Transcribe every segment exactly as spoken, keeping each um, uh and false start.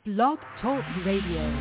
Blog Talk Radio.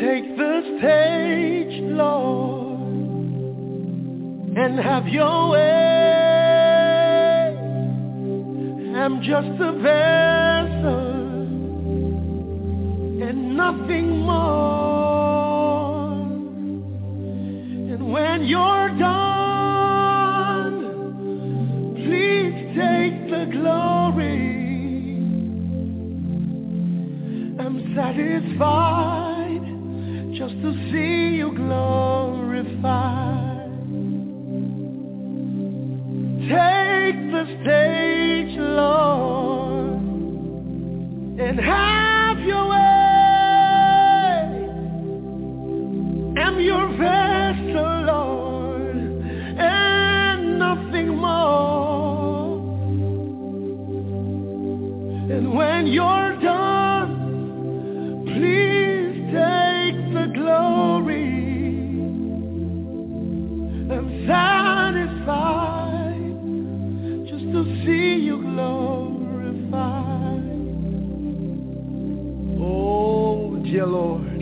take the stage, Lord, and have your way. I'm just a vessel and nothing more. And when you're done, please take the glory. I'm satisfied just to see you glorified. Take the stage, Lord, and have your way. I'm your vessel, Lord, and nothing more. And when you're done, please take the glory. I'm satisfied just to see you glorified. Oh, dear Lord,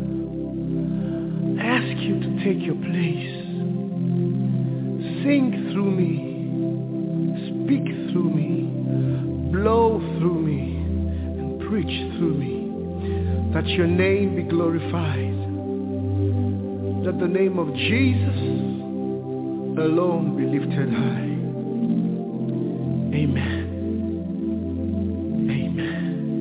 I ask you to take your place. Sing through me, speak through me, blow through me, and preach through me. That your name be glorified. That the name of Jesus alone be lifted high. Amen. Amen.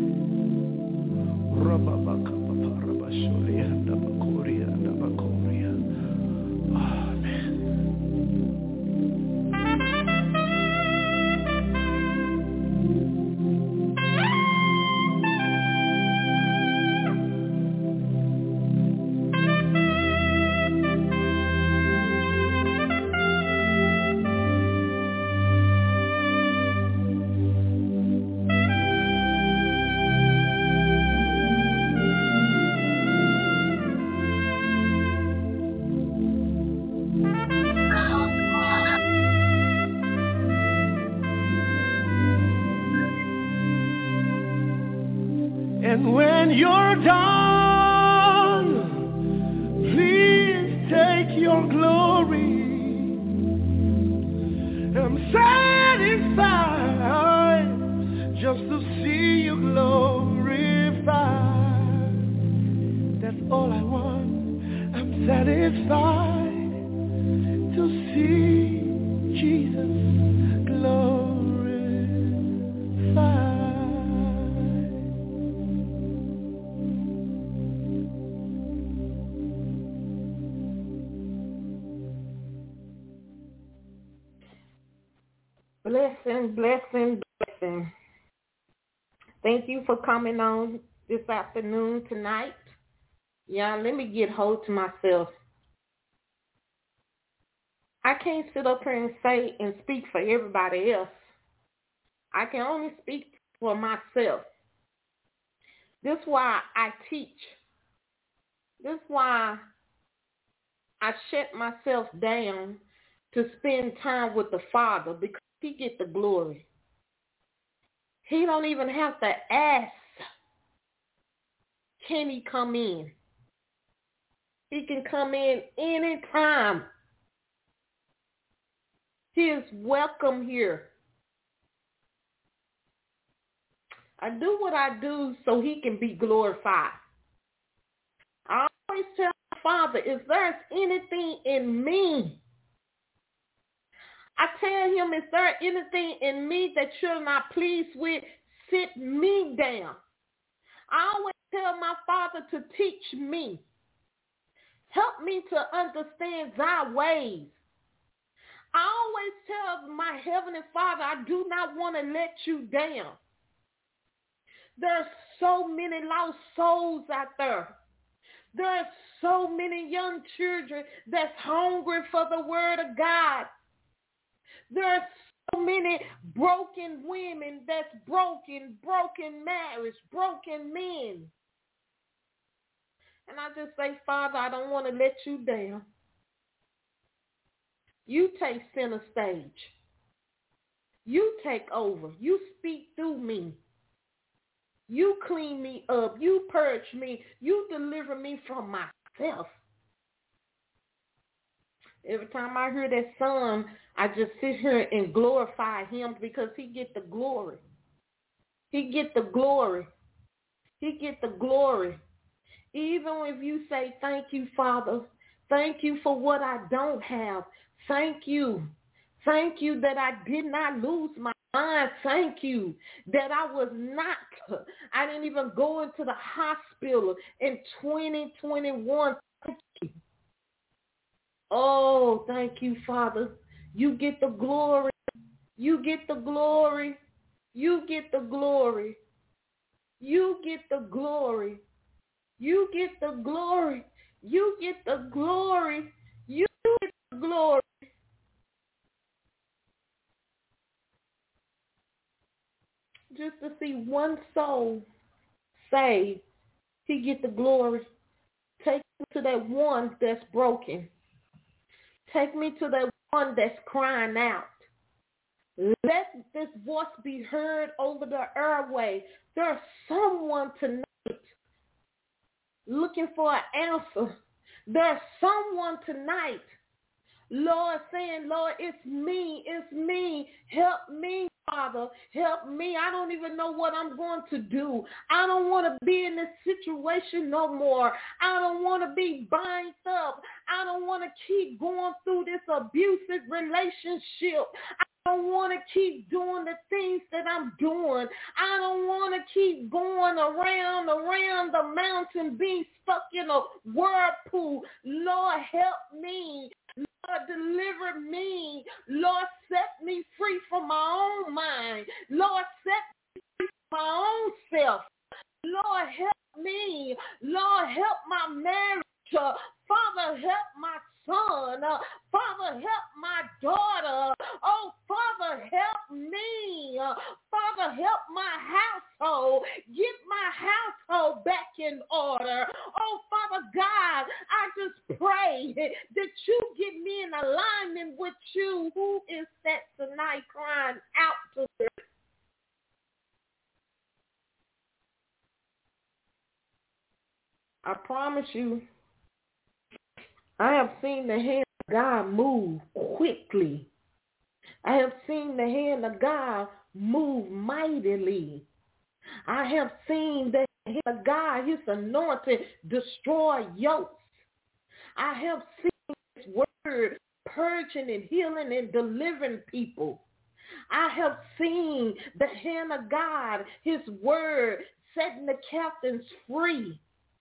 And when you're done, please take your glory. I'm satisfied just to see you glorified. That's all I want. I'm satisfied to see Jesus glorified. Blessing, blessing, blessing. Thank you for coming on this afternoon tonight. Yeah, let me get hold to myself. I can't sit up here and say and speak for everybody else. I can only speak for myself. This is why I teach. This is why I shut myself down to spend time with the Father, because He get the glory. He don't even have to ask, can He come in? He can come in anytime. He is welcome here. I do what I do so He can be glorified. I always tell my Father, if there's anything in me, I tell Him, is there anything in me that you're not pleased with, sit me down. I always tell my Father to teach me. Help me to understand thy ways. I always tell my Heavenly Father, I do not want to let you down. There's so many lost souls out there. There are so many young children that's hungry for the word of God. There are so many broken women that's broken, broken marriage, broken men. And I just say, Father, I don't want to let you down. You take center stage. You take over. You speak through me. You clean me up. You purge me. You deliver me from myself. Every time I hear that song, I just sit here and glorify him because he get the glory. He get the glory. He get the glory. Even if you say, thank you, Father. Thank you for what I don't have. Thank you. Thank you that I did not lose my mind. Thank you that I was not. I didn't even go into the hospital in twenty twenty-one. Thank you. Oh, thank you, Father. You get the glory. You get the glory. You get the glory. You get the glory. You get the glory. You get the glory. You get the glory. Just to see one soul saved, he get the glory. Take me to that one that's broken. Take me to that one that's crying out. Let this voice be heard over the airway. There's someone tonight looking for an answer. There's someone tonight, Lord, saying, Lord, it's me, it's me. Help me, Father. Help me. I don't even know what I'm going to do. I don't want to be in this situation no more. I don't want to be bind up. I don't want to keep going through this abusive relationship. I don't want to keep doing the things that I'm doing. I don't want to keep going around, around the mountain, being stuck in a whirlpool. Lord, help me. Lord, deliver me. Lord, set me free from my own mind. Lord, set me free from my own self. Lord, help me. Lord, help my marriage. Uh, Father, help my son. Uh, Father, help my daughter. Oh, Father, help me. Uh, Father, help my household. Get my household back in order. Oh, Father God, I just pray that you get me in alignment with you. Who is that tonight crying out to me? I promise you, I have seen the hand of God move quickly. I have seen the hand of God move mightily. I have seen the hand of God, his anointing, destroy yokes. I have seen his word purging and healing and delivering people. I have seen the hand of God, his word setting the captains free.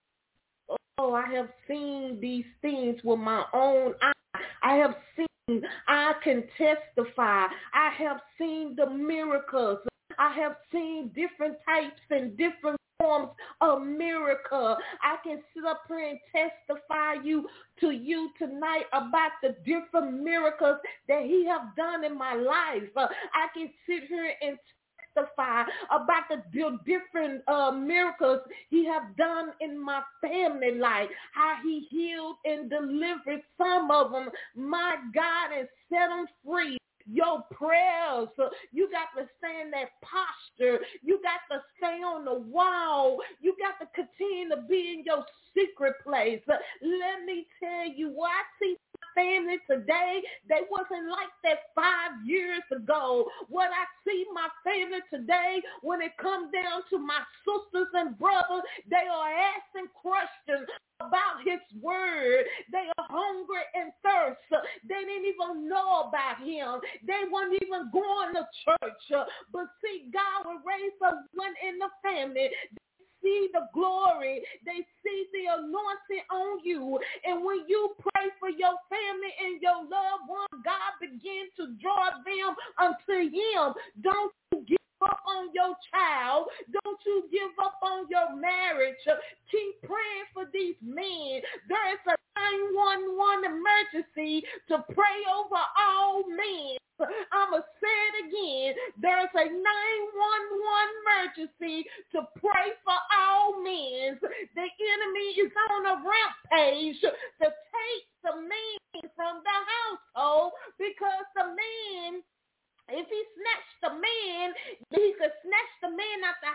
Oh, I have seen these things with my own eyes. I have seen, I can testify. I have seen the miracles. I have seen different types and different forms of miracle. I can sit up here and testify you to you tonight about the different miracles that he have done in my life. Uh, I can sit here and testify about the different uh, miracles he have done in my family life, how he healed and delivered some of them, my God, and set them free. Your prayers, you got to stay in that posture. You got to stay on the wall. You got to continue to be in your secret place. Let me tell you, what I see family today, they wasn't like that five years ago. What I see my family today, when it comes down to my sisters and brothers, they are asking questions about his word. They are hungry and thirst. They didn't even know about him. They weren't even going to church. But see, God will raise up one in the family. See the glory. They see the anointing on you. And when you pray for your family and your loved one, God begin to draw them unto him. Don't you give up on your child. Don't you give up on your marriage. Keep praying for these men. There is a nine one one emergency to pray over all men. I'm going to say it again. There's a nine one one emergency to pray for all men. The enemy is on a rampage to take the man from the household because the man, if he snatched the man, he could snatch the man out the household.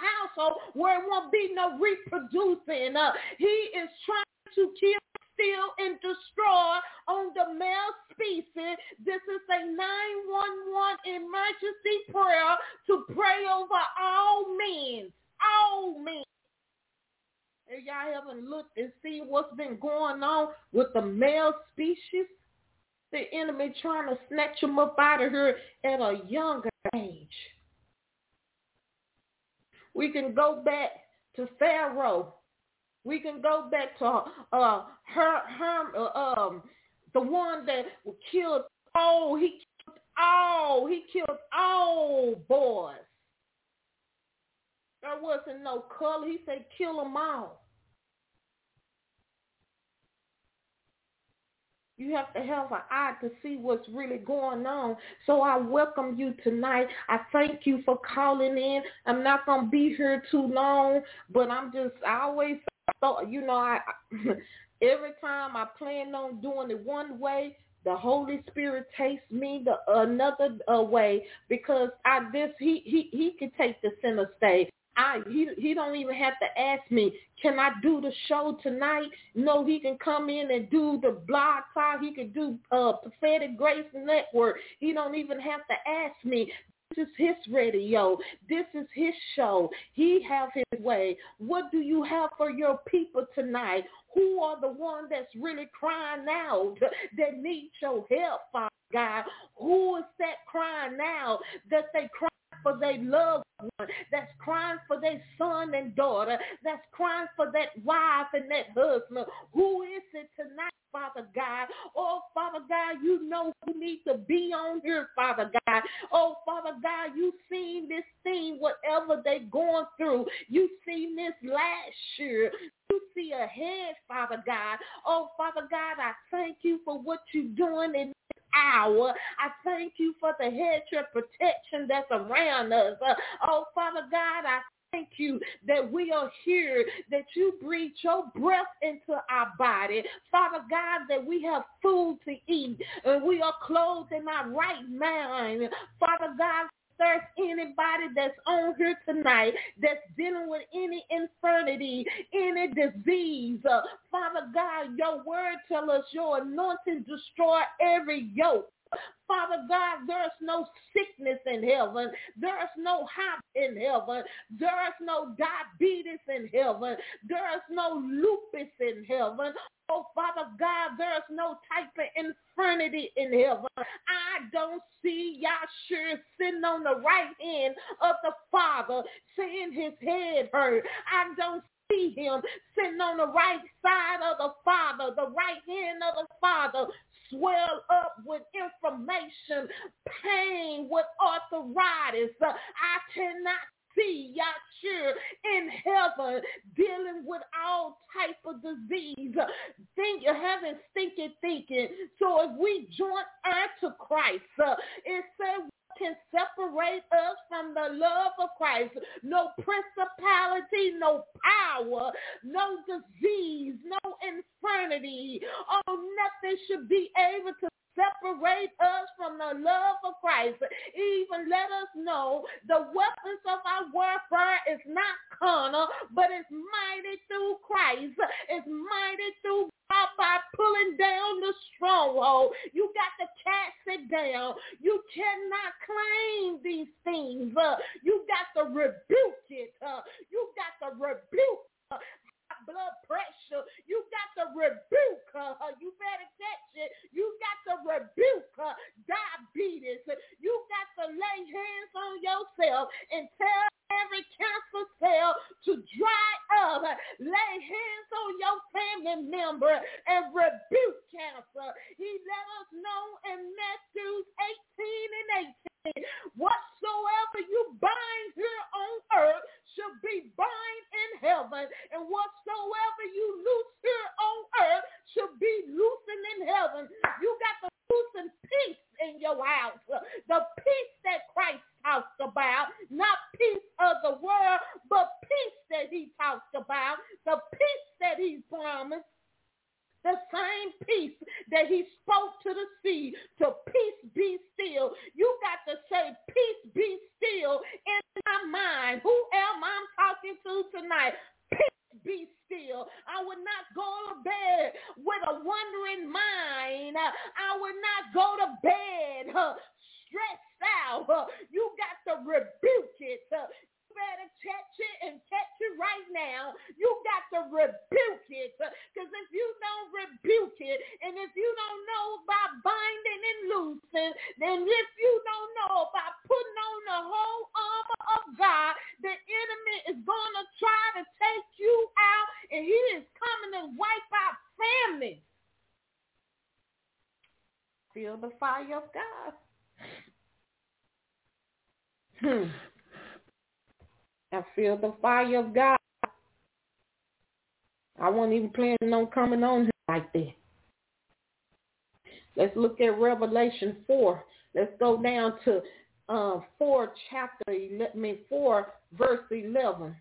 go where it won't be no reproducing. Uh, he is trying to kill, steal, and destroy on the male species. This is a nine one one emergency prayer to pray over all men. All men. If y'all haven't looked and see what's been going on with the male species, the enemy trying to snatch them up out of here at a younger age. We can go back to Pharaoh. We can go back to uh, her, her, uh, um, the one that killed all. He killed all. He killed all boys. There wasn't no color. He said, kill them all. You have to have an eye to see what's really going on. So I welcome you tonight. I thank you for calling in. I'm not going to be here too long, but I'm just, I always thought, you know, I every time I plan on doing it one way, the Holy Spirit takes me the another uh, way because I this he he he can take the center stage. I he he don't even have to ask me, can I do the show tonight? No, he can come in and do the blog talk. He can do uh, Prophetic Grace Network. He don't even have to ask me. This is his radio. This is his show. He have his way. What do you have for your people tonight? Who are the ones that's really crying out that need your help, Father God? Who is that crying out that they cry for their loved one, that's crying for their son and daughter, that's crying for that wife and that husband? Who is it tonight, Father God? Oh, Father God, you know who needs to be on here, Father God. Oh, Father God, you seen this thing, whatever they going through. You seen this last year. You see ahead, Father God. Oh, Father God, I thank you for what you're doing in hour. I thank you for the hedge of protection that's around us. Uh, oh, Father God, I thank you that we are here, that you breathe your breath into our body. Father God, that we have food to eat and we are clothed in our right mind. Father God, there's anybody that's on here tonight that's dealing with any infirmity, any disease, uh, Father God, your word tells us your anointing destroy every yoke. Father God, there's no sickness in heaven. There's no high in heaven. There's no diabetes in heaven. There's no lupus in heaven. Oh, Father God, there's no type of infirmity in heaven. I don't see Yahshua sitting on the right hand of the Father saying his head hurt. I don't see him sitting on the right side of the Father, the right hand of the Father, swell up with inflammation, pain, with arthritis. Uh, I cannot see Yahshua in heaven dealing with all type of disease. Think you're having stinking thinking. So if we join earth to Christ, uh, it says can separate us from the love of Christ. No principality, no power, no disease, no infirmity. Oh, nothing should be able to separate us from the love of Christ. Even let us know the weapons of our warfare is not carnal, but it's mighty through Christ. It's mighty through God by pulling down the stronghold. You got to cast it down. You cannot claim these things. Uh, you got to rebuke it. Uh, you got to rebuke uh, blood pressure. You got to rebuke. Uh, you better catch it. You got to rebuke uh, diabetes. You got to lay hands on yourself and tell every cancer cell to dry up. Lay hands on your family member and rebuke cancer. He let us know in Matthew eighteen and eighteen, whatsoever you bind here on earth should be bind in heaven, and whatsoever you loose here on earth should be loosened in heaven. You got to loosen peace in your house. The peace that Christ talks about, not peace of the world, but peace that he talks about, the peace that he promised. The same peace that he spoke to the sea, to peace be still. You got to say, peace be still in my mind. Who am I talking to now. Uh, you got to rebuke it. Uh, you better catch it and catch it right now. You got to rebuke it. Because if you don't rebuke it, and if you don't know about binding and loosing, then if you don't know about putting on the whole armor of God, the enemy is going to try to take you out, and he is coming to wipe out families. Feel the fire of God. Hmm. I feel the fire of God. I wasn't even planning on coming on here like that. Let's look at Revelation four. Let's go down to uh, four chapter eleven, I mean four verse eleven.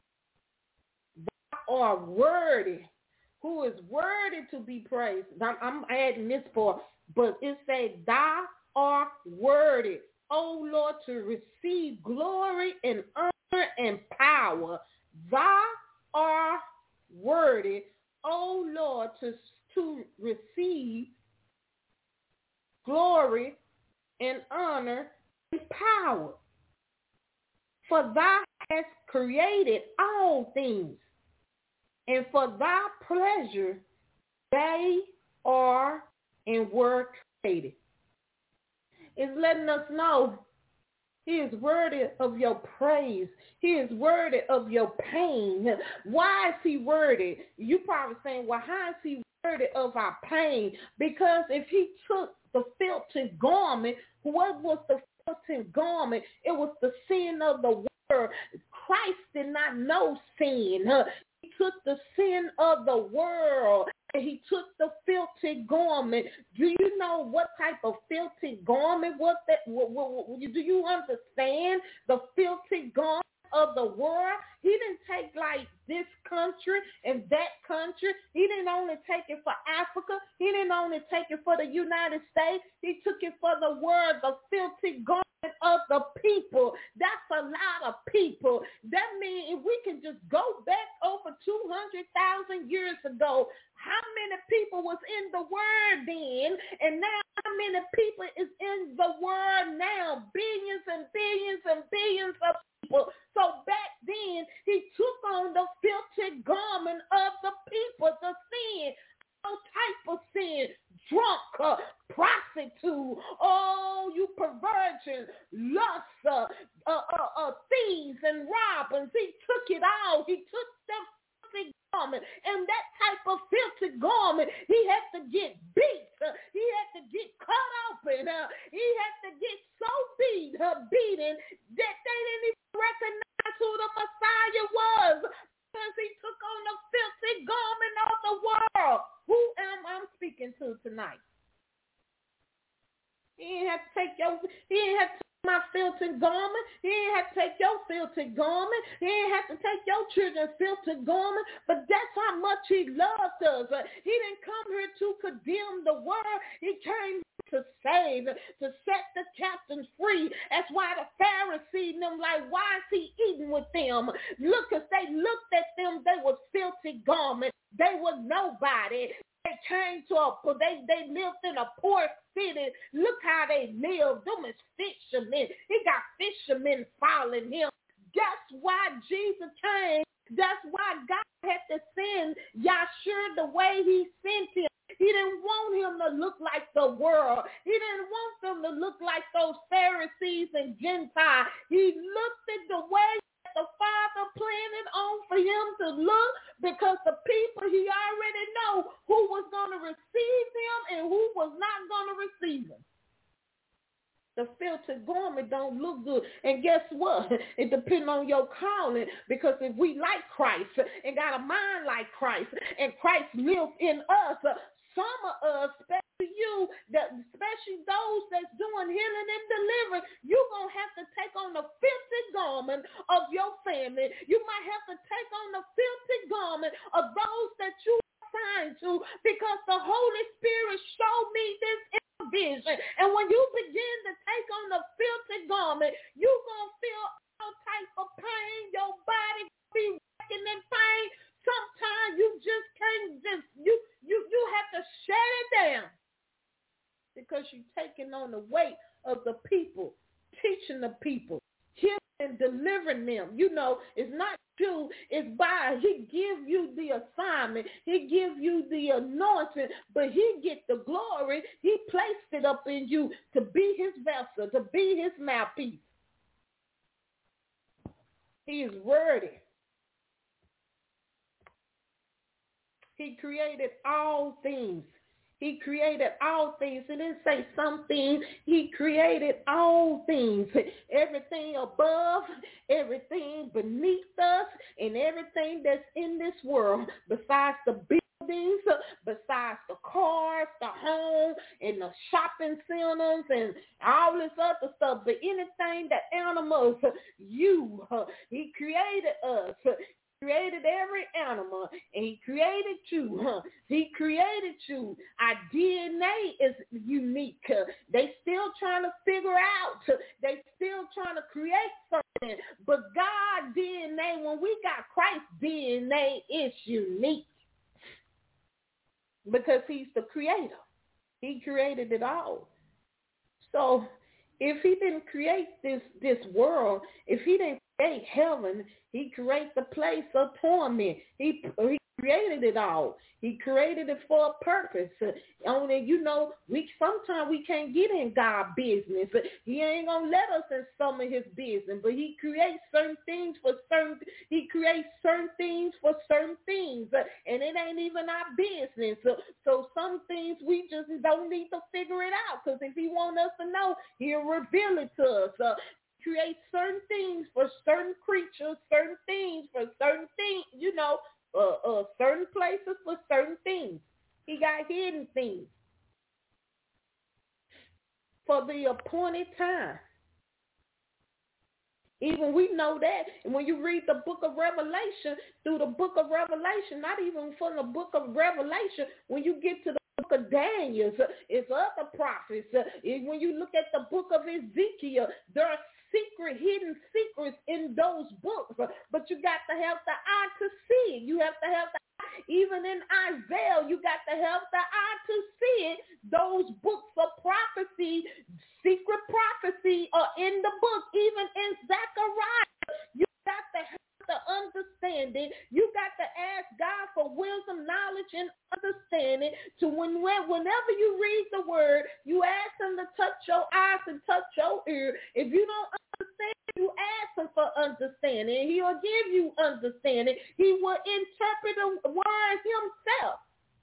Thou art worthy. Who is worthy to be praised? I'm, I'm adding this for, but it says thou art worthy, O Lord, to receive glory and honor and power. Thou art worthy, O Lord, to, to receive glory and honor and power. For thou hast created all things, and for thy pleasure they are and were created. It's letting us know he is worthy of your praise. He is worthy of your pain. Why is he worthy? You probably saying, well, how is he worthy of our pain? Because if he took the filthy garment, what was the filthy garment? It was the sin of the world. Christ did not know sin. He took the sin of the world, and he took the filthy garment. Do you know what type of filthy garment was that? What, what, what, do you understand the filthy garment of the world? He didn't take like this country and that country. He didn't only take it for Africa. He didn't only take it for the United States. He took it for the world, the filthy garment of the people. That's a lot of people. That means if we can just go back over two hundred thousand years ago, how many people was in the world then, and now how many people is in the world now? Billions and billions and billions of people. So back then, he took on the filthy garment of the people, the sin, all type of sin, drunk, uh, prostitute, oh, you perversion, lust, uh, uh, uh, uh, thieves and robbers. He took it all. He took the filthy garment, and that type of filthy garment, he had to get beat. Uh, he had to get cut open. Uh, he had to get so beat, uh, beaten that they didn't even recognize who the Messiah was, because he took on the filthy garment of the world. Who am I speaking to tonight? He didn't have to take your, he didn't have to take my filthy garment. He didn't have to take your filthy garment. He didn't have to take your children's filthy garment. But that's how much he loved us. He didn't come here to condemn the world. He came to save, to set the captives free. That's why the Pharisees them like, why is he eating with them? Look, as they looked at them, they were filthy garments. They were nobody. They came to a, they, they lived in a poor city. Look how they lived. Them is fishermen. He got fishermen following him. That's why Jesus came. That's why God had to send Yahshua the way he sent him. He didn't want him to look like the world. He didn't want them to look like those Pharisees and Gentiles. He looked at the way the Father planned on for him to look, because the people he already know who was going to receive him and who was not going to receive him. The filthy garment don't look good. And guess what? It depends on your calling, because if we like Christ and got a mind like Christ, and Christ lives in us, some of us, especially you, that especially those that's doing healing and delivering, you're going to have to take on the filthy garment of your family. You might have to take on the filthy garment of those that you are assigned to, because the Holy Spirit showed me this in a vision. And when you begin to take on the filthy garment, you're going to feel all type of pain. Your body will be working in pain. Sometimes you just can't just, you, you, you have to shut it down, because you're taking on the weight of the people. Teach salvation of people, healing and delivering them. You know, it's not you, it's by, he give you the assignment, he give you the anointing, but he get the glory. He placed it up in you to be his vessel, to be his mouthpiece. He is worthy. He created all things. He created all things. It didn't say some things. He created all things. Everything above, everything beneath us, and everything that's in this world, besides the buildings, besides the cars, the home, and the shopping centers, and all this other stuff. But anything, the animals, you, he created us. Created every animal, and he created you. Huh? He created you. Our D N A is unique. Uh, they still trying to figure out. Uh, they still trying to create something. But God's D N A, when we got Christ's D N A, it's unique because he's the creator. He created it all. So if he didn't create this, this world, if he didn't create heaven, he created the place of torment. He, he created it all. He created it for a purpose. Only, you know, we sometimes we can't get in God's business. He ain't gonna let us in some of his business, but he creates certain things for certain. He creates certain things for certain things, and it ain't even our business. So, so some things we just don't need to figure it out, because if he want us to know, he'll reveal it to us. Uh, create certain things for certain creatures, certain things for certain things, you know, uh, uh, certain places for certain things. He got hidden things for the appointed time. Even we know that. And when you read the book of Revelation, through the book of Revelation, not even from the book of Revelation, when you get to the book of Daniel, it's other prophets. When you look at the book of Ezekiel, there are secret, hidden secrets in those books. But you got to have the eye to see it. You have to have the eye. Even in Isaiah, you got to have the eye to see it. Those books of prophecy, secret prophecy are in the book. Even in Zechariah, you got to have the understanding. You got to ask God for wisdom, knowledge, and understanding. To when, whenever you read the word, you ask him to touch your eyes and touch your ear. If you don't understand, you ask him for understanding. He'll give you understanding. He will interpret the word himself.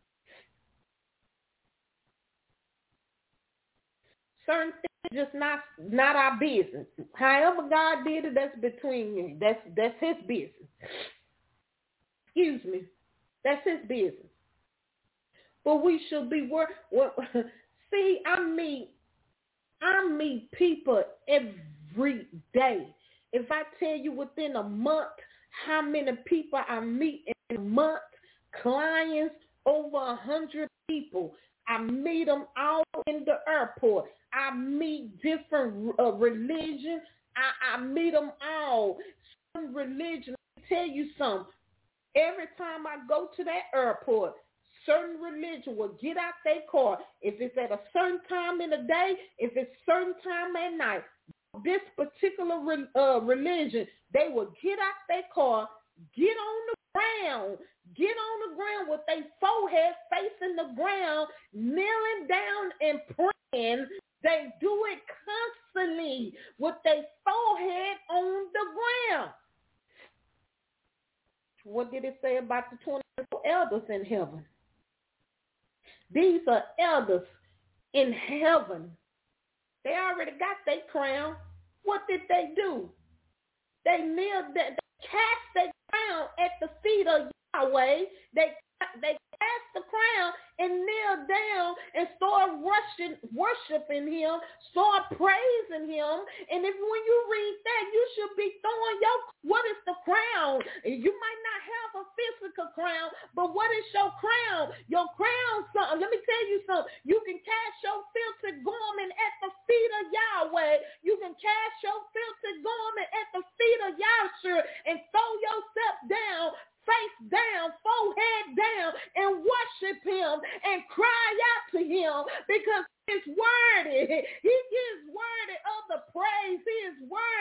Certain things just not not our business. However God did it, that's between you. That's that's his business. Excuse me. That's his business. But we should be work. Well, see, I meet I meet people every day. If I tell you within a month how many people I meet in a month, clients, over a hundred people. I meet them all in the airport. I meet different uh, religions. I, I meet them all. Some religion, let me tell you something. Every time I go to that airport, certain religion will get out their car. If it's at a certain time in the day, if it's certain time at night, this particular re, uh, religion, they will get out their car, get on the ground, get on the ground with their forehead facing the ground, kneeling down and praying. They do it constantly with their forehead on the ground. What did it say about the twenty-four elders in heaven? These are elders in heaven. They already got their crown. What did they do? They kneeled, they cast their crown at the feet of Yahweh. They they cast the crown and kneel down and start worshiping, worshiping him, start praising him. And if when you read that, you should be throwing your, what is the crown? You might not have a physical crown, but what is your crown? Your crown, something. Let me tell you something. You can cast your filthy garment at the feet of Yahweh. You can cast your filthy garment at the feet of Yahshua and throw yourself down, face down, forehead down, and worship him and cry out to him, because he is worthy. He is worthy of the praise. He is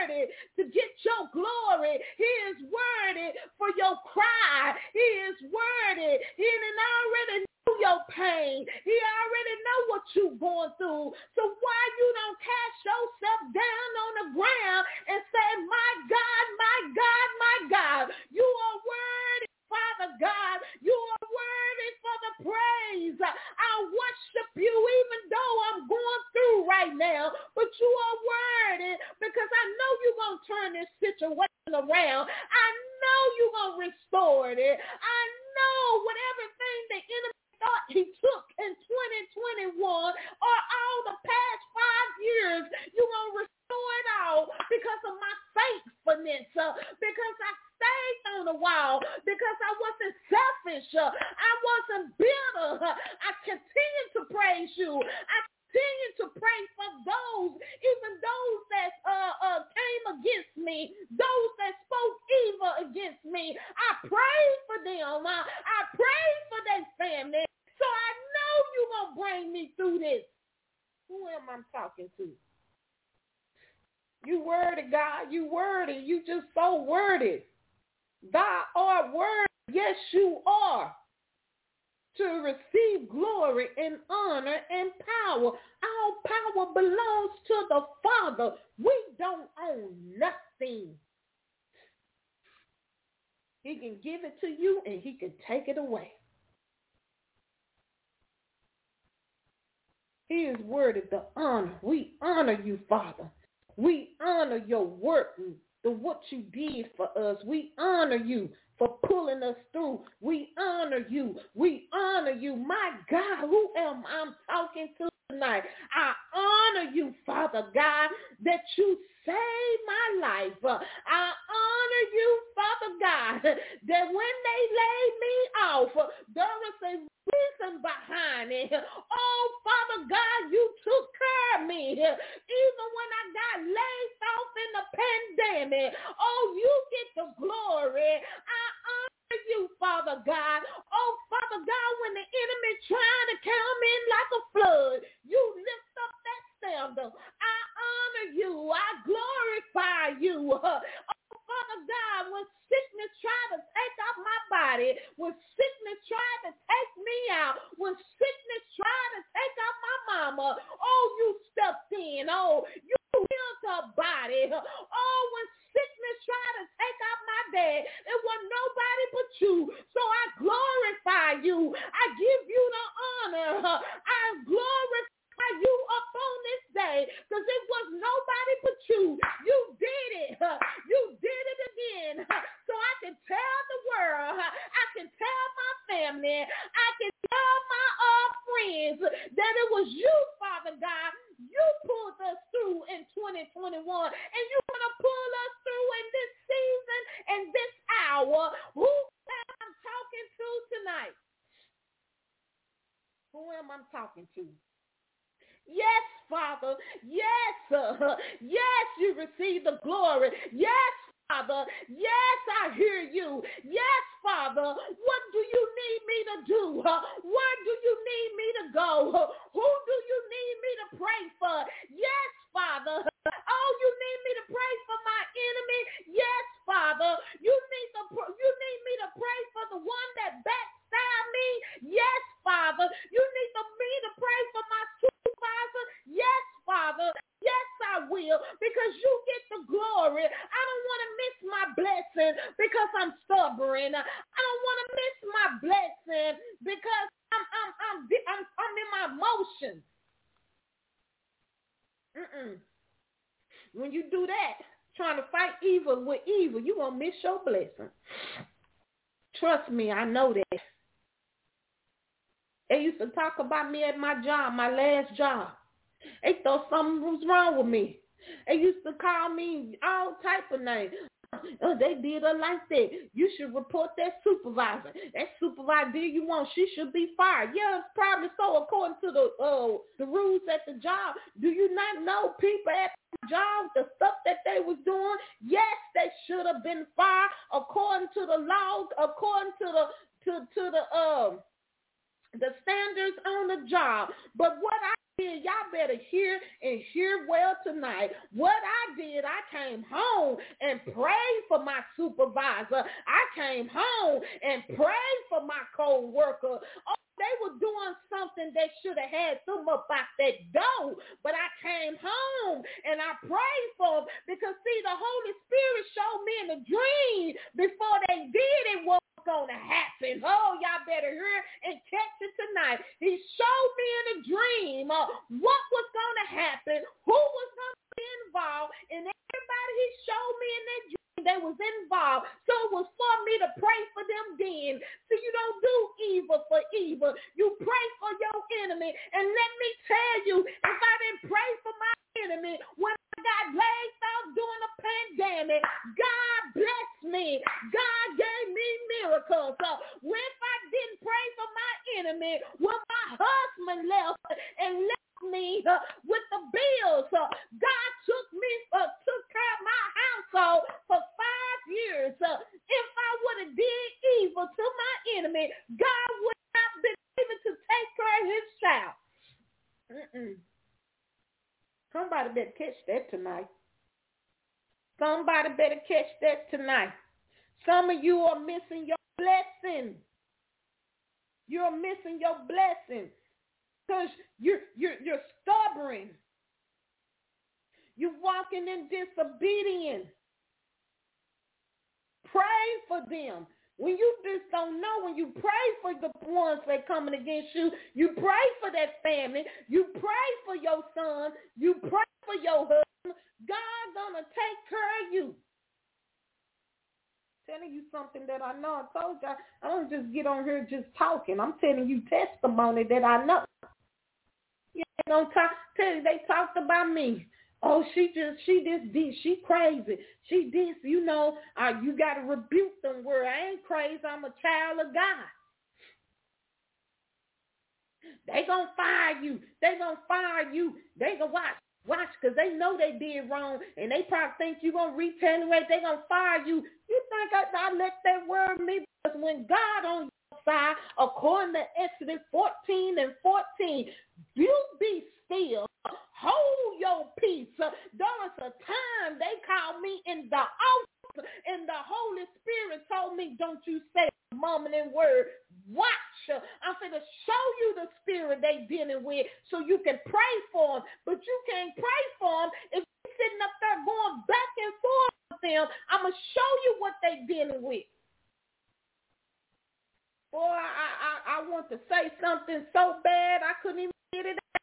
worthy to get your glory. He is worthy for your cry. He is worthy. He didn't already know your pain. He already know what you're going through. So why you don't cast yourself down on the ground and say, my God, my God, my God, you are worthy, Father God. You are worthy for the praise. I worship you even though I'm going through right now, but you are worthy because I know you're going to turn this situation around. I know you're going to restore it. I know what everything the enemy thought he took in twenty twenty-one or all the past five years, you're going to restore it all because of my faithfulness, uh, because I stayed on the wall, because I wasn't selfish, uh, I wasn't bitter. Uh, I continue to praise you. I continue to pray for those, even those that uh, uh, came against me, those that spoke evil against me. I prayed for them. Uh, I prayed for their family. So I know you're going to bring me through this. Who am I talking to? You worthy, God. You worthy. You just so worthy. Thou art worthy. Yes, you are. To receive glory and honor and power. All power belongs to the Father. We don't own nothing. He can give it to you and he can take it away. He is worthy the honor. We honor you, Father. We honor your work, the what you did for us. We honor you for pulling us through. We honor you. We honor you. My God, who am I talking to tonight? I honor you, Father God, that you saved my life. I honor you, Father God, that when they laid me off, there was a reason behind it. Oh, Father God, you took care of me. Even when I got laid off in the pandemic, oh, you get the glory. I honor you, Father God. Oh, Father God, when the enemy trying to come in like a flood, you lift up that standard. I honor you. I glorify you. Oh, Father God, when sickness tried to take off my body, when sickness tried to take me out, when sickness tried to take off my mama, oh, you stepped in. Oh, you healed her body. Oh, when sickness tried to take off my dad, it was nobody but you. So I glorify you. I give you the honor. I glorify you up on this day because it was nobody but you. You did it. You did it again. So I can tell the world, I can tell my family, I can tell my uh, friends that it was you, Father God. You pulled us through in twenty twenty-one, and you're going to pull us through in this season and this hour. Who am I talking to tonight? Who am I talking to? Yes, Father. Yes, uh, yes, you receive the glory. Yes, Father. Yes, I hear you. Yes, Father. What do you need me to do? Uh, where do you need me to go? Uh, who do you need me to pray for? Yes, Father. Oh, you need me to pray for my enemy? Yes, Father. You need to you need me to pray for the one that backstabbed me? Yes, Father. You need to, me to pray for my supervisor? Yes, Father. Yes, I will, because you get the glory. I don't want to miss my blessing because I'm stubborn. I don't want to miss my blessing because I'm I'm I'm I'm, I'm in my emotions. Mm-mm. When you do that, trying to fight evil with evil, you're going to miss your blessing. Trust me, I know that. They used to talk about me at my job, my last job. They thought something was wrong with me. They used to call me all type of names. Oh, they did her like that. You should report that supervisor. That supervisor you want, she should be fired. Yeah, it's probably so according to the uh, the rules at the job. Do you not know people at the job, the stuff that they was doing? Yes, they should have been fired according to the law, according to the to to the um uh, the standards on the job. But what I did, y'all better hear and hear well tonight. What I did, I came home and prayed for my supervisor. I came home and prayed for my co-worker. Oh, they were doing something they should have had them up out that door. But I came home and I prayed for them because, see, the Holy Spirit showed me in a dream before they did it what was going to happen. Oh, y'all better hear and catch it tonight. He showed me in a dream uh, what was going to happen, who was going to be involved, and everybody he showed me in that dream, they was involved. So it was for me to pray for them then. So you don't do evil for evil. You pray for your enemy. And let me tell you, if I didn't pray for my enemy when I got laid off during a pandemic, God blessed me. God gave me miracles. So if I didn't pray for my enemy when my husband left and left me uh, with the bills, uh, God took me, uh, took care of my household for five years. Uh, if I would have did evil to my enemy, God would not been able to take care of his child. Mm-mm. Somebody better catch that tonight. Somebody better catch that tonight. Some of you are missing your blessing. You're missing your blessing. Because you're, you're, you're stubborn. You're walking in disobedience. Pray for them. When you just don't know, when you pray for the ones that coming against you, you pray for that family, you pray for your son, you pray for your husband, God's going to take care of you. Telling you something that I know. I told you, I don't just get on here just talking. I'm telling you testimony that I know. Yeah, don't talk. Tell you they talked about me. Oh, she just, she just did, she crazy. She did, you know, uh, you got to rebuke them where I ain't crazy. I'm a child of God. They going to fire you. They going to fire you. They going to watch. Watch, because they know they did wrong, and they probably think you're going to retaliate. They're going to fire you. You think I, I let that word me? Because when God on your side, according to Exodus fourteen and fourteen, you be still. Hold your peace. There was a time they called me in the office, and the Holy Spirit told me, don't you say a mumbling word. Watch. I'm going to show you the spirit they dealing with so you can pray for them. But you can't pray for them if you're sitting up there going back and forth with them. I'm going to show you what they dealing with. Boy, I, I, I want to say something so bad I couldn't even get it out.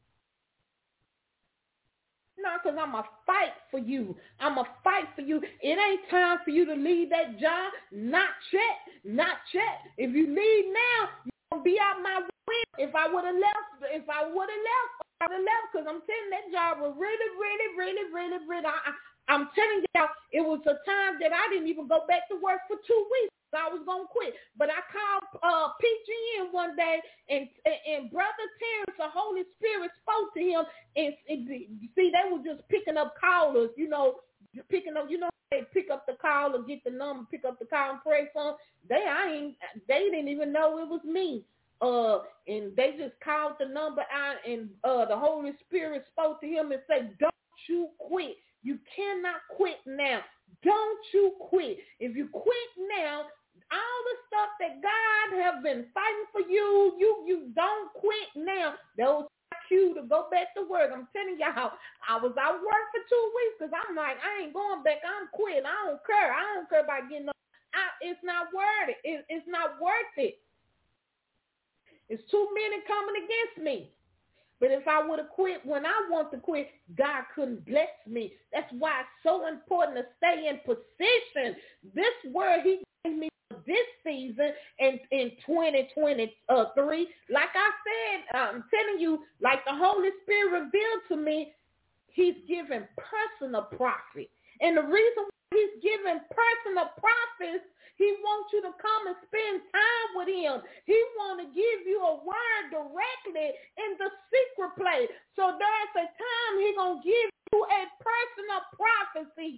No, because I'm going to fight for you. I'm going to fight for you. It ain't time for you to leave that job. Not yet. Not yet. If you leave now, you're going to be out my way. If I would have left, if I would have left, I would have left, because I'm telling you, that job was really, really, really, really, really, I, I, I'm telling y'all, it was a time that I didn't even go back to work for two weeks. I was going to quit. But I called uh, P G in one day, and, and, and Brother Terrence, the Holy Spirit spoke to him. And, and see, they were just picking up callers, you know, picking up, you know, they pick up the call or get the number, pick up the call and pray for them. They, I ain't, they didn't even know it was me. Uh, and they just called the number out, and uh, the Holy Spirit spoke to him and said, don't you quit. You cannot quit now. Don't you quit. If you quit now, all the stuff that God have been fighting for you, you you don't quit now. Those you to go back to work. I'm telling y'all, I was out work for two weeks because I'm like, I ain't going back. I'm quitting. I don't care. I don't care about getting up. I, it's not worth it. it. It's not worth it. It's too many coming against me. But if I would have quit when I want to quit, God couldn't bless me. That's why it's so important to stay in position. This word he gave me this season in, in twenty twenty-three, like I said, I'm telling you, like the Holy Spirit revealed to me, he's giving personal profit. And the reason why he's giving personal profits, he wants you to come and spend time with him. He want to give you a word directly in the secret place. So there's a time he's going to give you a personal prophecy.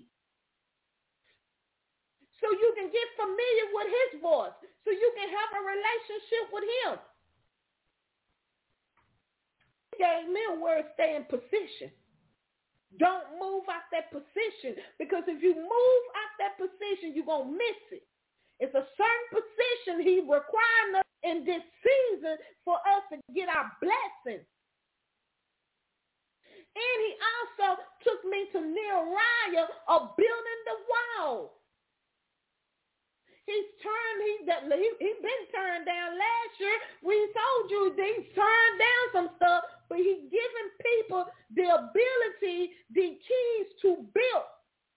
So you can get familiar with his voice. So you can have a relationship with him. gave me a word, stay in position. Don't move out that position, because if you move out that position, you're going to miss it. It's a certain position he requiring us in this season for us to get our blessing. And he also took me to Nehemiah of building the wall. He's turned, he, he, he been turned down last year. We told you that he's turned down some stuff, but he's giving people the ability, the keys to build.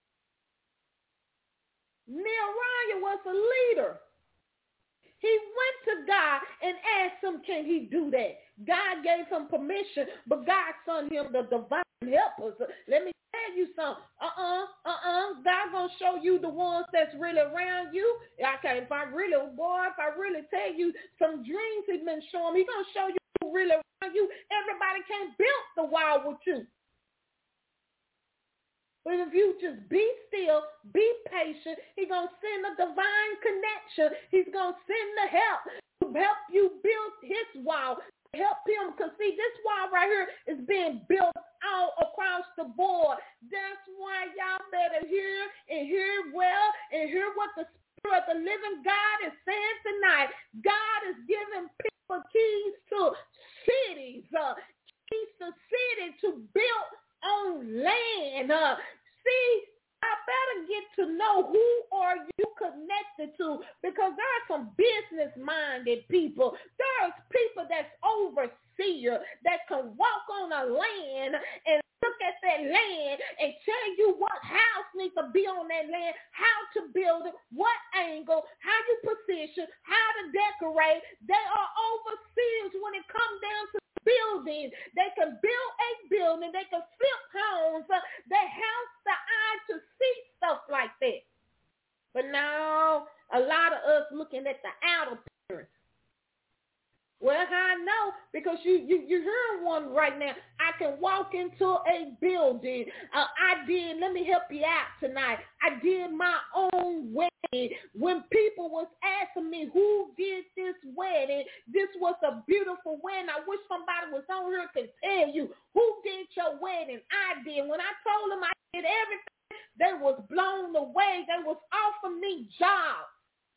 Nehemiah was a leader. He went to God and asked him, can he do that? God gave him permission, but God sent him the divine helpers. Let me tell you something. Uh-uh, uh-uh. God gonna show you the ones that's really around you. Okay, if I really, boy, if I really tell you some dreams he's been showing, he gonna show you who really around you. Everybody can't build the wall with you. But if you just be still, be patient, he's going to send a divine connection. He's going to send the help to help you build his wall. Help him, because see, this wall right here is being built all across the board. That's why y'all better hear and hear well and hear what the Spirit of the living God is saying tonight. God is giving people keys to cities, uh, keys to city to build on land. Uh, see, I better get to know who are you connected to, because there are some business-minded people. There's people that's overseer that can walk on a land and look at that land and tell you what house needs to be on that land, how to build it, what angle, how you position, how to decorate. They are overseers when it comes down to building. They can build a building. They can flip homes. Uh, they have the eye to see stuff like that. But now a lot of us looking at the outer appearance. Well, how I know? Because you, you, you hear one right now. I can walk into a building. Uh, I did, let me help you out tonight. I did my own wedding. When people was asking me who did this wedding, this was a beautiful wedding. I wish somebody was on here could tell you who did your wedding. I did. When I told them I did everything, they was blown away. They was offering me jobs.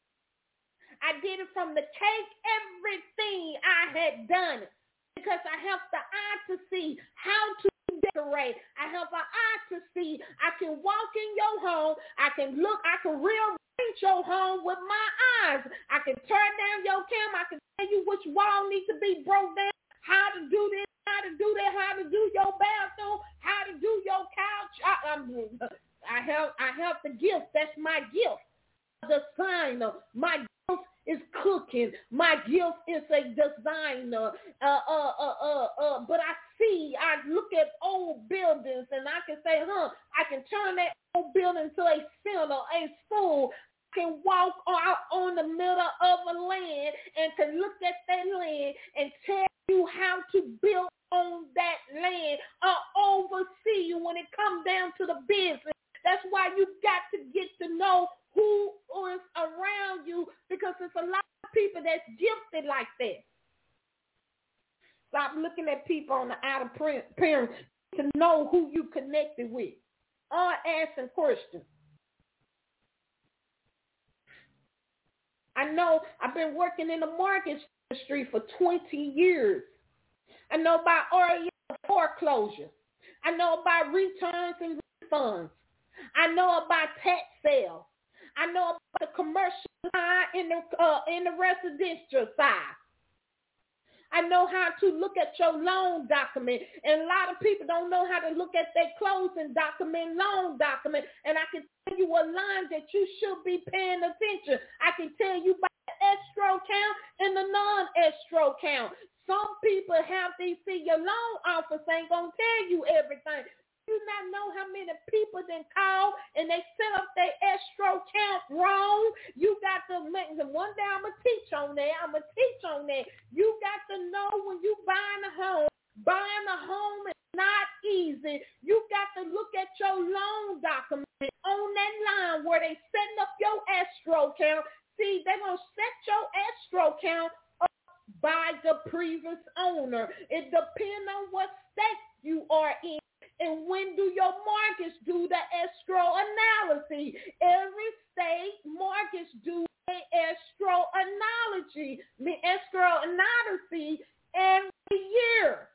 I did it from the cake, everything I had done, because I have the eye to see how to decorate. I have an eye to see. I can walk in your home. I can look. I can rearrange your home with my eyes. I can turn down your camera. I can tell you which wall needs to be broke down, how to do this, how to do that, how to do your bathroom, how to do your couch. I, I have I have the gift. That's my gift. The designer. My gift is cooking. My gift is a designer. Uh, uh, uh, uh, uh, but I see, I look at old buildings and I can say, huh, I can turn that old building to a center, a school. I can walk out on the middle of a land and can look at that land and tell you how to build on that land, or oversee you when it comes down to the business. That's why you got to get to know who is around you, because there's a lot of people that's gifted like that. Stop looking at people on the outer appearance to know who you connected with, or asking questions. I know I've been working in the mortgage industry for twenty years. I know about R E L foreclosure. I know about returns and refunds. I know about tax sales. I know about the commercial side and the, uh, in the residential side. I know how to look at your loan document, and a lot of people don't know how to look at their closing document, loan document, and I can tell you a line that you should be paying attention. I can tell you about the escrow count and the non-escrow count. Some people have these, see, your loan office ain't going to tell you everything. You not know how many people then call and they set up their escrow count wrong. You got to make them. One day I'm going to teach on that. I'm going to teach on that. You got to know when you buying a home, buying a home is not easy. You got to look at your loan document on that line where they setting up your escrow count. See, they're going to set your escrow count up by the previous owner. It depends on what state you are in. And when do your mortgage do the escrow analysis? Every state mortgage do an escrow analogy, the escrow analysis every year.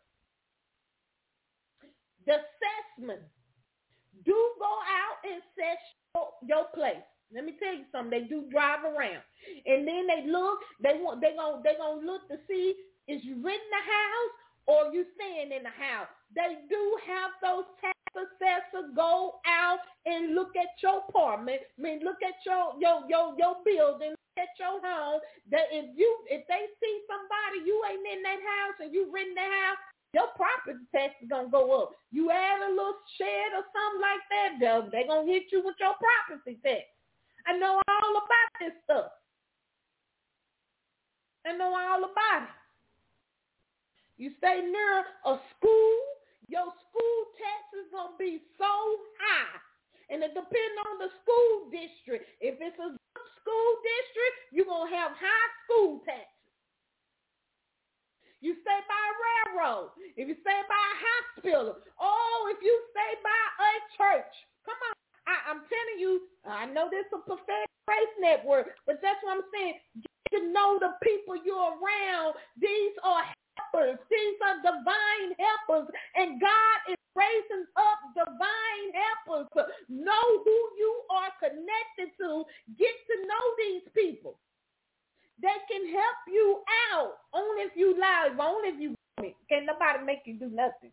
The assessment. Do go out and assess your, your place. Let me tell you something. They do drive around, and then they look. They want. They gonna. They gonna look to see is you renting the house or you staying in the house. They do have those tax assessors go out and look at your apartment. I mean, look at your your your your building. Look at your home. That if you if they see somebody you ain't in that house and you renting the house, your property tax is going to go up. You add a little shed or something like that, they're going to hit you with your property tax. I know all about this stuff. I know all about it. You stay near a school, your school tax is going to be so high. And it depends on the school district. If it's a good school district, you're going to have high school tax. You stay by a railroad. If you stay by a hospital. Oh, if you stay by a church. Come on. I, I'm telling you, I know this is a prophetic grace network, but that's what I'm saying. Get to know the people you're around. These are helpers. These are divine helpers. And God is raising up divine helpers. Know who you are connected to. Get to know these people. They can help you out only if you lie, only if you want it. Can't nobody make you do nothing.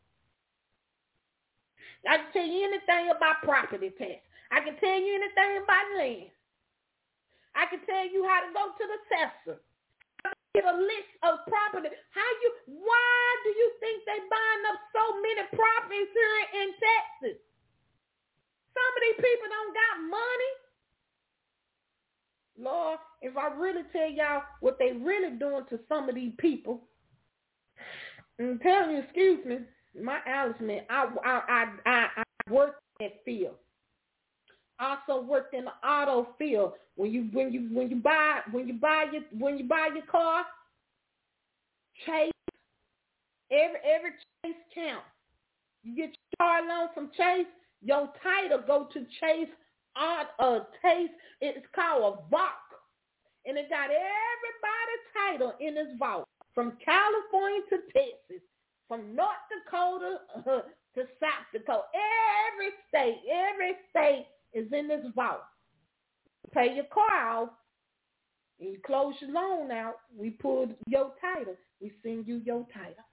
I can tell you anything about property tax. I can tell you anything about land. I can tell you how to go to the assessor. Get a list of property. How you? Why do you think they buying up so many properties here in Texas? Some of these people don't got money. Lord, if I really tell y'all what they really doing to some of these people, I'm telling you, excuse me, my Allison, I I I I, I worked in that field. I also worked in the auto field. When you when you when you buy when you buy your when you buy your car, Chase, every every Chase count. You get your car loan from Chase, your title go to Chase. On a taste, it's called a vault, and it got everybody's title in this vault, from California to Texas, from North Dakota uh, to South Dakota. Every state, every state is in this vault. You pay your car off, and you close your loan out. We pull your title. We send you your title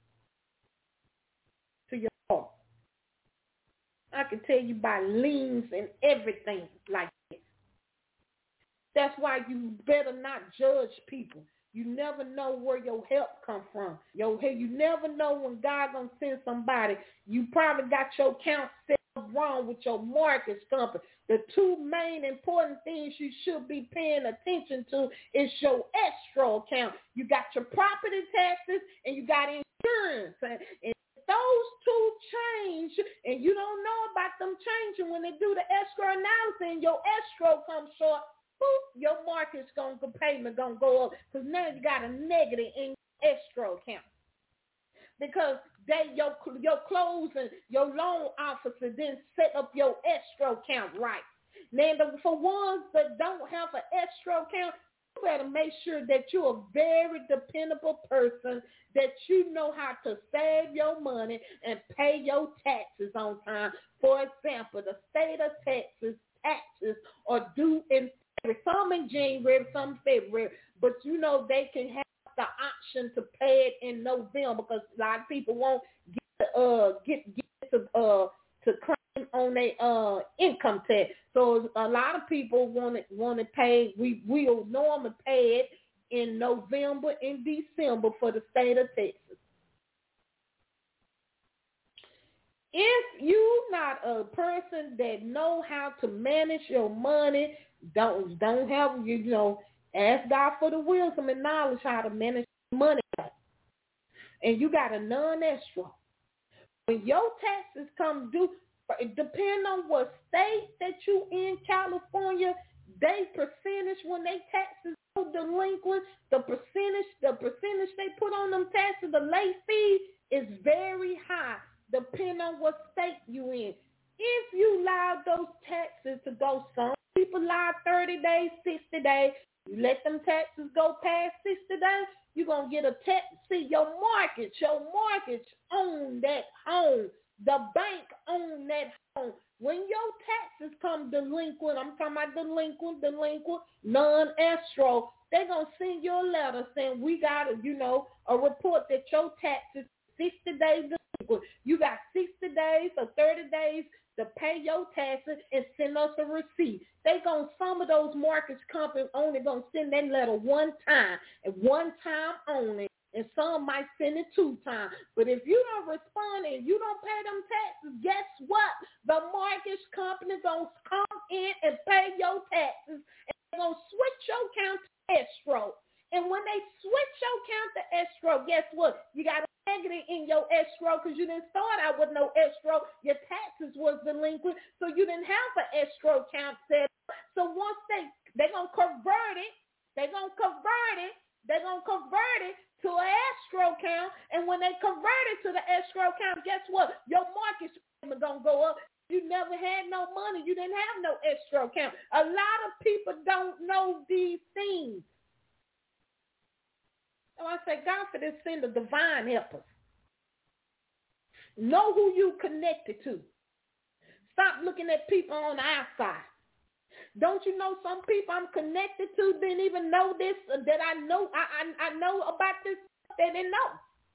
to your car. I can tell you by liens and everything like this. That's why you better not judge people. You never know where your help come from. Your you never know when God gonna send somebody. You probably got your account set up wrong with your mortgage company. The two main important things you should be paying attention to is your escrow account. You got your property taxes and you got insurance. And, and those two change, and you don't know about them changing when they do the escrow analysis, and your escrow comes short, boop, your mortgage gonna go payment gonna go up because now you got a negative in your escrow account because they your your closing your loan officer didn't set up your escrow account right. Now, for ones that don't have an escrow account, you better make sure that you're a very dependable person, that you know how to save your money and pay your taxes on time. For example, the state of Texas taxes are due in February, some in January, some in February, but you know they can have the option to pay it in November because a lot of people won't get uh get get to uh to claim on their uh income tax. So a lot of people want to want to pay. We will normally pay it in November and December for the state of Texas. If you're not a person that know how to manage your money, don't don't have you know ask God for the wisdom and knowledge how to manage money, and you got a non-escrow. When your taxes come due, it depends on what state that you in. California, they percentage when they taxes go delinquent, the percentage, the percentage they put on them taxes, the late fee is very high, depending on what state you in. If you allow those taxes to go, some people allow thirty days, sixty days. You let them taxes go past sixty days, you're going to get a tax. See, your mortgage, your mortgage own that home. The bank own that home. When your taxes come delinquent, I'm talking about delinquent, delinquent, non-escrow, they're going to send you a letter saying we got, a, you know, a report that your taxes sixty days delinquent. You got sixty days or thirty days to pay your taxes and send us a receipt. They going some of those mortgage companies only going to send that letter one time, and one time only, and some might send it two times. But if you don't respond and you don't pay them taxes, guess what? The mortgage company going to come in and pay your taxes, and they're going to switch your account to escrow. And when they switch your account to escrow, guess what? You got a negative in your escrow because you didn't start out with no escrow. Your taxes was delinquent, so you didn't have an escrow account set up. So once they, they're going to convert it, they're going to convert it, they're going to convert it to an escrow account. And when they convert it to the escrow account, guess what? Your mortgage payment going to go up. You never had no money. You didn't have no escrow account. A lot of people don't know these things. So I say, God, for this, send a divine helper. Know who you connected to. Stop looking at people on the outside. Don't you know some people I'm connected to didn't even know this, that I know I, I, I know about this, they didn't know.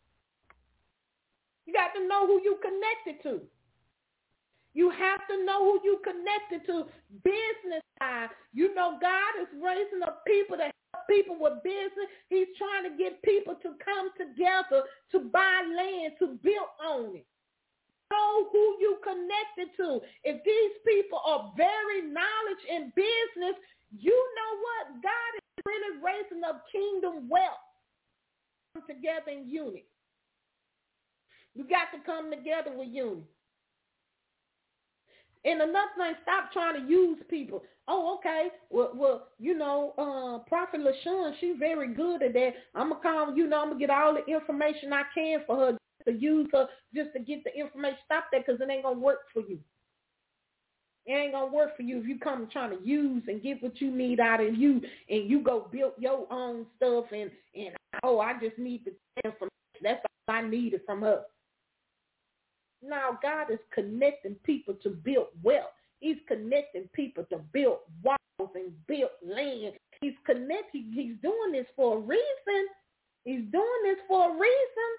You got to know who you connected to. You have to know who you connected to. Business side, you know God is raising up people to help people with business. He's trying to get people to come together to buy land, to build on it. Know who you connected to. If these people are very knowledge in business, you know what? God is really raising up kingdom wealth. Come together in unity. You got to come together with unity. And another thing, stop trying to use people. Oh, okay. Well, well you know, uh, Prophet LaShawn, she's very good at that. I'm going to call, you know, I'm going to get all the information I can for her, to use her, just to get the information. Stop that, because it ain't going to work for you. It ain't going to work for you if you come trying to use and get what you need out of you, and you go build your own stuff, and, and oh, I just need the information. That's all I needed from her. Now, God is connecting people to build wealth. He's connecting people to build walls and build land. He's connecting. He's doing this for a reason. He's doing this for a reason.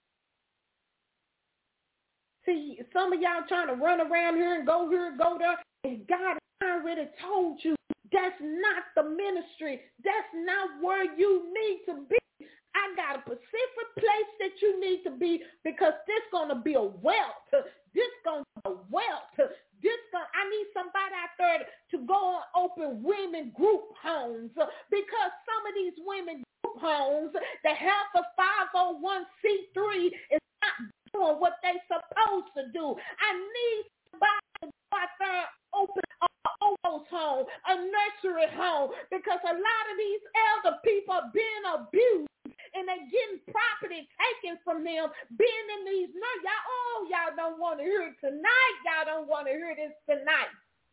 See, some of y'all trying to run around here and go here and go there, and God already told you that's not the ministry. That's not where you need to be. I got a specific place that you need to be, because this going to be a wealth. This going to be a wealth. This going I need somebody out there to go and open women group homes, because some of these women group homes that have a five oh one c three is not doing what they supposed to do. I need somebody to go out there and open a old home, a nursery home, because a lot of these elder people are being abused. And they're getting property taken from them, being in these, no, y'all, oh, y'all don't want to hear it tonight. Y'all don't want to hear this tonight.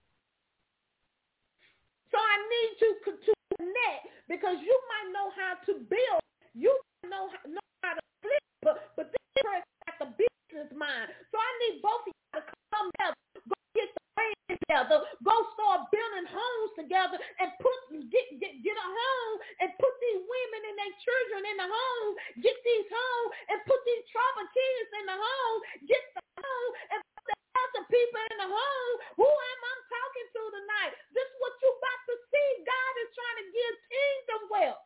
So I need you to connect, because you might know how to build. You might know, know how to flip, but, but this person got the business mind. So I need both of you to come together, go get the land together, go start building homes together, and put get, get, get a home and put these women and their children in the home, get these homes and put these troubled kids in the home, get the home and put the other people in the home. Who am I talking to tonight? This is what you about to see. God is trying to give kingdom wealth.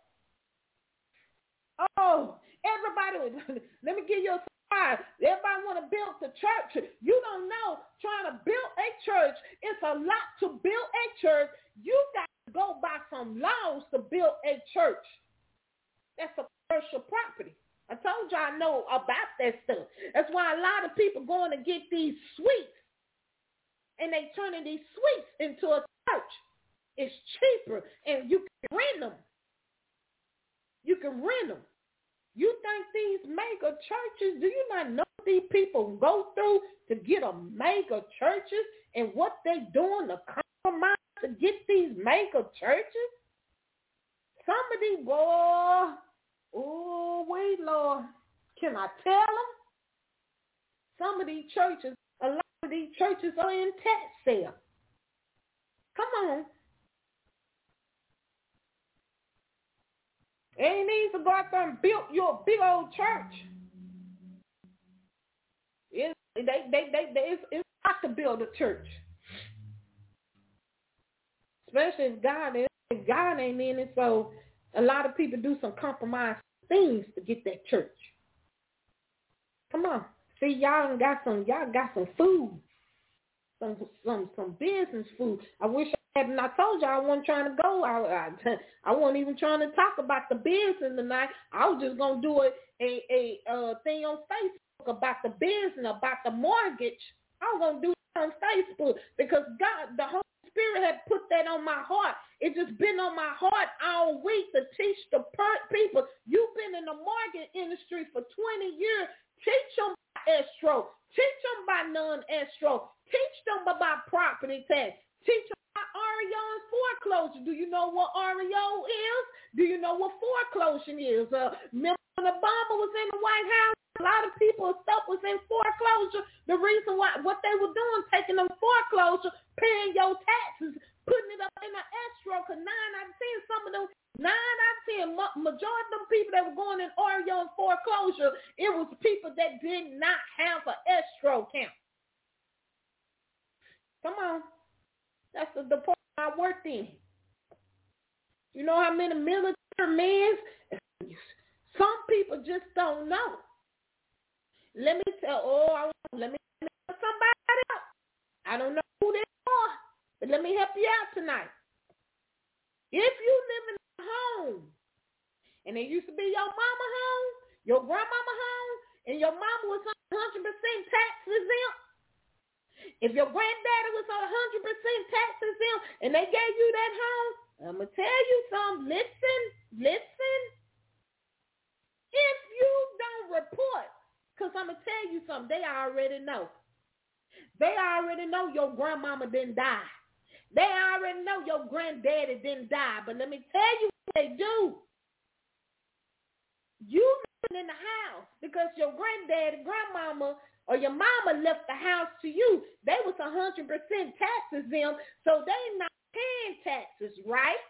Oh, everybody, let me give you a surprise. Everybody want to build the church. You don't know, trying to build a church, it's a lot to build a church. You got to go by some laws to build a church. That's a commercial property. I told you I know about that stuff. That's why a lot of people going to get these suites, and they turning these suites into a church. It's cheaper, and you can rent them. You can rent them. You think these mega churches, do you not know what these people go through to get a mega churches and what they doing to compromise to get these mega churches? Some of these, boy, oh, wait, Lord, can I tell them? Some of these churches, a lot of these churches are in tax sale. Come on. Ain't need to go out there and build you a big old church. It's, they, they, they, they, it's, it's hard to build a church. Especially if God, if God ain't in it. So a lot of people do some compromise things to get that church. Come on. See, y'all got some, y'all got some food. Some, some, some business food. I wish I hadn't. I told y'all I wasn't trying to go. I, I, I wasn't even trying to talk about the business tonight. I was just gonna do a, a, a uh, thing on Facebook about the business, about the mortgage. I was gonna do it on Facebook because God, the Holy Spirit had put that on my heart. It just been on my heart all week to teach the per- people. You've been in the mortgage industry for twenty years. Teach them about escrow. Teach them about non-escrow. Teach them about property tax. Teach them about R E O and foreclosure. Do you know what R E O is? Do you know what foreclosure is? Uh, remember when Obama was in the White House? A lot of people's stuff was in foreclosure. The reason why, what they were doing, taking them foreclosure, paying your taxes, putting it up in an escrow, because nine out of ten, some of them, nine out of ten, majority of them people that were going in R E O and foreclosure, it was people that did not have an escrow account. Come on. That's the department I worked in. You know how many military men? Some people just don't know. Let me tell, oh, I, let me help somebody out. I don't know who they are, but let me help you out tonight. If you live in a home, and it used to be your mama home, your grandmama home, and your mama was on one hundred percent tax exempt, if your granddaddy was on one hundred percent tax exempt, and they gave you that home, I'm going to tell you something. Listen, listen. If you don't report, because I'm going to tell you something, they already know. They already know your grandmama didn't die. They already know your granddaddy didn't die. But let me tell you what they do. You living in the house because your granddaddy, grandmama, or your mama left the house to you. They was one hundred percent tax exempt, so they not paying taxes, right?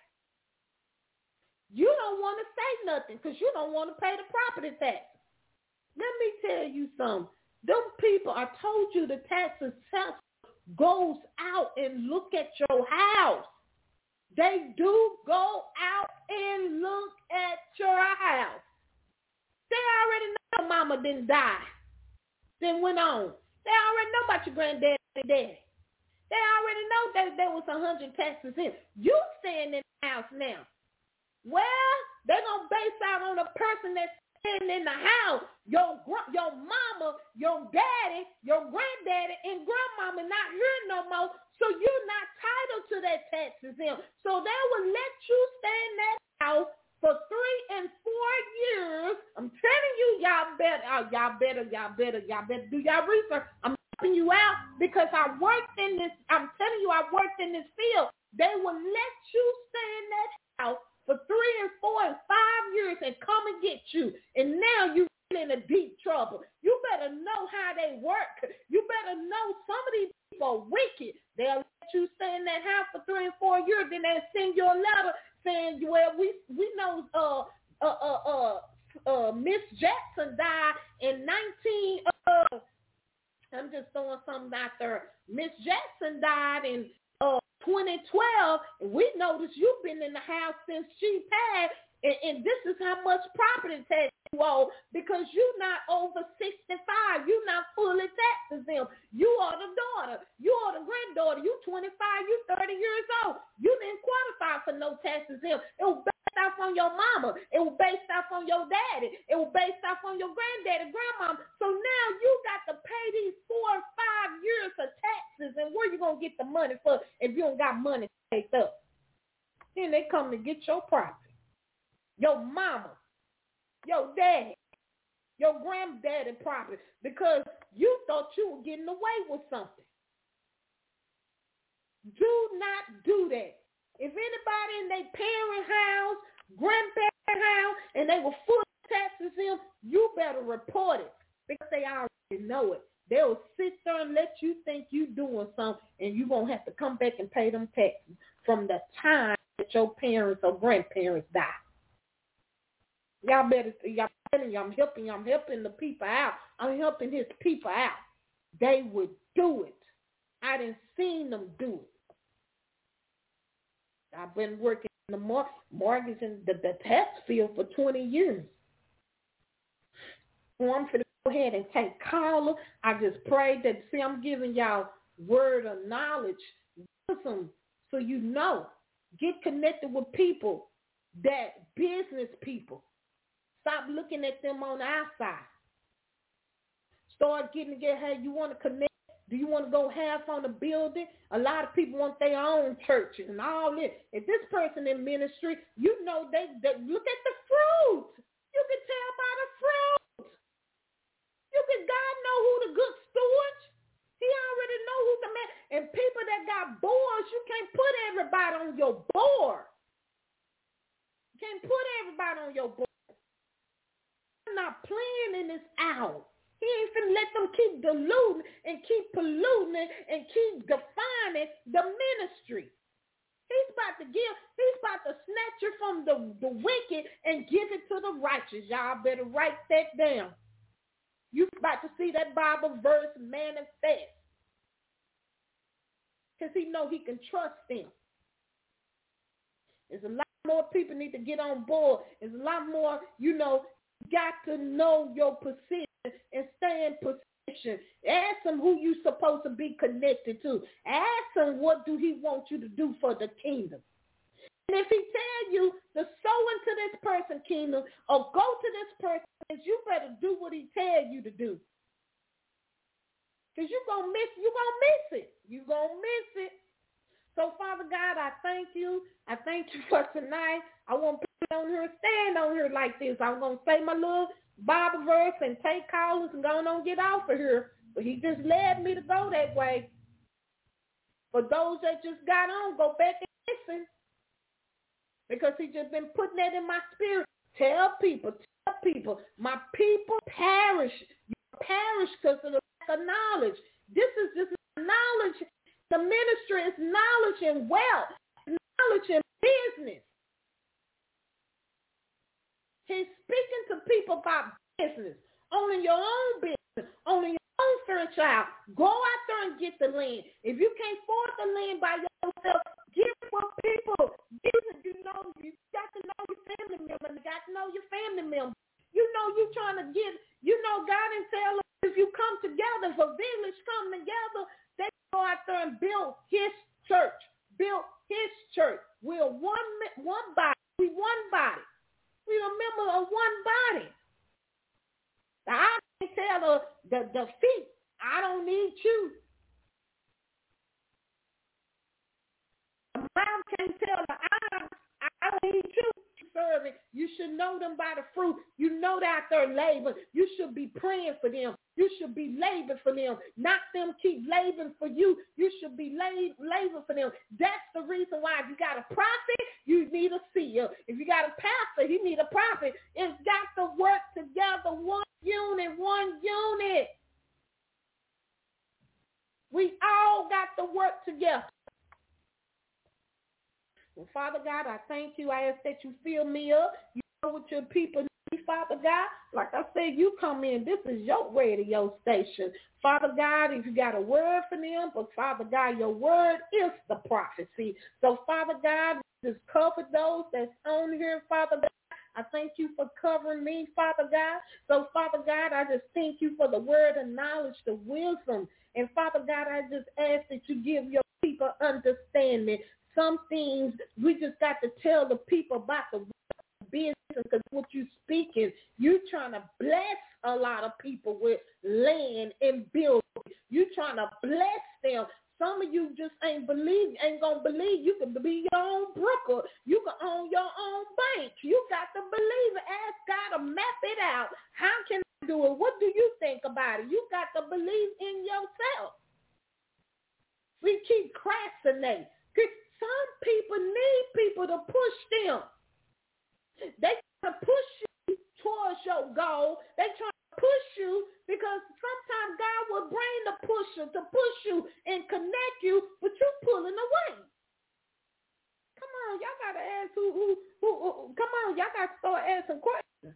You don't want to say nothing because you don't want to pay the property tax. Let me tell you something. Them people, I told you the tax assessor goes out and look at your house. They do go out and look at your house. They already know mama didn't die. Then went on. They already know about your granddaddy and daddy. They already know that there was one hundred taxes in. You staying in the house now. Well, they're going to base out on the person that's staying in the house. Your your mama, your daddy, your granddaddy, and grandmama not here no more, so you're not titled to that tax exempt. So they will let you stay in that house for three and four years. I'm telling you, y'all better, oh, y'all better, y'all better, y'all better do y'all research. I'm helping you out because I worked in this, I'm telling you, I worked in this field. They will let you stay in that house for three and four and five years and come and get you. And now you're in a deep trouble. You better know how they work. You better know some of these people are wicked. They'll let you stay in that house for three and four years, then they'll send you a letter saying, well, we we know uh uh uh uh, uh Miss Jackson died in nineteen uh I'm just throwing something out there. Miss Jackson died in uh twenty twelve, and we noticed you've been in the house since she passed, and, and this is how much property tax you owe because you're not over sixty-five. You're not fully tax exempt. You are the daughter. You are the granddaughter. You twenty-five. You thirty years old. You didn't qualify for no tax exempt. It was based off on your mama. It was based off on your daddy. It was based off on your granddaddy, grandmama. So now you got to pay these four or five years of taxes, and where you going to get the money for if you don't got money saved up? Then they come to get your property. Your mama, your daddy, your granddaddy property, because you thought you were getting away with something. Do not do that. If anybody in their parent house, grandparent house, and they were full of taxes in, you better report it because they already know it. They'll sit there and let you think you doing something, and you won't have to come back and pay them taxes from the time that your parents or grandparents die. Y'all better, y'all telling you, I'm helping you, I'm helping the people out. I'm helping his people out. They would do it. I didn't see them do it. I've been working in the mor- mortgage and the, the tax field for twenty years. So I'm going to go ahead and take caller. I just prayed that, see, I'm giving y'all word of knowledge, wisdom, so you know. Get connected with people, that business people. Stop looking at them on the outside. Start getting together. Hey, you want to connect? Do you want to go half on the building? A lot of people want their own churches and all this. If this person in ministry, you know, they, they look at the fruit. You can tell by the fruit. You can, God know who the good stewards. He already know who the man. And people that got boards, you can't put everybody on your board. You can't put everybody on your board. I'm not playing in this hour. He ain't finna let them keep diluting and keep polluting and keep defining the ministry. He's about to give, he's about to snatch you from the, the wicked and give it to the righteous. Y'all better write that down. You about to see that Bible verse manifest. Because he know he can trust them. There's a lot more people need to get on board. There's a lot more, you know, got to know your position and stay in position. Ask him who you supposed to be connected to. Ask him what do he want you to do for the kingdom. And if he tell you to sow into this person's kingdom or go to this person, you better do what he tell you to do. Because you're going to miss, you're going to miss it. You're going to miss it. So, Father God, I thank you. I thank you for tonight. I won't put on here, stand on here like this. I'm going to say my little Bible verse and take callers and go on get off of here. But he just led me to go that way. For those that just got on, go back and listen. Because he just been putting that in my spirit. Tell people, tell people, my people perish. You perish because of the lack of knowledge. This is just knowledge. The ministry is knowledge and wealth, knowledge and business. He's speaking to people about business, owning your own business, owning your own franchise. Go out there and get the land. If you can't afford the land by yourself, give it for people. Give it, you know, you got to know your family member. You got to know your family member. You know you're trying to get, you know, God and tell us if you come together, if a village come together, they go out there and build his church. Build his church. We're one one body. We one body. We a member of one body. The eye can't tell the, the, the feet, I don't need you. The mouth can't tell the eye, I don't need you. Serving. You should know them by the fruit. You know that they're laboring. You should be praying for them. You should be laboring for them. Not them keep laboring for you. You should be lab- laboring for them. That's the reason why if you got a prophet, you need a seer. If you got a pastor, you need a prophet. It's got to work together, one unit, one unit. We all got to work together. Well, Father God, I thank you. I ask that you fill me up. You know what your people need, Father God. Like I said, you come in. This is your radio station. Father God, if you got a word for them, but Father God, your word is the prophecy. So, Father God, just cover those that's on here, Father God. I thank you for covering me, Father God. So, Father God, I just thank you for the word of knowledge, the wisdom. And, Father God, I just ask that you give your people understanding. Some things we just got to tell the people about the business, because what you speaking, you trying to bless a lot of people with land and building. You trying to bless them some of you just ain't believe, ain't gonna believe you can be your own broker. You can own your own bank. You got to believe it. Ask God to map it out. How can I do it? What do you think about it? You got to believe in yourself. We keep procrastinating. Some people need people to push them. They try to push you towards your goal. They try to push you because sometimes God will bring the pusher to push you and connect you, but you pulling away. Come on, y'all got to ask who, who, who, who, come on, y'all got to start asking questions.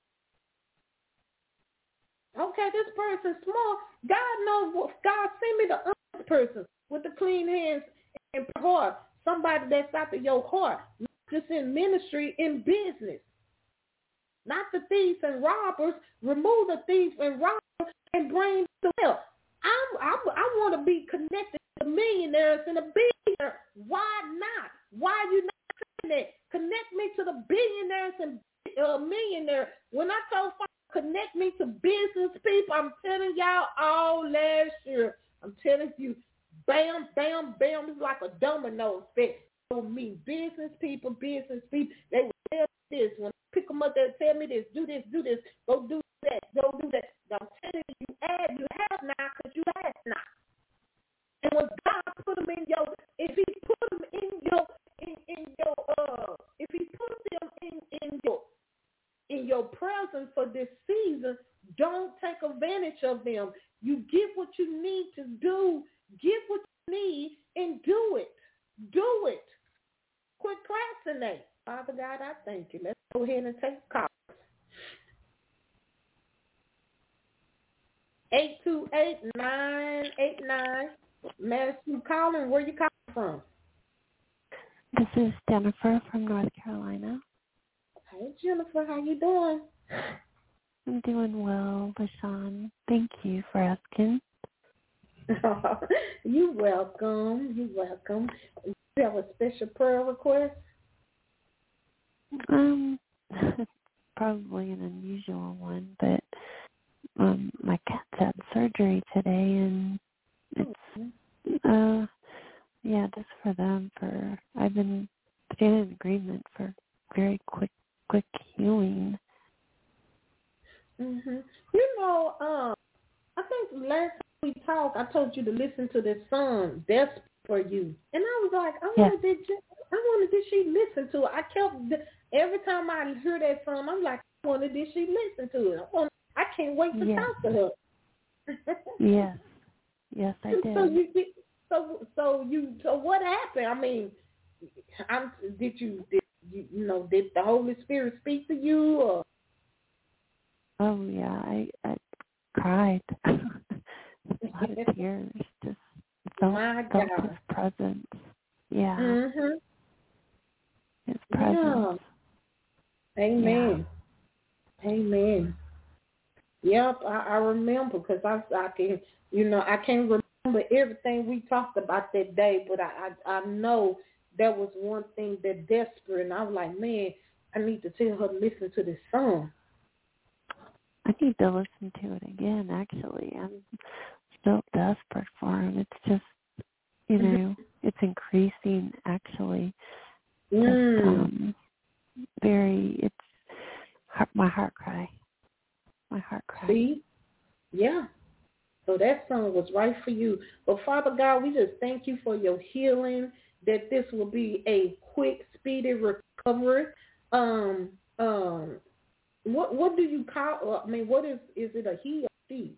Okay, this person's small. God knows what, God send me the honest person with the clean hands and heart. Somebody that's after your heart, not just in ministry, in business. Not the thieves and robbers. Remove the thieves and robbers and bring the wealth. I'm, I'm, I want to be connected to millionaires and a billionaire. Why not? Why are you not saying that? Connect me to the billionaires and uh, millionaires. When I told Father, connect me to business people, I'm telling y'all all last year, I'm telling you, bam, bam, bam. It's like a domino effect. For me, business people, business people, they will tell me this. When I pick them up, they'll tell me this, do this, do this, go do that, go do that. I'm telling you, you add, you have not because you ask not. And when God put them in your, if he put them in your, in, in your, uh, if he put them in, in your, in your presence for this season, don't take advantage of them. You get what you need to do. Get what you need and do it. Do it. Quit procrastinating. Father God, I thank you. Let's go ahead and take calls. eight two eight, nine eight nine. Matthew calling. Where you calling from? This is Jennifer from North Carolina. Hey, Jennifer. How you doing? I'm doing well, LaShawn. Thank you for asking. You're welcome. You're welcome. Do you have a special prayer request? Um, probably an unusual one, but um, my cat's had surgery today, and it's uh, yeah, just for them. For I've been staying in agreement for very quick, quick healing. Mhm. You know, um, I think last time we talked, I told you to listen to this song, "Desperate for You," and I was like, I Yeah. wonder did you, I wonder did she listen to it? I kept every time I hear that song, I'm like, I wonder did she listen to it? I, wonder, I can't wait to yes. talk to her. Yes, yes, I did. So you did, so so you so what happened? I mean, I'm, did you did you, you know did the Holy Spirit speak to you? Or? Oh yeah, I, I cried. A lot of tears. Just felt, My felt God. his presence. Yeah. Mhm. His presence. Yeah. Amen. Yeah. Amen. Yep, I, I remember because I, I can, you know, I can't remember everything we talked about that day, but I, I, I know there was one thing that desperate, and I was like, man, I need to tell her to listen to this song. I need to listen to it again, actually. I'm still desperate for him. It's just, you know, it's increasing, actually. Mm. Just, um, very, it's heart, my heart cry. My heart cry. See? Yeah. So that song was right for you. But Father God, we just thank you for your healing, that this will be a quick, speedy recovery. Um, um, what what do you call? I mean, what is is it a he or she?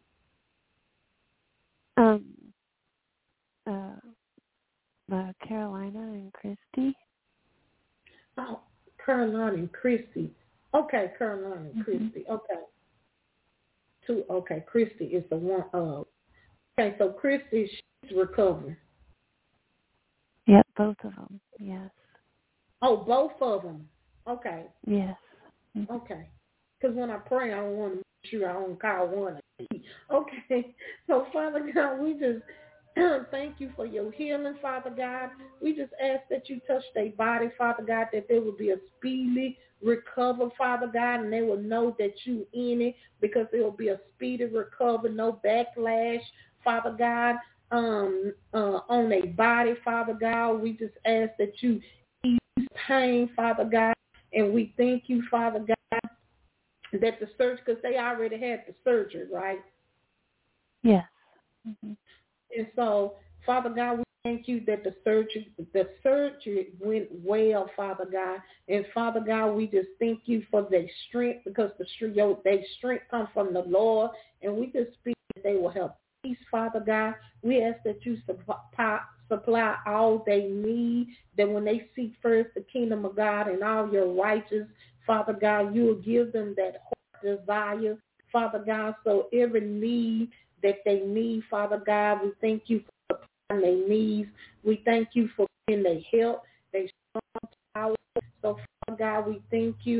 Um, uh, uh, Carolina and Christy. Oh, Carolina and Christy. Okay, Carolina and Mm-hmm. Christy. Okay. Two. Okay, Christy is the one. Uh, okay, so Christy, she's recovering. Yep, both of them. Yes. Oh, both of them. Okay. Yes. Mm-hmm. Okay. Because when I pray, I don't want to make sure I don't call one. Okay. So, Father God, we just thank you for your healing, Father God. We just ask that you touch their body, Father God, that there will be a speedy recover, Father God, and they will know that you in it because there will be a speedy recover, no backlash, Father God. um, uh, on their body, Father God. We just ask that you ease pain, Father God. And we thank you, Father God, that the surgery, because they already had the surgery, right? Yes. Mm-hmm. And so, Father God, we thank you that the surgery, the surgery went well, Father God. And Father God, we just thank you for their strength, because the your, their strength comes from the Lord. And we just speak that they will have peace, Father God. We ask that you supply, supply all they need, that when they seek first the kingdom of God and all your righteousness, Father God, you will give them that heart desire, Father God. So every need that they need, Father God, we thank you for supplying their needs. We thank you for being their help, their strong power. So, Father God, we thank you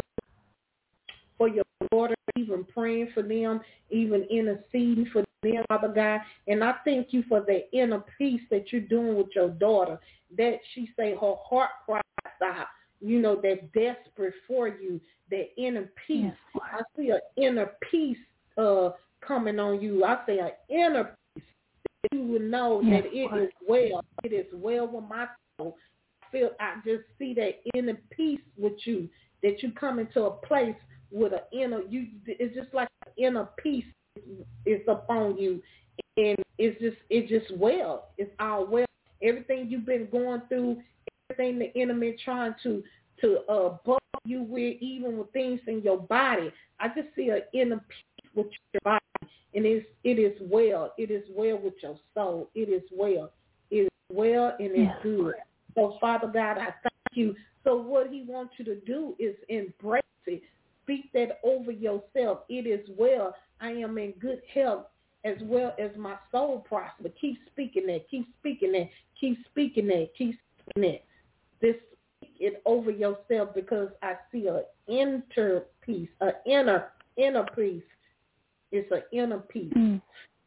for your daughter, even praying for them, even interceding for them, Father God. And I thank you for the inner peace that you're doing with your daughter, that she say her heart cries out, you know, that desperate for you, that inner peace. Yes, I see an inner peace uh, coming on you. I say an inner peace that you will know yes, that it Lord. is well. It is well with my soul. I feel, I just see that inner peace with you, that you come into a place with an inner, you, it's just like an inner peace is upon you, and it's just, it's just well, it's all well. Everything you've been going through, everything the enemy trying to to uh bug you with, even with things in your body, I just see an inner peace with your body, and it's it is well, it is well with your soul, it is well, it is well, and it's Yes, good. Lord. So Father God, I thank you. So what he wants you to do is embrace it. Speak that over yourself. It is well. I am in good health as well as my soul prosper. Keep speaking that. Keep speaking that. Keep speaking that. Keep speaking that. Just speak it over yourself, because I see an inner peace, an inner, inner peace. It's an inner peace. Mm.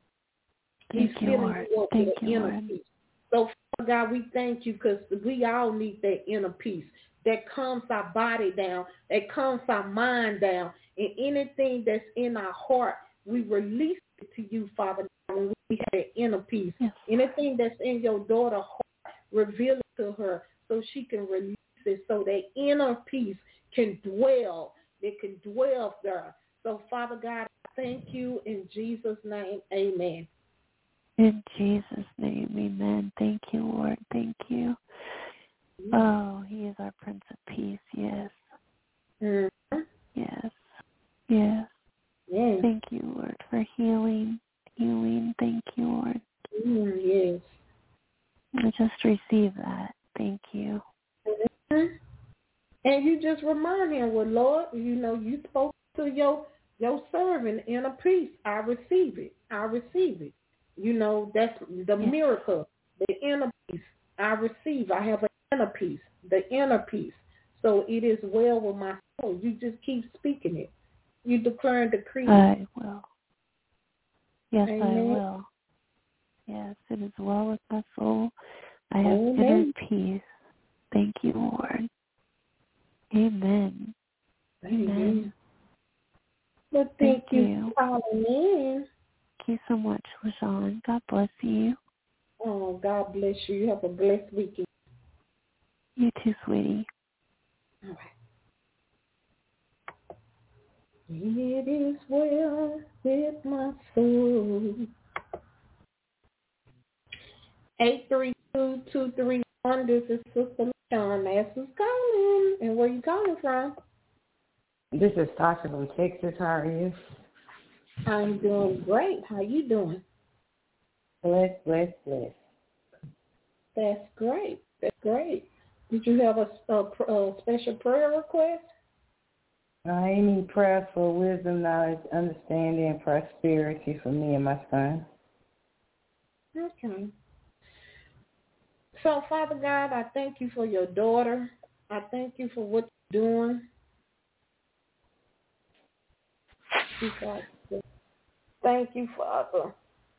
Thank He's you, filling Lord. you up Thank with an you, inner Lord. peace. So, Father God, we thank you, because we all need that inner peace that calms our body down, that calms our mind down, and anything that's in our heart, we release it to you, Father, when we have that inner peace. Yes. Anything that's in your daughter's heart, reveal it to her so she can release it, so that inner peace can dwell. It can dwell there. So, Father God, I thank you in Jesus' name. Amen. In Jesus' name, amen. Thank you, Lord. Thank you. Oh, he is our Prince of Peace. Yes. Mm-hmm. Yes. Yes. Yes. Thank you, Lord, for healing. Healing. Thank you, Lord. Mm, yes. I just receive that. Thank you. Mm-hmm. And you just remind him, well, Lord, you know, you spoke to your your servant in a peace. I receive it. I receive it. You know, that's the Yes. miracle, the inner peace. I receive. I have an inner peace, the inner peace. So it is well with my soul. You just keep speaking it. You declare and decree. I will. Yes, Amen. I will. Yes, it is well with my soul. I have Amen. inner peace. Thank you, Lord. Amen. Amen. Amen. Well, thank, Thank you you. for calling in. Thank you so much, LaShawn. God bless you. Oh, God bless you. You have a blessed weekend. You too, sweetie. All right. It is well with my soul. eight three two, two three one. This is Sister LaShawn. That's who's calling. And where you calling from? This is Tasha from Texas. How are you? I'm doing great. How you doing? Bless, bless, bless. That's great. That's great. Did you have a, a, a special prayer request? I need prayers for wisdom, knowledge, understanding, and prosperity for me and my son. Okay. So, Father God, I thank you for your daughter. I thank you for what you're doing. Thank you, Father.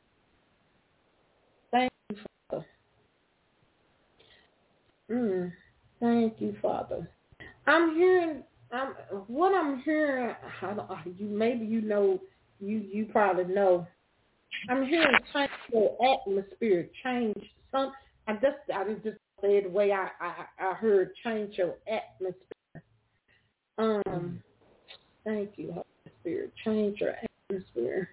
Thank you, Father. Mm, thank you, Father. I'm hearing. I'm what I'm hearing. I don't. You maybe you know. You you probably know. I'm hearing change your atmosphere, change some. I just I didn't just say it the way I, I I heard change your atmosphere. Um, thank you, Holy Spirit. Change your atmosphere.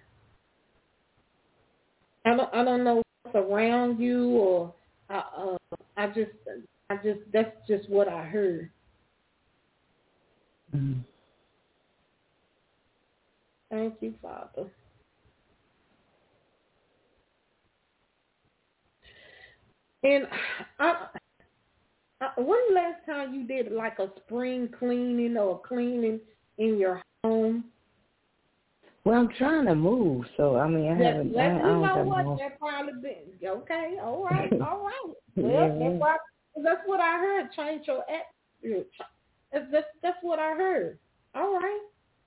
I don't I don't know what's around you, or I uh, I just I just that's just what I heard. Mm-hmm. Thank you, Father. And I, I, when the last time you did like a spring cleaning or cleaning in your home? Well, I'm trying to move, so I mean, I That, haven't. that, I, I you don't know have what? more. That probably been okay. All right, all right. Well, Yeah. that's, why, that's what I heard. Change your atmosphere. That's, that's that's what I heard. All right.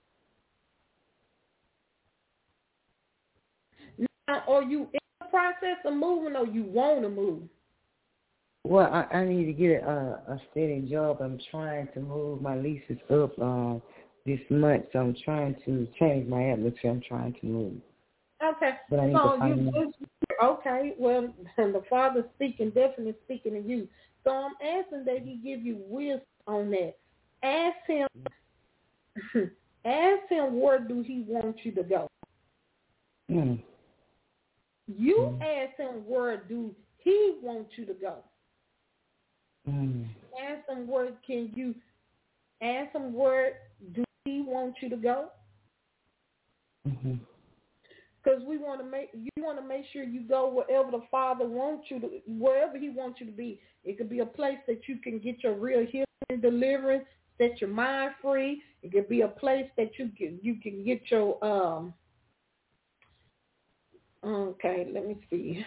Now, are you in the process of moving, or you want to move? Well, I, I need to get a, a steady job. I'm trying to move. My lease is up um, this month, so I'm trying to change my atmosphere. I'm trying to move. Okay. But I need so to find you okay? Well, the Father's speaking, definitely speaking to you. So I'm asking that He give you wisdom on that. Ask Him. Ask Him where do He want you to go. Mm. You Mm. ask Him where do He want you to go. Mm. Ask Him where can you. Ask Him where do He want you to go. Mm-hmm. Because we want to make you want to make sure you go wherever the Father wants you to, wherever He wants you to be. It could be a place that you can get your real healing and deliverance, set your mind free. It could be a place that you can you can get your um. Okay, let me see.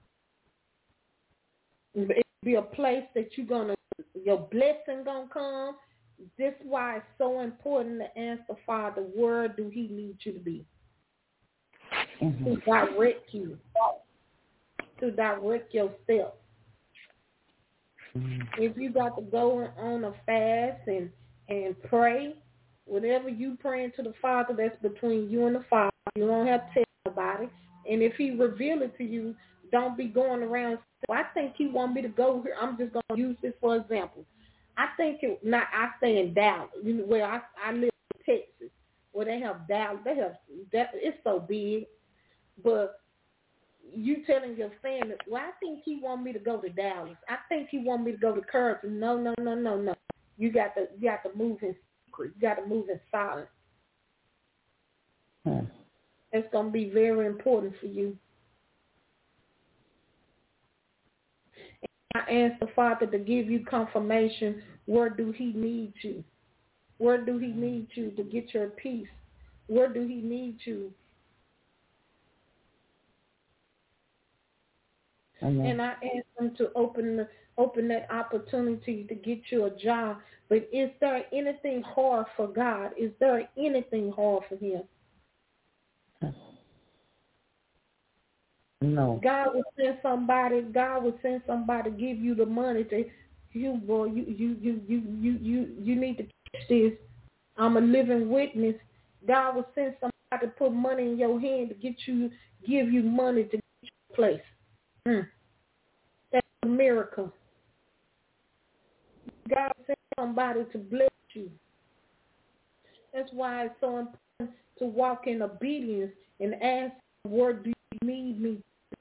It could be a place that you're gonna your blessing gonna come. This is why it's so important to ask the Father, where do He need you to be? Mm-hmm. To direct you, to direct yourself. Mm-hmm. If you got to go on a fast and and pray, whatever you praying to the Father, that's between you and the Father. You don't have to tell nobody. And if He reveal it to you, don't be going around. Well, I think He want me to go here. I'm just gonna use this for example. I think it. Not I stay in Dallas, you know, where I I live in Texas, where they have Dallas. They have that. It's so big. But you telling your family, well, I think he want me to go to Dallas. I think he want me to go to Curtin. No, no, no, no, no. You got to you got to move in secret. You got to move in silence. Hmm. It's going to be very important for you. And I ask the Father to give you confirmation. Where do He need you? Where do He need you to get your peace? Where do He need you? Amen. And I asked Him to open the, open that opportunity to get you a job. But is there anything hard for God? Is there anything hard for Him? No. God will send somebody. God will send somebody to give you the money to you, boy. You you you you you you you need to catch this. I'm a living witness. God will send somebody to put money in your hand to get you, give you money to get you a place. Mm. That's a miracle. God sent somebody to bless you. That's why it's so important to walk in obedience and ask, where do you need me?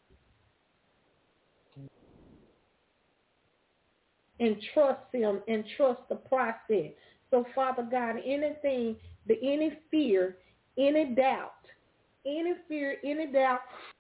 And trust Him and trust the process. So, Father God, anything, the any fear, any doubt, any fear, any doubt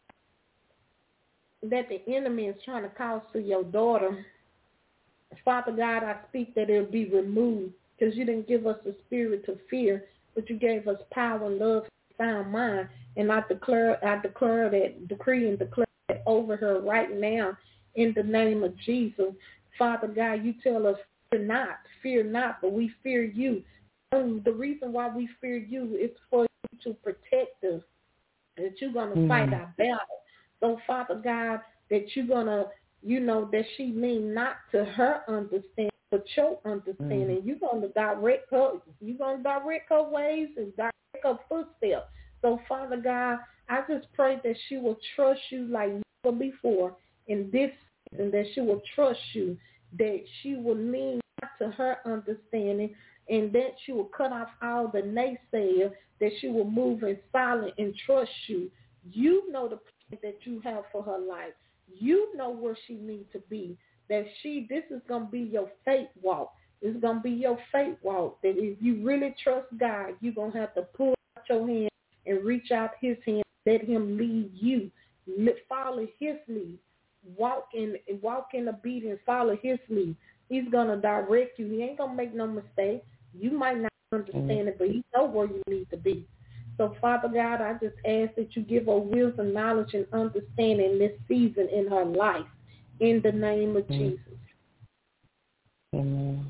that the enemy is trying to cause to your daughter, Father God, I speak that it will be removed, because you didn't give us a spirit of fear, but you gave us power, love, and sound mind. And I declare, I declare that, decree and declare that over her right now in the name of Jesus. Father God, you tell us, fear not, fear not, but we fear you. And the reason why we fear you is for you to protect us, that you're going to mm-hmm. fight our battle. So, Father God, that you're going to, you know, that she lean not to her understanding, but your understanding. Mm-hmm. You're going to direct her, you're going to direct her ways and direct her footsteps. So, Father God, I just pray that she will trust you like never before in this season, that she will trust you, that she will lean not to her understanding, and that she will cut off all the naysayers, that she will move in silence and trust you. You know the plan that you have for her life. You know where she needs to be, that she, this is going to be your faith walk. It's going to be your faith walk, that if you really trust God, you're going to have to pull out your hand and reach out his hand, let him lead you, follow his lead, walk in, walk in obedience, follow his lead. He's going to direct you. He ain't going to make no mistake. You might not understand it, but he knows where you need to be. So, Father God, I just ask that you give her wisdom, knowledge, and understanding this season in her life, in the name of Jesus. Amen.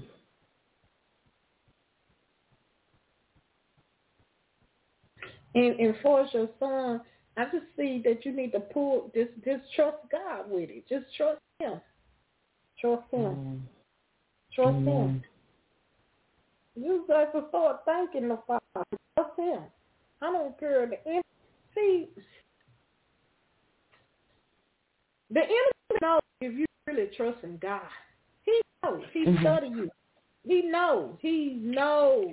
And, and for your son, I just see that you need to pull, just, just trust God with it. Just trust him. Trust him. Amen. Trust Amen. him. You got to start thanking the Father. Trust him. I don't care. The enemy, see, the enemy knows if you really trust in God. He knows. He mm-hmm. studies you. He knows. He knows.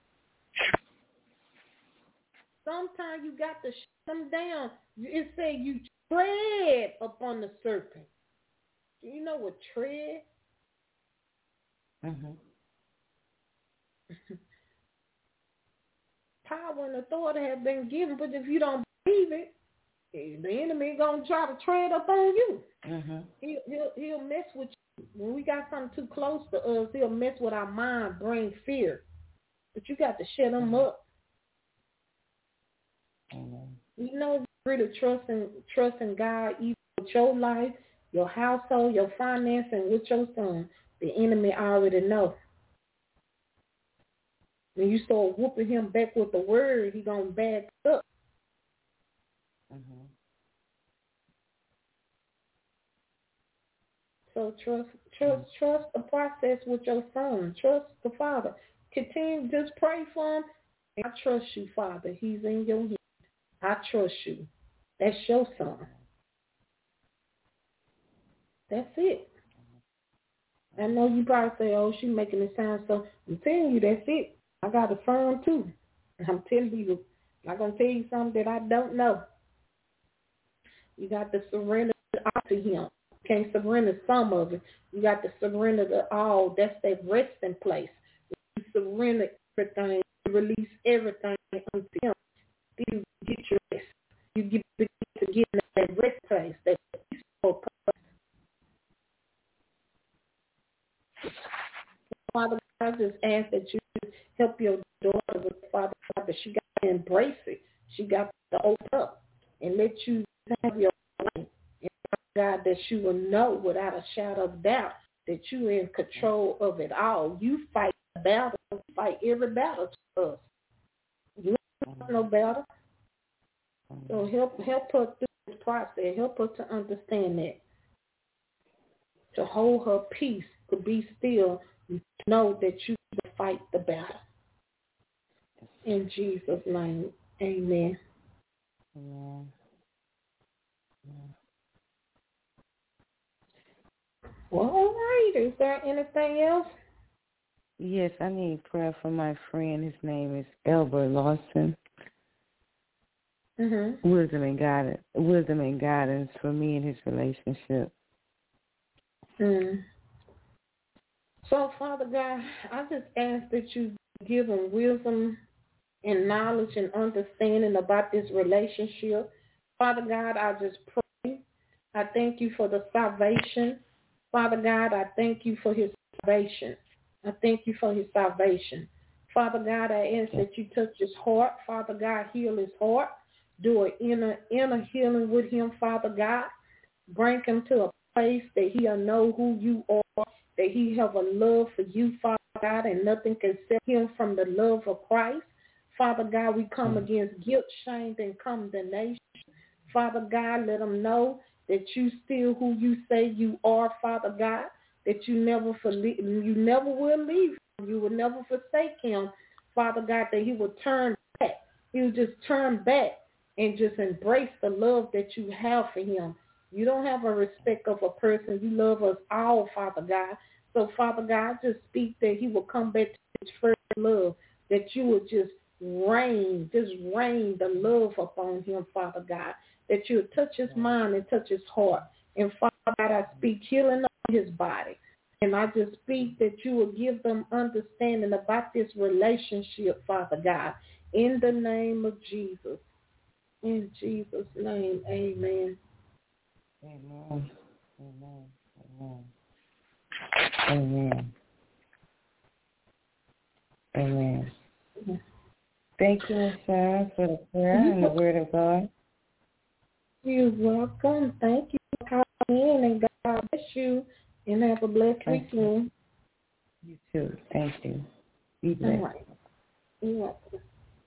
Sometimes you got to shut them down. It say you tread upon the serpent. Do you know what tread? Mm-hmm. Power and authority have been given, but if you don't believe it, the enemy gonna try to tread up on you. Mm-hmm. He'll, he'll he'll mess with you. When we got something too close to us, he'll mess with our mind, bring fear. But you got to shut them mm-hmm. up. Mm-hmm. You know, really trust in trust in God, even with your life, your household, your finance, and with your son. The enemy already know. When you start whooping him back with the word, he gonna back up. Mm-hmm. So trust, trust, trust the process with your son. Trust the Father. Continue, just pray for him. I trust you, Father. He's in your hand. I trust you. That's your son. That's it. I know you probably say, "Oh, she's making it sound so." I'm telling you, that's it. I got a firm too. I'm telling you, I'm going to tell you something that I don't know. You got to surrender all to him. You can't surrender some of it. You got to surrender to all. That's that resting place. You surrender everything, you release everything unto him. Then you get your rest. You get to get in that rest place, that peaceful place. Father, I just ask that you help your daughter with Father, Father. She got to embrace it. She got to open up and let you have your life. And God, that she will know without a shadow of doubt that you're in control of it all. You fight the battle. You fight every battle to us. You don't have no battle. So help help her through this process. Help her to understand that. To hold her peace, to be still, and to know that you fight the battle. In Jesus' name, amen. Amen. Well, all right. Is there anything else? Yes, I need prayer for my friend. His name is Elbert Lawson. Mm-hmm. Wisdom and guidance. Wisdom and guidance for me and his relationship. Mm. So, Father God, I just ask that you give him wisdom and knowledge and understanding about this relationship. Father God, I just pray. I thank you for the salvation. Father God, I thank you for his salvation. I thank you for his salvation. Father God, I ask that you touch his heart. Father God, heal his heart. Do an inner, inner healing with him, Father God. Bring him to a place that he'll know who you are, that he have a love for you, Father God, and nothing can separate him from the love of Christ. Father God, we come against guilt, shame, and condemnation. Father God, let him know that you still who you say you are, Father God, that you never you never will leave him. You will never forsake him, Father God, that he will turn back. He will just turn back and just embrace the love that you have for him. You don't have a respect of a person. You love us all, Father God. So, Father God, I just speak that he will come back to his first love, that you will just rain, just rain the love upon him, Father God, that you will touch his mind and touch his heart. And, Father God, I speak healing on his body. And I just speak that you will give them understanding about this relationship, Father God, in the name of Jesus. In Jesus' name, amen. Amen. Amen. Amen. Amen. Amen. Amen. Thank you, Sharon, for the prayer and the word of God. You're welcome. Thank you for calling in, and God bless you, and have a blessed Thank weekend. You. you too. Thank you. Be blessed. All right. You're welcome.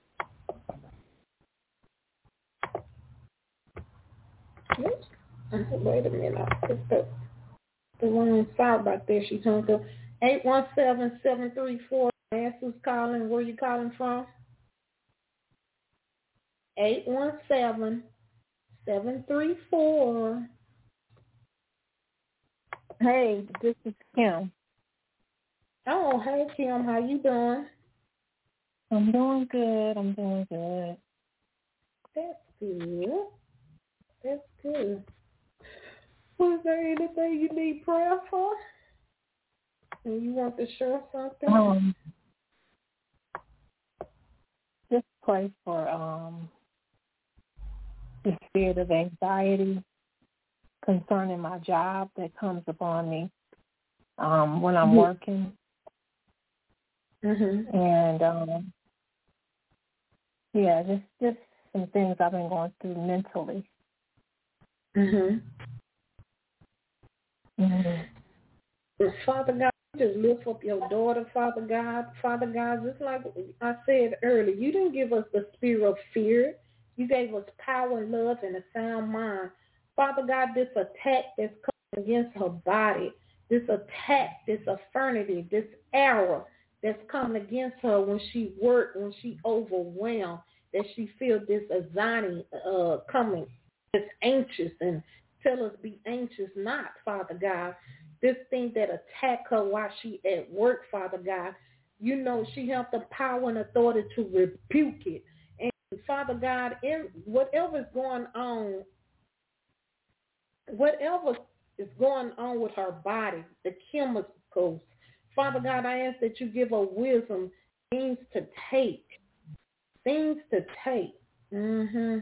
Oops. Wait a minute. I put the, the wrong side back there. She turned to eight one seven, seven three four. Ask who's calling. Where you calling from? eight one seven, seven three four. Hey, this is Kim. Oh, hey, Kim. How you doing? I'm doing good. I'm doing good. That's good. That's good. Was there anything you need prayer for? And you want to share something? Um, just pray for um the spirit of anxiety concerning my job that comes upon me um, when I'm mm-hmm. working. Mm-hmm. And, um, yeah, just, just some things I've been going through mentally. Mm-hmm. Mm-hmm. Father God, just lift up your daughter, Father God. Father God, just like I said earlier, you didn't give us the spirit of fear. You gave us power and love and a sound mind. Father God, this attack that's coming against her body, this attack, this infirmity, this error that's coming against her when she works, when she overwhelmed, that she feels this anxiety uh, coming, this anxious, and tell us be anxious not, Father God. This thing that attack her while she at work, Father God, you know she has the power and authority to rebuke it. And Father God, in whatever is going on, whatever is going on with her body, the chemicals, Father God, I ask that you give her wisdom, things to take, things to take. Mm-hmm.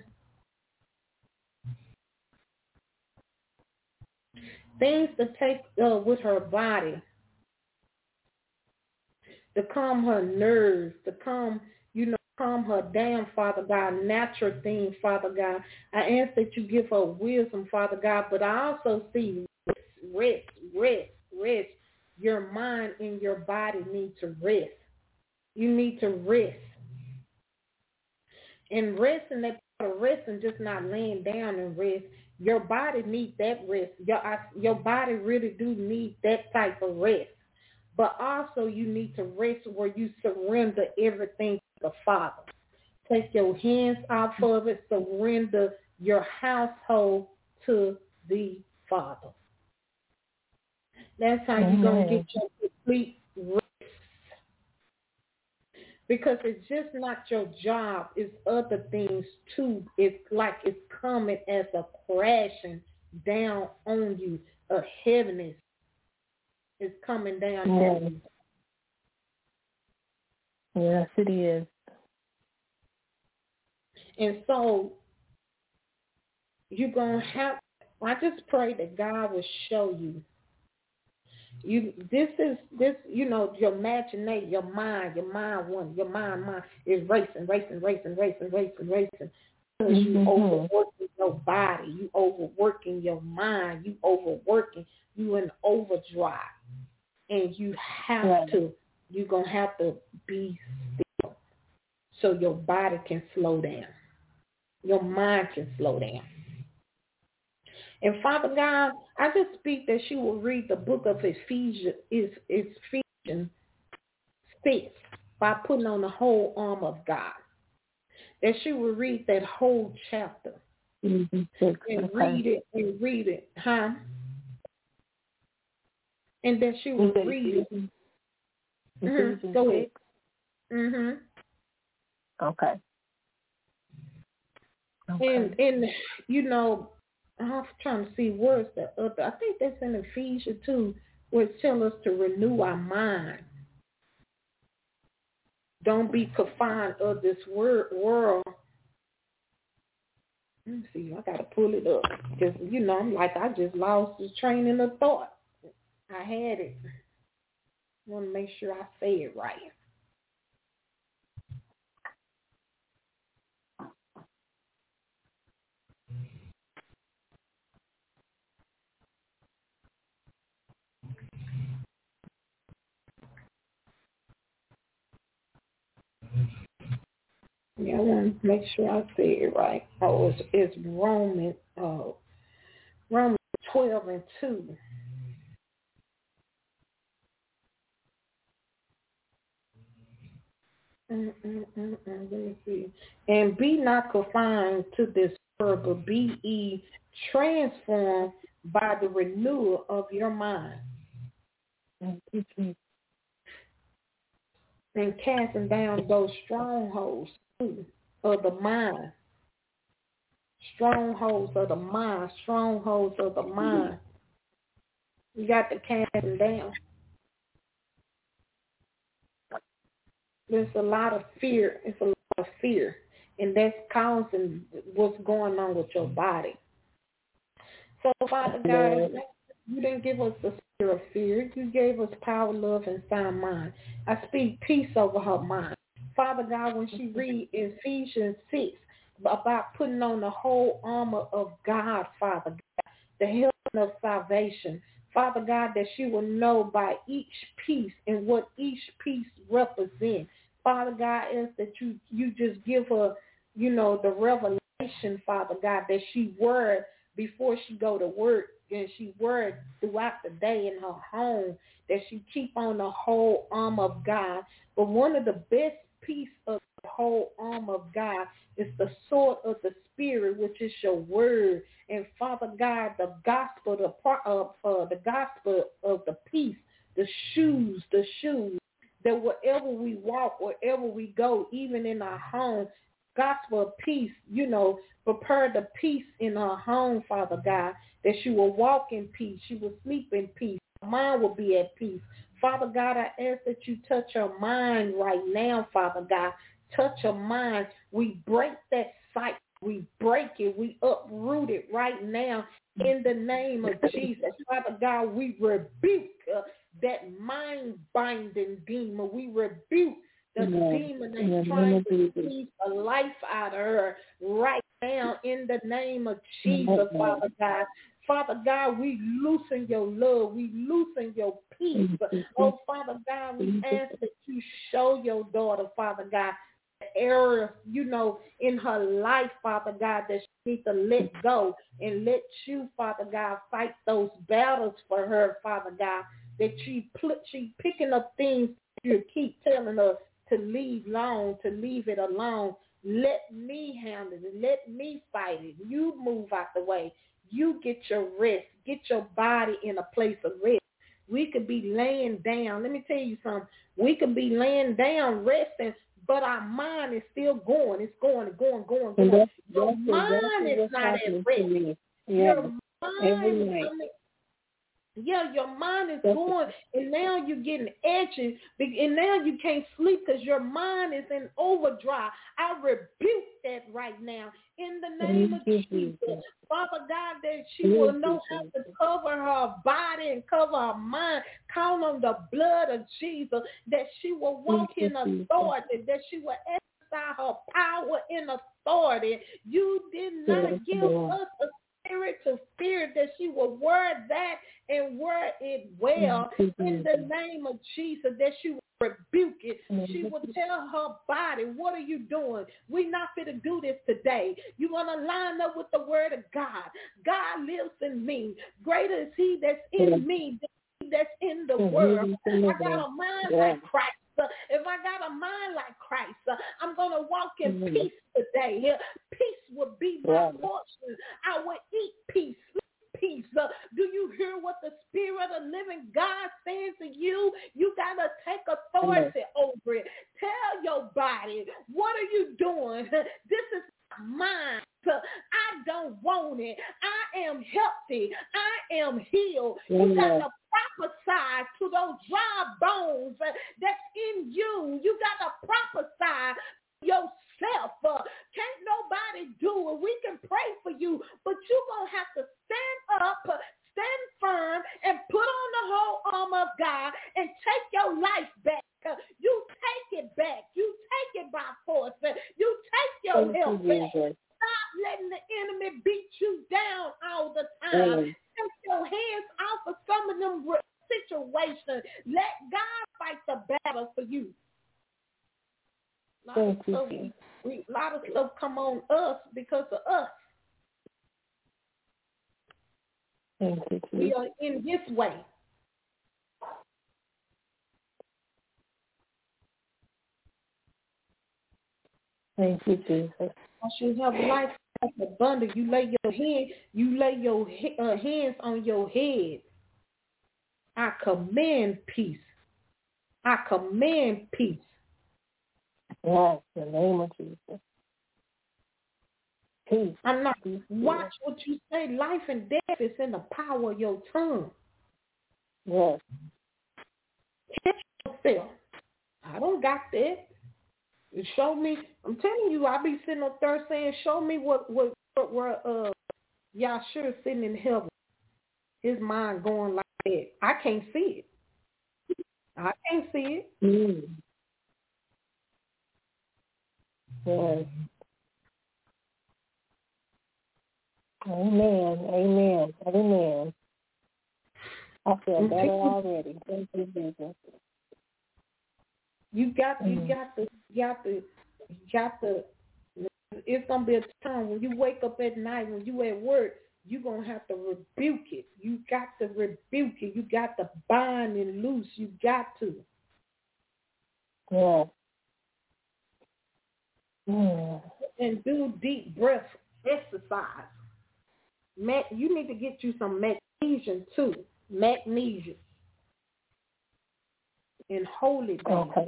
Things to take uh, with her body, to calm her nerves, to calm, you know, calm her down, Father God, natural things, Father God. I ask that you give her wisdom, Father God, but I also see rest, rest, rest. Your mind and your body need to rest. You need to rest. And rest, and that part of rest and just not laying down and rest. Your body needs that rest. Your, your body really do need that type of rest. But also you need to rest where you surrender everything to the Father. Take your hands off of it. Surrender your household to the Father. That's how you're going to get your complete rest. Because it's just not your job. It's other things too. It's like it's coming as a crashing down on you. A heaviness is coming down yes. on you. Yes, it is. And so you're going to have, I just pray that God will show you. You, this is, this, you know, your imagination, your mind, your mind one, your mind, mind is racing, racing, racing, racing, racing, racing. Because you mm-hmm. overworking your body, you overworking your mind, you overworking, you in overdrive. And you have yeah. to, you're going to have to be still so your body can slow down. Your mind can slow down. And Father God, I just speak that she will read the book of Ephesians, is Ephesians six, by putting on the whole armor of God. that she would read that whole chapter. Mm-hmm. Six, and okay. read it and read it, huh? And that she would okay. read it. Mm-hmm. Go ahead. Mhm. Okay. okay. And and you know, I'm trying to see where's the other. I think that's in Ephesians two, where it tells us to renew our mind. Don't be confined of this word world. Let me see. I gotta pull it up because you know I'm like I just lost the training of thought. I had it. I want to make sure I say it right. Yeah, I want to make sure I say it right. Oh, it's, it's Romans, uh, Romans twelve and two. Mm, mm, mm, mm. Let me see. And be not confined to this world, but be ye transformed by the renewal of your mind. Mm-hmm. And casting down those strongholds of the mind. Strongholds of the mind. Strongholds of the mind. You got to cast them down. There's a lot of fear. It's a lot of fear. And that's causing what's going on with your body. So, Father God, you didn't give us the spirit of fear. You gave us power, love, and sound mind. I speak peace over her mind. Father God, when she read Ephesians six about putting on the whole armor of God, Father God, the helmet of salvation, Father God, that she will know by each piece and what each piece represents. Father God, is that you, you just give her, you know, the revelation, Father God, that she word before she go to work and she word throughout the day in her home, that she keep on the whole arm of God. But one of the best piece of the whole arm of God is the sword of the Spirit, which is your word. And Father God, the gospel, the uh, uh, the gospel of the peace, the shoes, the shoes, that wherever we walk, wherever we go, even in our home, gospel of peace, you know, prepare the peace in her home, Father God, that she will walk in peace, she will sleep in peace, her mind will be at peace. Father God, I ask that you touch her mind right now, Father God. Touch her mind. We break that cycle. We break it. We uproot it right now in the name of Jesus. Father God, we rebuke uh, that mind-binding demon. We rebuke the yeah. demon that's yeah. trying to squeeze the life out of her right now in the name of Jesus, yeah. Father God. Father God, we loosen your love. We loosen your peace. Oh, Father God, we ask that you show your daughter, Father God, the area, you know, in her life, Father God, that she needs to let go and let you, Father God, fight those battles for her, Father God, that she put, she picking up things you keep telling her to leave alone, to leave it alone. Let me handle it. Let me fight it. You move out the way. You get your rest. Get your body in a place of rest. We could be laying down. Let me tell you something. We could be laying down resting, but our mind is still going. It's going, going, going, going. That's, your that's mind is not at rest. Yeah. Your mind is coming. Yeah, your mind is going, and now you're getting edgy, and now you can't sleep because your mind is in overdrive. I rebuke that right now in the name of Jesus. Father God, that she will know how to cover her body and cover her mind, count on the blood of Jesus, that she will walk in authority, that she will exercise her power in authority. You did not give us a spirit to fear, that she will word that and word it well in the name of Jesus, that she will rebuke it. She will tell her body, what are you doing? We're not going to do this today. You're going to line up with the word of God. God lives in me. Greater is he that's in me than he that's in the world. I got a mind like Christ. If I got a mind like Christ, I'm going to walk in peace today. Peace will be my portion. I will eat peace. Peace. Uh, do you hear what the Spirit of living God says to you? You got to take authority over it. Tell your body, what are you doing? This is mine. I don't want it. I am healthy. I am healed. You got to prophesy to those dry bones that's in you. You got to prophesy yourself. Uh, can't nobody do it. We can pray for you, but you're going to have to stand up, stand firm, and put on the whole armor of God and take your life back. Uh, you take it back. You take it by force. Uh, you take your health back. Stop letting the enemy beat you down all the time. Mm. Take your hands off of some of them situations. Let God fight the battle for you. A lot, of stuff, we, a lot of stuff come on us because of us. Thank you. We are in this way. Thank you, Jesus. Once you have life abundant, you lay your hand, you lay your uh, hands on your head. I command peace. I command peace. Yes, in the name of Jesus. Peace. I'm not. Peace. Watch what you say. Life and death is in the power of your tongue. Yes. Catch yourself. I don't got that. Show me. I'm telling you, I be sitting up there saying, "Show me what what what where uh Yahshua sitting in heaven. His mind going like that. I can't see it. I can't see it." Mm. Yes. Amen. Amen. Amen. I feel better already. Thank you, Jesus. You got, you mm. got to, you got to, you got to. It's gonna be a time when you wake up at night, when you at work, you're gonna have to rebuke it. You got to rebuke it. You got to bind and loose. You got to. Yeah. Mm. And do deep breath exercise. Mac, you need to get you some magnesium too. Magnesium. And holy bath. Okay.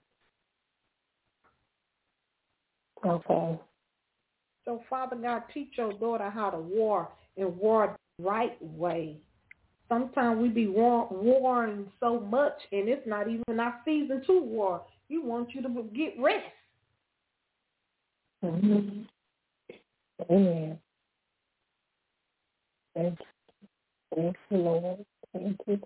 Okay. So, Father God, teach your daughter how to war and war the right way. Sometimes we be war, warring so much, and it's not even our season to war. You want you to get rest. Mm-hmm. Amen. Thank you. Thank you, Lord. Thank you.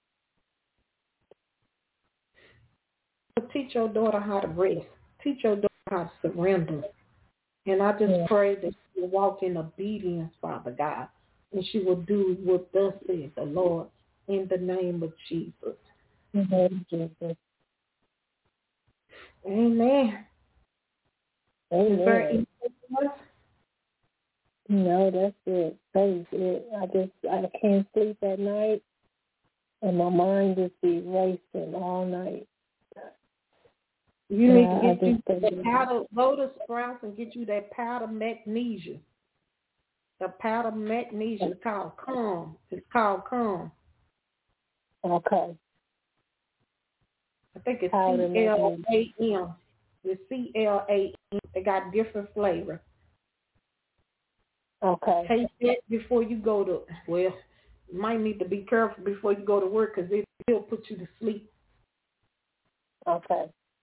Teach your daughter how to rest. Teach your daughter how to surrender. And I just yeah. pray that she will walk in obedience, Father God, and she will do what thus says the Lord in the name of Jesus. Amen. Jesus. Amen. Amen. Is there anything else? No, that's it. That is it. I just I can't sleep at night, and my mind just be racing all night. You yeah, need to get you that powder, go to Sprouts and get you that powder magnesium. The powder magnesium is called Calm. It's called Calm. Okay. I think it's C L A M. It's C L A M. They got different flavor. Okay. Taste it before you go to, well, you might need to be careful before you go to work because it will put you to sleep. Okay.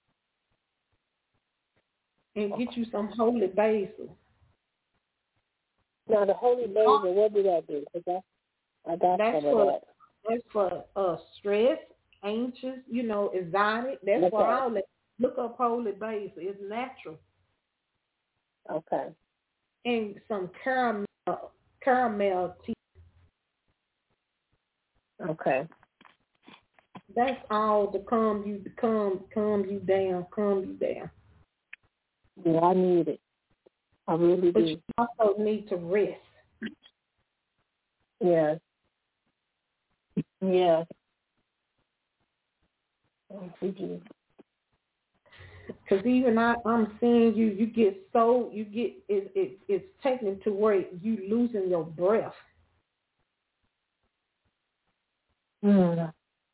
And get you some holy basil. Now, the holy basil, what did that do? Because I, I got that's some for, of that. That's for uh, stress, anxious, you know, anxiety. That's okay. For all that. Look up holy basil. It's natural. Okay. And some caramel, caramel tea. Okay. That's all to calm you, calm, calm you down, calm you down. Yeah, I need it. I really but do. But you also need to rest. Yes. Yes. Thank you, Jesus. Because even I, I'm seeing you, you get so, you get, it, it, it's taken to where you losing your breath. Mm.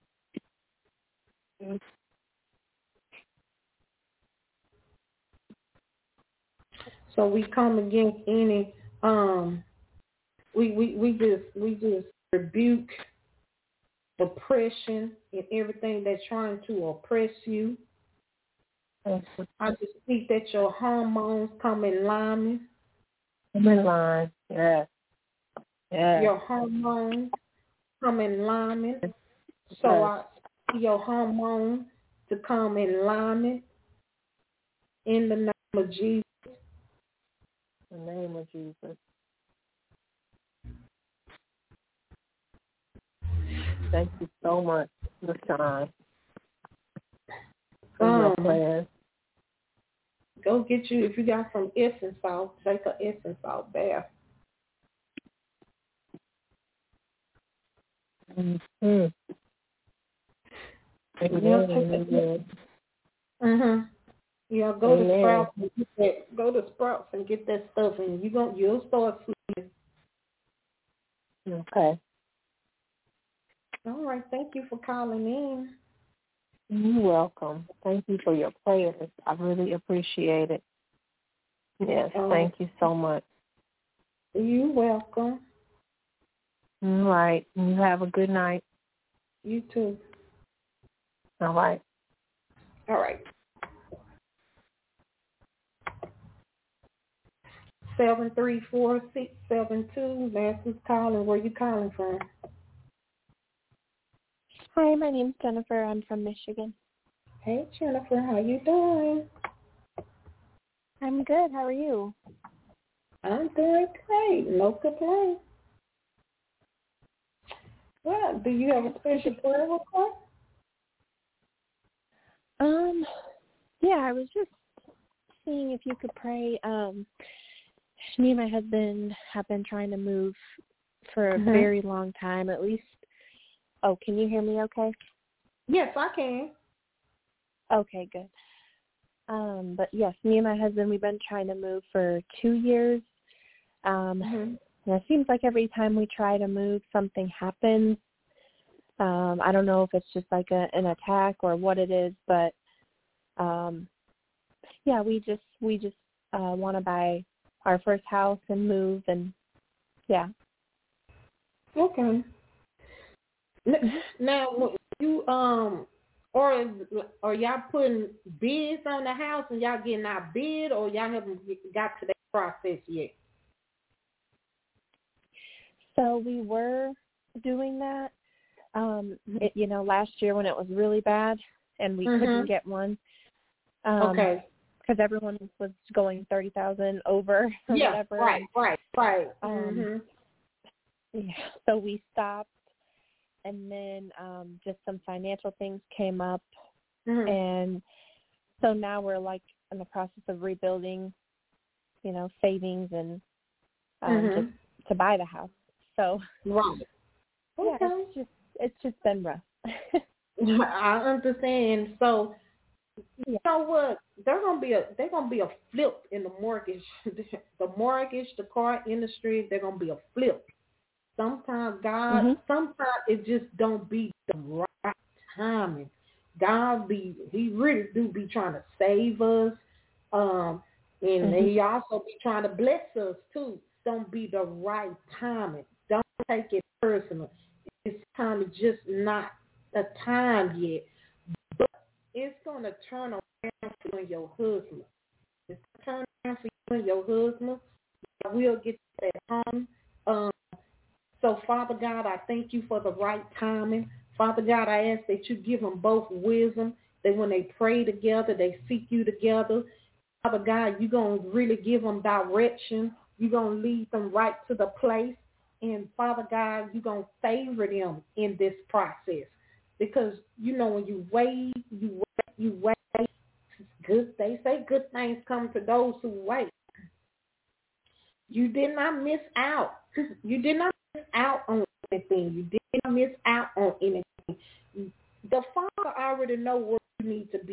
So we come against any, um, we, we, we just, we just rebuke oppression and everything that's trying to oppress you. I just speak that your hormones come in line. Come in line, yes. Yes. Your hormones come in alignment. So I see your hormones to come in alignment in the name of Jesus. In the name of Jesus. Thank you so much, LaShawn, for um, your prayers. Go get you, if you got some Epsom salt, take an Epsom salt bath. Mm-hmm. Amen. Mhm. Yeah, go Amen. to Sprouts and get that, go to Sprouts and get that stuff, and you gon' you'll start sleeping. Okay. All right. Thank you for calling in. You're welcome. Thank you for your prayers. I really appreciate it. Yes, Um, thank you so much. You're welcome. All right. You have a good night. You too. All right. All right. Seven three four six seven two. That's who's calling. Where you calling from? Hi, my name's Jennifer. I'm from Michigan. Hey, Jennifer. How you doing? I'm good. How are you? I'm doing great. No complaints. Well, do you have a special prayer request? Um, yeah, I was just seeing if you could pray. Um, me and my husband have been trying to move for a Mm-hmm. very long time, at least. Oh, can you hear me okay? Yes, I can. Okay, good. Um, but yes, me and my husband, we've been trying to move for two years. Um, Mm-hmm. and it seems like every time we try to move, something happens. Um, I don't know if it's just like a, an attack or what it is, but um, yeah, we just we just uh, want to buy our first house and move, and yeah. Okay. Now, you um, or are y'all putting bids on the house and y'all getting out bid, or y'all haven't got to that process yet? So we were doing that, um, it, you know, last year when it was really bad and we Mm-hmm. couldn't get one. Um, Okay. Because everyone was going thirty thousand over or Yeah, whatever. right, right, right. Um, Mm-hmm. Yeah, so we stopped, and then um, just some financial things came up, Mm-hmm. and so now we're like in the process of rebuilding, you know, savings and um, Mm-hmm. just to buy the house. So Right. yeah, Okay. it's just it's just been rough. I understand. So you know what? They're gonna be a they're gonna be a flip in the mortgage, the mortgage, the car industry. They're gonna be a flip. Sometimes God, Mm-hmm. sometimes it just don't be the right timing. God be He really do be trying to save us, um, and Mm-hmm. He also be trying to bless us too. Don't be the right timing. Don't take it personal. It's time is just not the time yet. But it's going to turn around for you and your husband. It's going to turn around for you and your husband. We'll get that home. Um, so, Father God, I thank you for the right timing. Father God, I ask that you give them both wisdom, that when they pray together, they seek you together. Father God, you're going to really give them direction. You're going to lead them right to the place. And, Father God, you're going to favor them in this process. Because, you know, when you wait, you wait, you wait, good, they say good things come to those who wait. You did not miss out. You did not miss out on anything. You did not miss out on anything. The Father already know where you need to be.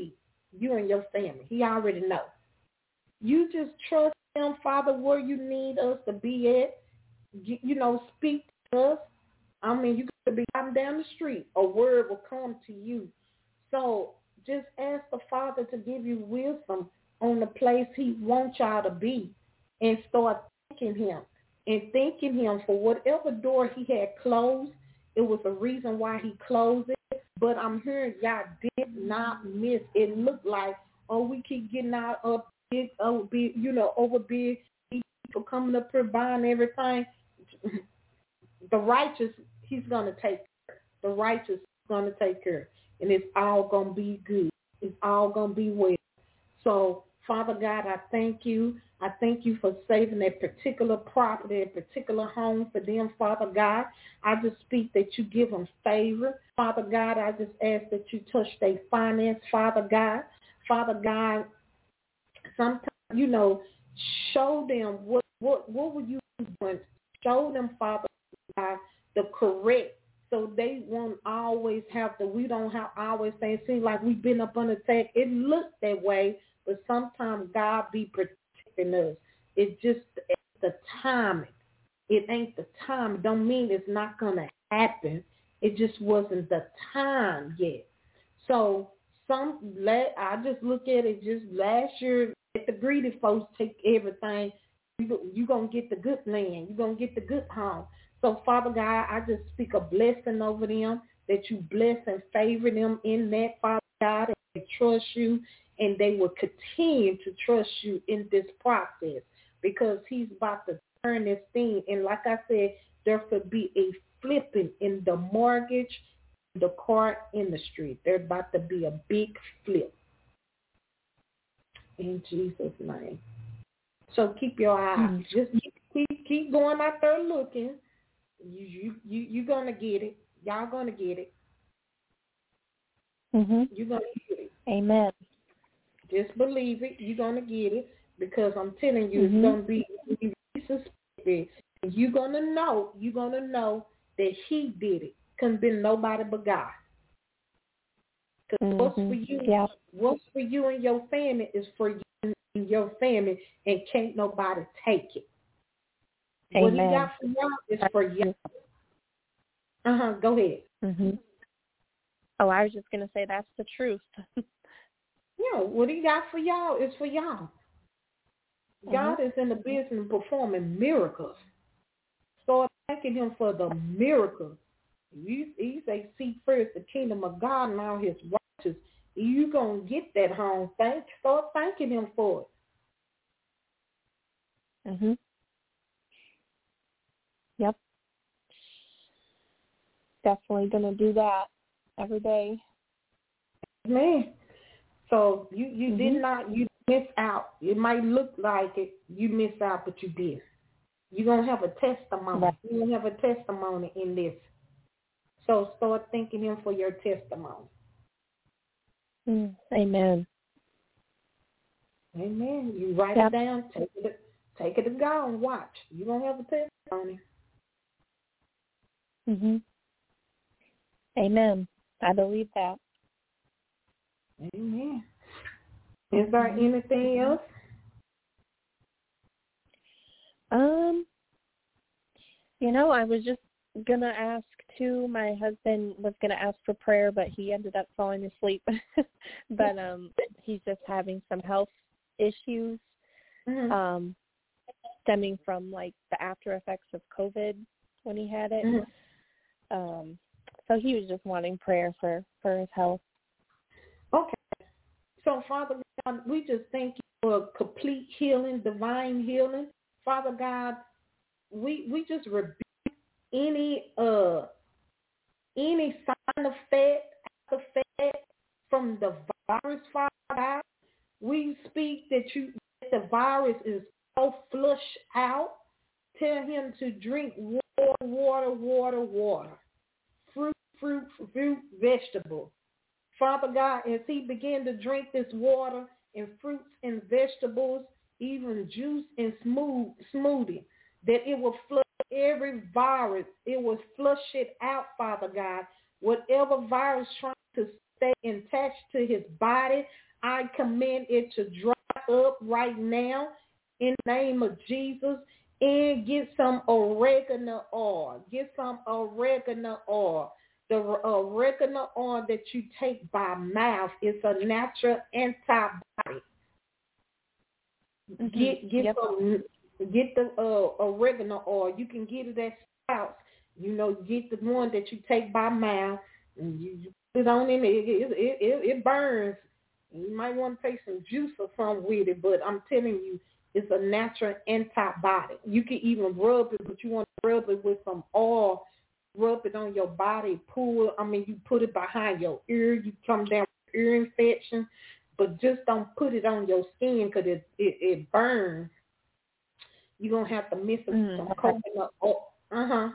you and your family. He already know. You just trust him, Father, where you need us to be at. You, you know, speak to us. I mean, you could be driving down the street. A word will come to you. So just ask the Father to give you wisdom on the place he wants y'all to be, and start thanking him and thanking him for whatever door he had closed. It was a reason why he closed it, but I'm hearing y'all did not miss. It looked like, oh, we keep getting out of big, over big, you know, over big people coming up here buying everything. The righteous, he's going to take care. The righteous is going to take care. And it's all going to be good. It's all going to be well. So, Father God, I thank you. I thank you for saving that particular property, that particular home for them, Father God. I just speak that you give them favor. Father God, I just ask that you touch their finance, Father God. Father God, sometimes, you know, show them what, what, what would you want. Show them, Father God, the correct, so they won't always have to, we don't have always say, it seems like we've been up on attack. It looks that way, but sometimes God be protecting us. It's just the timing. It ain't the time. It don't mean it's not going to happen. It just wasn't the time yet. So some, I just look at it just last year, let the greedy folks take everything. You're going to get the good land. You're going to get the good home. So, Father God, I just speak a blessing over them, that you bless and favor them in that, Father God, and they trust you, and they will continue to trust you in this process, because he's about to turn this thing. And like I said, there could be a flipping in the mortgage, the car industry. There's about to be a big flip. In Jesus' name. So keep your eyes. Mm-hmm. Just keep, keep keep going out there looking. You you you you're gonna get it. Y'all gonna get it. Mhm. You're gonna get it. Amen. Just believe it. You're gonna get it, because I'm telling you, mm-hmm. it's gonna be you suspected. You're gonna know. You're gonna know that he did it. Couldn't been nobody but God. Because mm-hmm. what's for you, yeah. what's for you and your family is for you and your family, and can't nobody take it. Amen. What he got for y'all is for y'all. Uh-huh, go ahead. Mm-hmm. Oh, I was just going to say that's the truth. Yeah, what he got for y'all is for y'all. Mm-hmm. God is in the business of performing miracles. Start thanking him for the miracles. You, he say, seek first the kingdom of God and all his righteousness. You're going to get that home. Thank, start thanking him for it. Mm-hmm. Yep. Definitely going to do that every day. Man. So you, you mm-hmm. did not, you miss out. It might look like it, you missed out, but you did. You're going to have a testimony. Right. You're going to have a testimony in this. So start thanking him for your testimony. Mm, amen. Amen. You write yep. it down, take it, take it to God and watch. You're going to have a testimony. Mm-hmm. Amen. I believe that. Amen. Is there anything else? Um, you know, I was just going to ask, too. My husband was going to ask for prayer, but he ended up falling asleep. But um, he's just having some health issues mm-hmm. um, stemming from, like, the after effects of COVID when he had it. Mm-hmm. Um, so he was just wanting prayer for, for his health. Okay. So, Father God, we just thank you for complete healing, divine healing. Father God, we we just rebuke any uh any sign of fat, after fat from the virus, Father God. We speak that you that the virus is so flush out. Tell him to drink water, water, water, water. Fruit, fruit, fruit, vegetable. Father God, as he began to drink this water and fruits and vegetables, even juice and smooth smoothie, that it will flush every virus. It will flush it out, Father God. Whatever virus trying to stay attached to his body, I command it to dry up right now in the name of Jesus. And get some oregano oil. Get some oregano oil. The oregano oil that you take by mouth is a natural antibiotic. Mm-hmm. Get get yep. some, get the uh, oregano oil. You can get it at Sprouts. You know, get the one that you take by mouth, and you, you put it on in it. It, it, it. it burns. You might want to take some juice or something with it, but I'm telling you, it's a natural antibiotic. You can even rub it, but you want to rub it with some oil. Rub it on your body. Pull. I mean, you put it behind your ear. You come down with ear infection, but just don't put it on your skin because it, it it burns. You're gonna have to mix it mm, with some okay. coconut oil. Uh huh.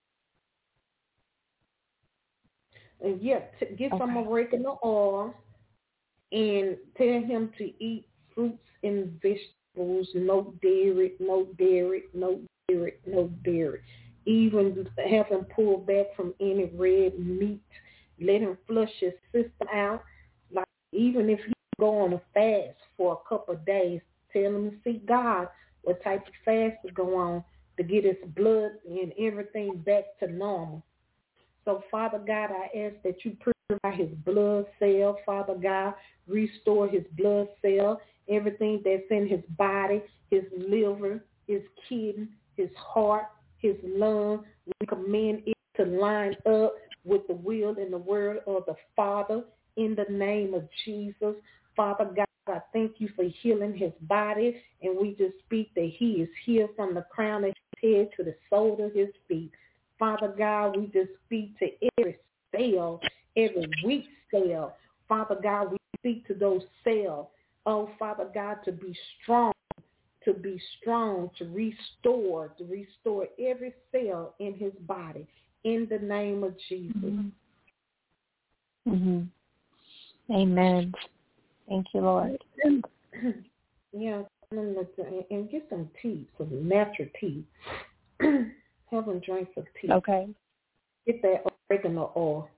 And yeah, t- get okay. some oregano oil, and tell him to eat fruits and vegetables. No dairy, no dairy, no dairy, no dairy. Even have him pull back from any red meat. Let him flush his system out. Like even if he go on a fast for a couple of days, tell him to seek God what type of fast to go on to get his blood and everything back to normal. So, Father God, I ask that you purify his blood cell. Father God, restore his blood cell, everything that's in his body, his liver, his kidney, his heart, his lung. We command it to line up with the will and the word of the Father in the name of Jesus. Father God, I thank you for healing his body, and we just speak that he is healed from the crown of his head to the sole of his feet. Father God, we just speak to every cell, every weak cell. Father God, we speak to those cells. Oh, Father God, to be strong, to be strong, to restore, to restore every cell in his body in the name of Jesus. Mm-hmm. Mm-hmm. Amen. Thank you, Lord. Yeah, and get some tea, some natural tea. Have them drink some tea. Okay. Get that oregano oil.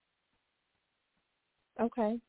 Okay.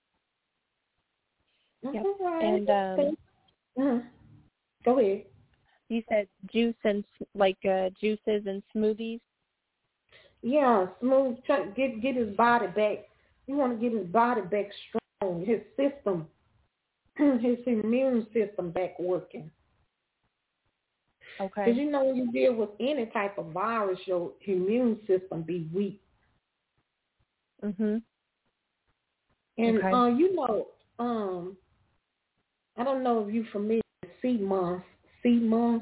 Yep. Right. And um, uh-huh. Go ahead. You said juice and like uh, juices and smoothies. Yeah, smooth. Try, get get his body back. You want to get his body back strong. His system, his immune system back working. Okay. Because you know when you deal with any type of virus, your immune system be weak. Mhm. And okay. uh, you know, um, I don't know if you're familiar with sea moss. Sea moss.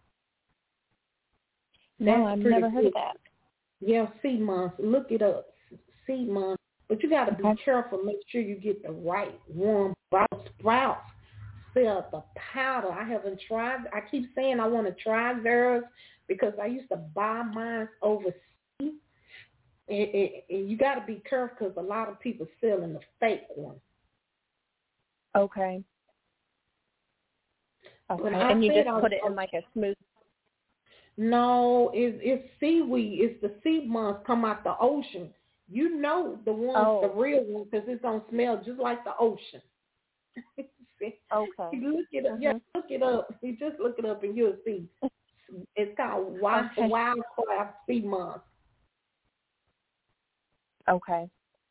No, I've never heard good. of that. Yeah, sea moss. Look it up. Sea moss. But you got to okay. be careful. Make sure you get the right warm sprouts. Sell the powder. I haven't tried. I keep saying I want to try theirs because I used to buy mine overseas. And, and, and you got to be careful because a lot of people selling the fake one. Okay. Okay. And you just put it in like a smooth. No, it's, it's seaweed. It's the sea moss come out the ocean. You know the ones, oh. the real one, because it's gonna smell just like the ocean. Okay. You look it up. Mm-hmm. Yeah, look it up. You just look it up and you'll see. It's called wild, okay. wildcraft sea moss. Okay.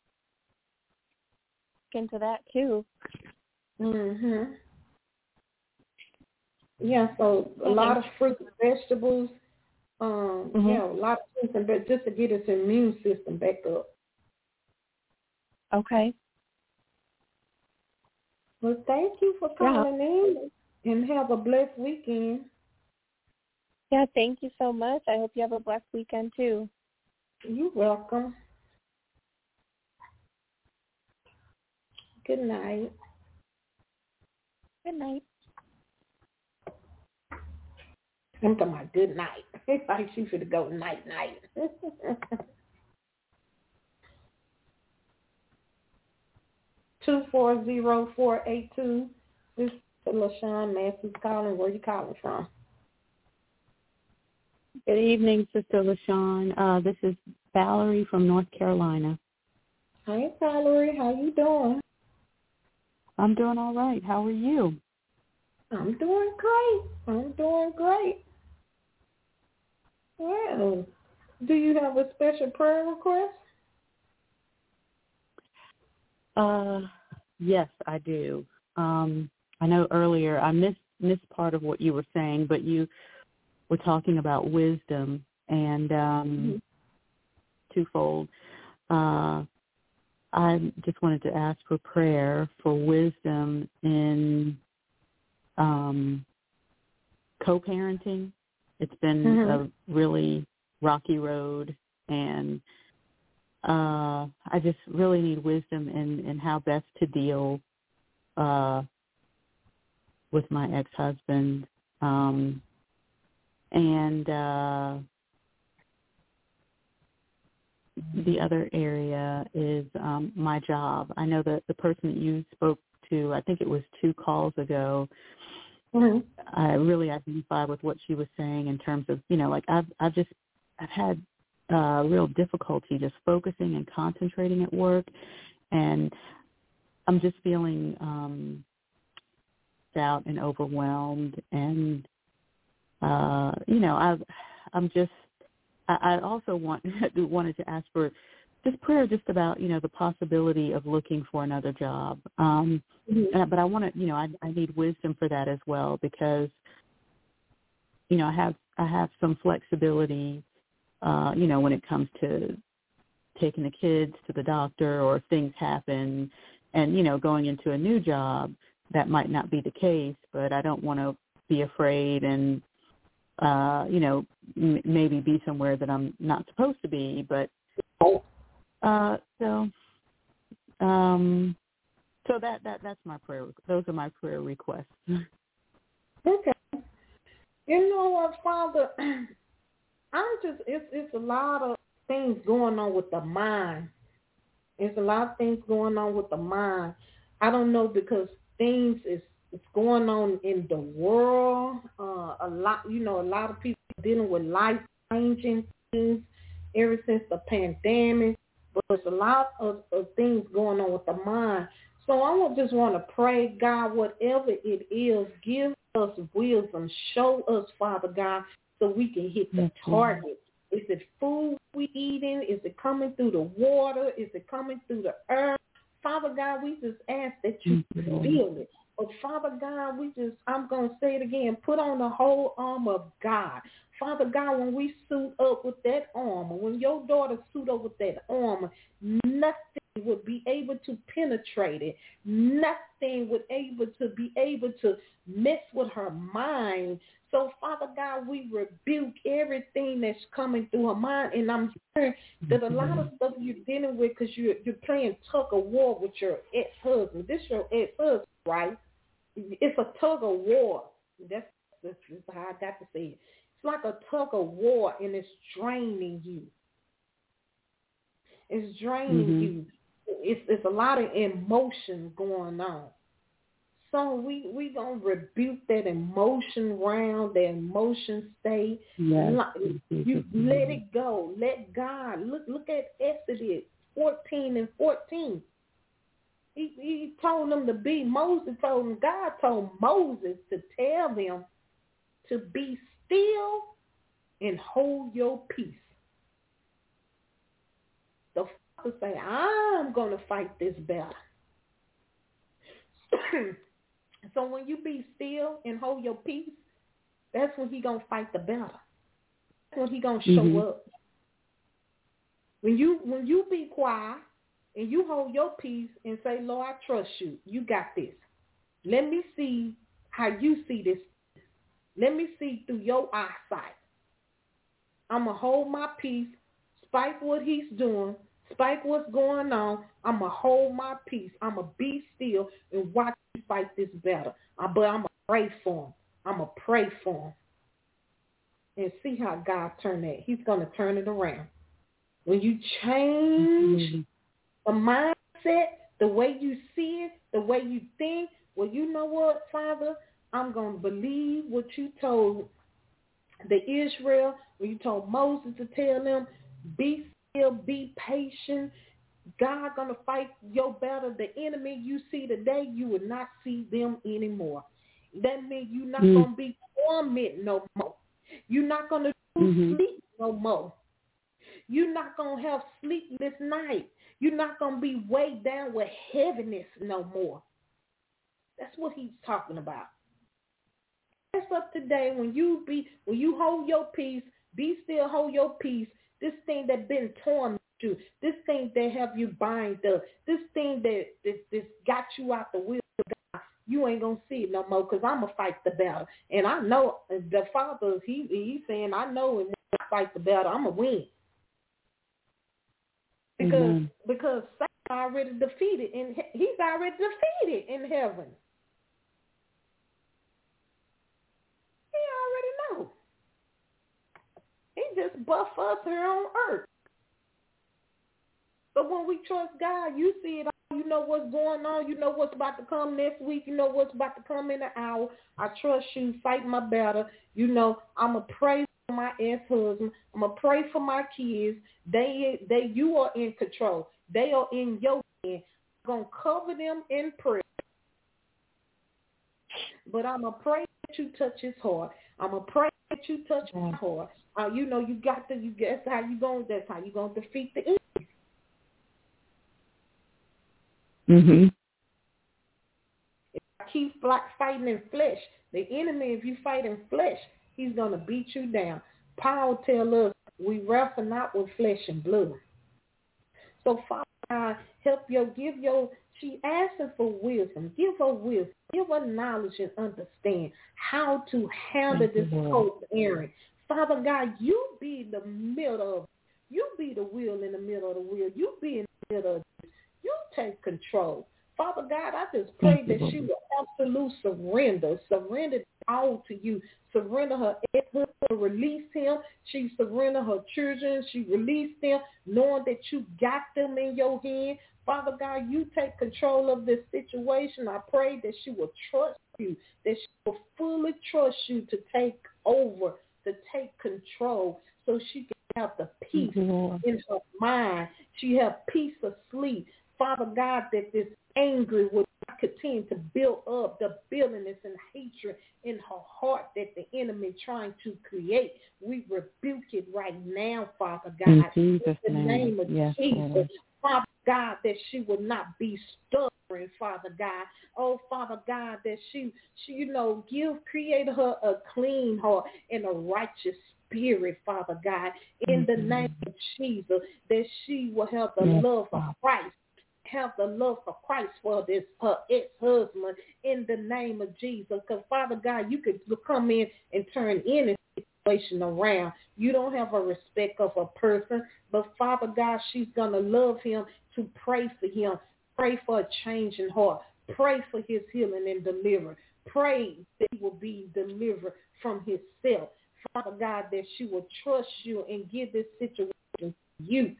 Look into that too. Mhm. Yeah. So a lot of fruits and vegetables. Um. Mm-hmm. Yeah, a lot of fruits and vegetables just to get its immune system back up. Okay. Well, thank you for calling yeah. in, and have a blessed weekend. Yeah, thank you so much. I hope you have a blessed weekend, too. You're welcome. Good night. Good night. I'm talking about good night. It's like she should go night-night. two four zero four eight two. This is LaShawn Matthews calling. Where are you calling from? Good evening, Sister LaShawn. Uh, this is Valerie from North Carolina. Hi, Valerie. How you doing? I'm doing all right. How are you? I'm doing great. I'm doing great. Well, do you have a special prayer request? Uh, yes, I do. Um, I know earlier I missed missed part of what you were saying, but you were talking about wisdom and um, mm-hmm. twofold. Uh, I just wanted to ask for prayer for wisdom in um, co-parenting. It's been mm-hmm. a really rocky road, and uh, I just really need wisdom in, in how best to deal uh, with my ex-husband. Um, and uh, the other area is um, my job. I know that the person that you spoke to, I think it was two calls ago, mm-hmm. I really identify with what she was saying in terms of, you know, like I've I've just I've had uh, real difficulty just focusing and concentrating at work, and I'm just feeling um, doubt and overwhelmed, and uh, you know, I've I'm just I, I also want wanted to ask for just prayer just about, you know, the possibility of looking for another job. Um, mm-hmm. and, but I want to, you know, I, I need wisdom for that as well, because, you know, I have I have some flexibility, uh, you know, when it comes to taking the kids to the doctor or if things happen, and, you know, going into a new job, that might not be the case, but I don't want to be afraid and, uh, you know, m- maybe be somewhere that I'm not supposed to be, but Uh, so, um, so that, that, that's my prayer. Those are my prayer requests. Okay. You know what, Father, I'm just, it's, it's a lot of things going on with the mind. There's a lot of things going on with the mind. I don't know, because things is, it's going on in the world. Uh, a lot, you know, a lot of people dealing with life-changing things ever since the pandemic. But there's a lot of, of things going on with the mind. So I would just want to pray, God, whatever it is, give us wisdom. Show us, Father God, so we can hit the target. Is it food we eating? Is it coming through the water? Is it coming through the earth? Father God, we just ask that you feel it. But Father God, we just, I'm going to say it again, put on the whole armor of God. Father God, when we suit up with that armor, when your daughter suit up with that armor, nothing would be able to penetrate it. Nothing would able to be able to mess with her mind. So, Father God, we rebuke everything that's coming through her mind. And I'm sure that a lot of stuff you're dealing with, because you're, you're playing tug of war with your ex-husband. This is your ex-husband, right? It's a tug of war. That's, that's how I got to say it. It's like a tug of war, and it's draining you. It's draining mm-hmm. you. It's, it's a lot of emotion going on. So we we gonna rebuke that emotion round, that emotion state. Yes. You let it go. Let God look. Look at Exodus fourteen and fourteen. He he told them to be. Moses told them. God told Moses to tell them to be still and hold your peace. The Father say, I'm gonna fight this battle. So when you be still and hold your peace, that's when he going to fight the battle. That's when he going to show mm-hmm. up. When you when you be quiet and you hold your peace and say, Lord, I trust you. You got this. Let me see how you see this. Let me see through your eyesight. I'm going to hold my peace, spike what he's doing, spike what's going on. I'm going to hold my peace. I'm going to be still and watch you fight this battle. Uh, but I'm going to pray for him. I'm going to pray for him. And see how God turn that. He's going to turn it around. When you change mm-hmm. the mindset, the way you see it, the way you think, well, you know what, Father? I'm going to believe what you told the Israel, when you told Moses to tell them, be still, be patient, God gonna fight your battle. The enemy you see today, you will not see them anymore. That means you're not mm. gonna be tormented no more. You're not gonna mm-hmm. sleep no more. You're not gonna have sleepless night. You're not gonna be weighed down with heaviness no more. That's what he's talking about. That's up today when you be when you hold your peace, be still, hold your peace. This thing that been tormenting you, this thing that have you bind up, this thing that this, this got you out the will of God, you ain't gonna see it no more because I'm gonna fight the battle. And I know the Father, he he's saying, I know when I fight the battle, I'm gonna win. Because mm-hmm. because Satan already defeated, and he's already defeated in heaven. He already know. He just buff us here on earth. But when we trust God, you see it all. You know what's going on. You know what's about to come next week. You know what's about to come in an hour. I trust you. Fight my battle. You know, I'm going to pray for my ex-husband. I'm going to pray for my kids. They, they, you are in control. They are in your hand. I'm going to cover them in prayer. But I'm going to pray that you touch his heart. I'm going to pray that you touch my heart. Uh, you know, you got to, you, that's how you going, that's how you going to defeat the enemy. Mm-hmm. If I keep fighting in flesh, the enemy, if you fight in flesh, he's going to beat you down. Paul tells us we wrestle not with flesh and blood. So, Father God, help your, give your, she asking for wisdom. Give her wisdom. Give her knowledge and understand how to handle this whole errand. Father God, you be the middle of, you be the wheel in the middle of the wheel. You be in the middle of this. You take control. Father God, I just pray that she will absolute surrender, surrender all to you, surrender her ex-husband, release him. She surrender her children. She released them, knowing that you got them in your hand. Father God, you take control of this situation. I pray that she will trust you, that she will fully trust you to take over, to take control, so she can have the peace mm-hmm. in her mind. She have peace of sleep. Father God, that this anger would continue to build up the bitterness and hatred in her heart that the enemy is trying to create. We rebuke it right now, Father God. In Jesus' in the name, name of yes, Jesus. Lord. Father God, that she would not be stubborn, Father God. Oh, Father God, that she, she, you know, give, create her a clean heart and a righteous spirit, Father God, in the name of Jesus, that she will have the yes, love of Christ, have the love for Christ for this her ex-husband, in the name of Jesus. Because, Father God, you could come in and turn any situation around. You don't have a respect of a person, but, Father God, she's going to love him, to pray for him, pray for a change in heart, pray for his healing and deliverance, pray that he will be delivered from himself. Father God, that she will trust you and give this situation to you.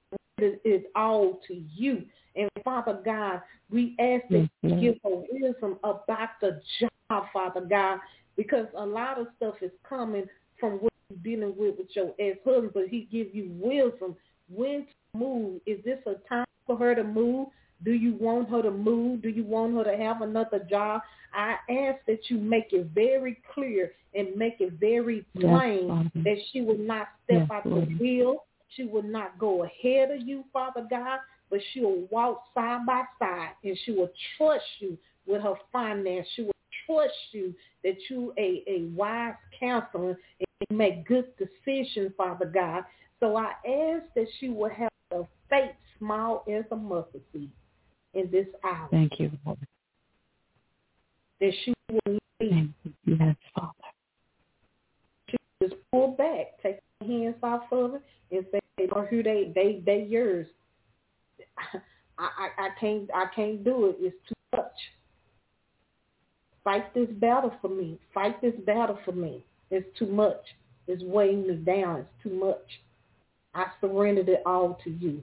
It is all to you. And Father God, we ask that you give her wisdom about the job, Father God, because a lot of stuff is coming from what you're dealing with with your ex-husband, but he gives you wisdom when to move. Is this a time for her to move? Do you want her to move? Do you want her to have another job? I ask that you make it very clear and make it very plain yes, that she will not step yes, out Lord. the wheel. She will not go ahead of you, Father God, but she will walk side by side, and she will trust you with her finance. She will trust you that you a, a wise counselor and make good decisions, Father God. So I ask that she will have a faith small as a mustard seed in this hour. Thank you, Lord. That she will leave. Yes, Father. She will just pull back, take her hands off of it, and say, "Or who they they they yours. I, I I can't I can't do it. It's too much. Fight this battle for me. Fight this battle for me. It's too much. It's weighing me down. It's too much. I surrendered it all to you."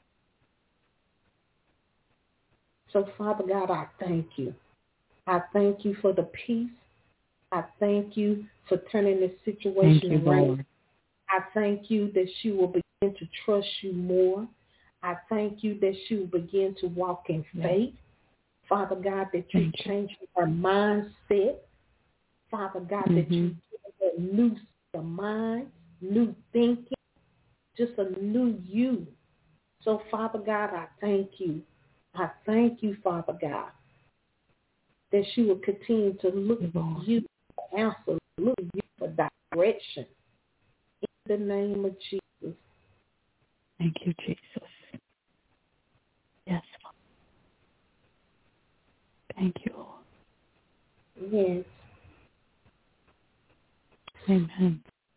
So, Father God, I thank you. I thank you for the peace. I thank you for turning this situation thank you, around. Lord. I thank you that she will begin to trust you more. I thank you that she will begin to walk in faith. Father God, that you Thank change her mindset. Father God, mm-hmm. that you give her new the mind, new thinking, just a new you. So, Father God, I thank you. I thank you, Father God, that she will continue to look for you for answer, look for you for direction. In the name of Jesus. Thank you, Jesus. Yes. Thank you, Lord. Yes. Amen.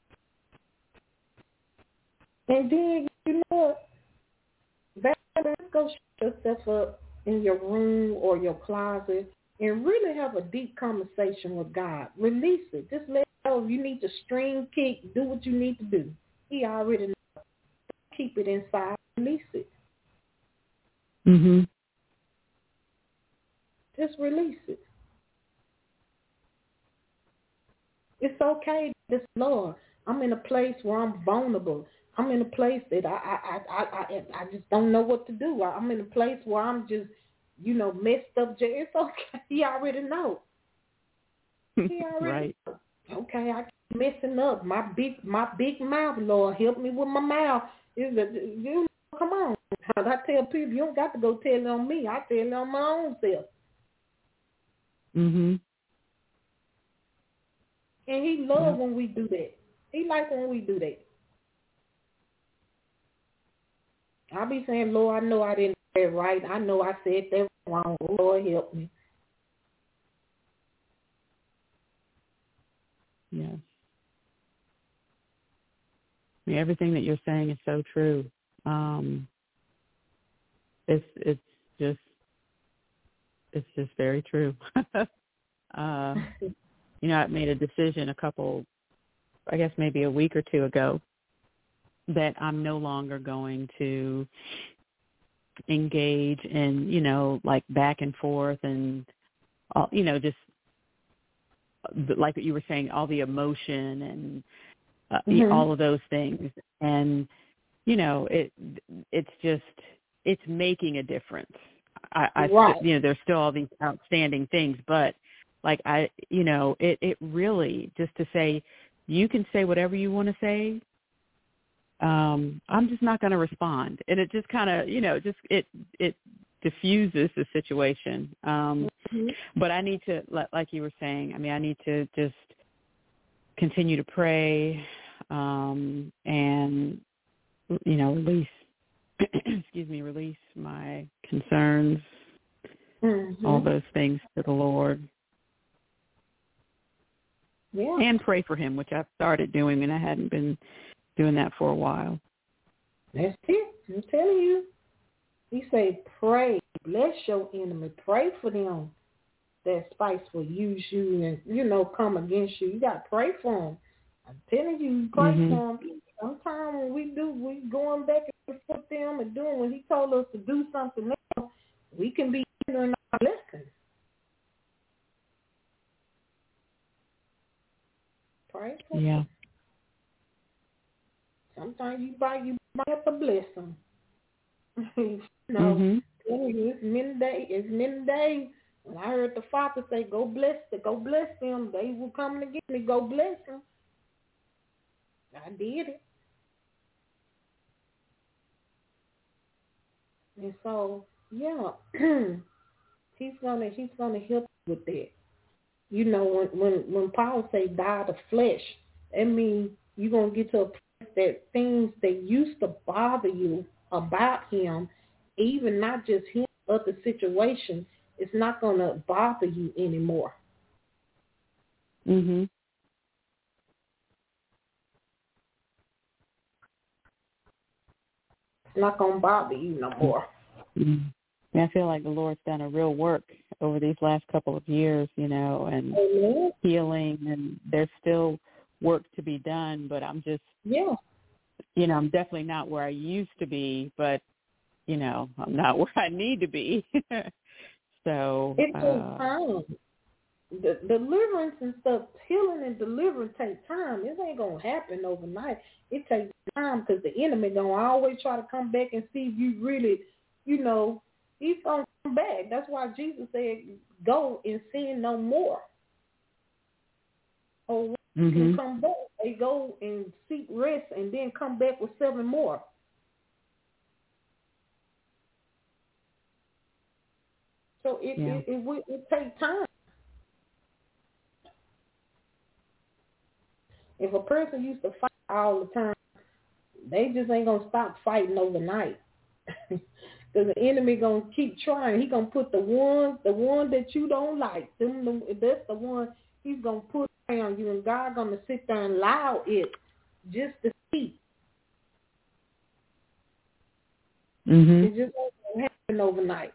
And then, you know what? Let's go shut yourself up in your room or your closet and really have a deep conversation with God. Release it. Just let go. If you need to string kick, do what you need to do. He already knows. Don't keep it inside. Release it. Mm-hmm. Just release it. It's okay. This Lord, I'm in a place where I'm vulnerable. I'm in a place that I I I I, I just don't know what to do. I'm in a place where I'm just, you know, messed up. It's okay. He already knows. He already right. knows. Okay, I keep messing up. My big my big mouth, Lord, help me with my mouth. Is a, you know, come on. I tell people you don't got to go tell it on me. I tell it on my own self. Mhm. And he loves yeah. when we do that. He likes when we do that. I'll be saying, Lord, I know I didn't say it right. I know I said that wrong. Lord, help me. Yes. I mean, everything that you're saying is so true. Um, it's it's just it's just very true. uh, you know, I made a decision a couple, I guess maybe a week or two ago, that I'm no longer going to engage in, you know, like back and forth and, all, you know, just like what you were saying, all the emotion and uh, mm-hmm. all of those things. And, you know, it it's just, it's making a difference. I, I right. you know, there's still all these outstanding things, but like I, you know, it, it really just to say, you can say whatever you want to say. Um, I'm just not going to respond. And it just kind of, you know, just it it diffuses the situation. Um, mm-hmm. But I need to, like you were saying, I mean, I need to just continue to pray um, and, you know, release, excuse me, release my concerns, mm-hmm. all those things to the Lord. Yeah. And pray for him, which I've started doing, and I hadn't been doing that for a while. That's it. I'm telling you. He say, pray, bless your enemy, pray for them that spiteful use you and, you know, come against you. You got to pray for them. I'm telling you, you pray mm-hmm. for them. Sometimes when we do, we going back and forth with them and doing when he told us to do something else, we can be hindering our blessings. Pray for yeah. them. Sometimes you buy, you might have to bless them. you know, mm-hmm. it's many days. It's many days. When I heard the Father say, "Go bless them, go bless them," they will come to get me. Go bless them. I did it, and so yeah, he's gonna he's gonna help you with that. You know, when when when Paul say die the flesh, that means you're gonna get to a place that things that used to bother you about him, even not just him, but the situation, it's not going to bother you anymore. Mhm. It's not going to bother you no more. Mm-hmm. Yeah, I feel like the Lord's done a real work over these last couple of years, you know, and mm-hmm. healing, and there's still work to be done, but I'm just, yeah, you know, I'm definitely not where I used to be, but, you know, I'm not where I need to be. so it's uh, time. the deliverance and stuff, healing and deliverance take time. This ain't gonna happen overnight. It takes time because the enemy gonna always try to come back and see if you really, you know, he's gonna come back. That's why Jesus said, "Go and sin no more." Or when Mm-hmm. they come back, they go and seek rest and then come back with seven more. So it Yeah. it, it, it, it takes time. If a person used to fight all the time, they just ain't gonna stop fighting overnight. Because the enemy gonna keep trying. He gonna put the one, the one that you don't like. Them, them, that's the one he's gonna put on you, and God gonna sit there and allow it just to see. Mm-hmm. It just ain't gonna happen overnight.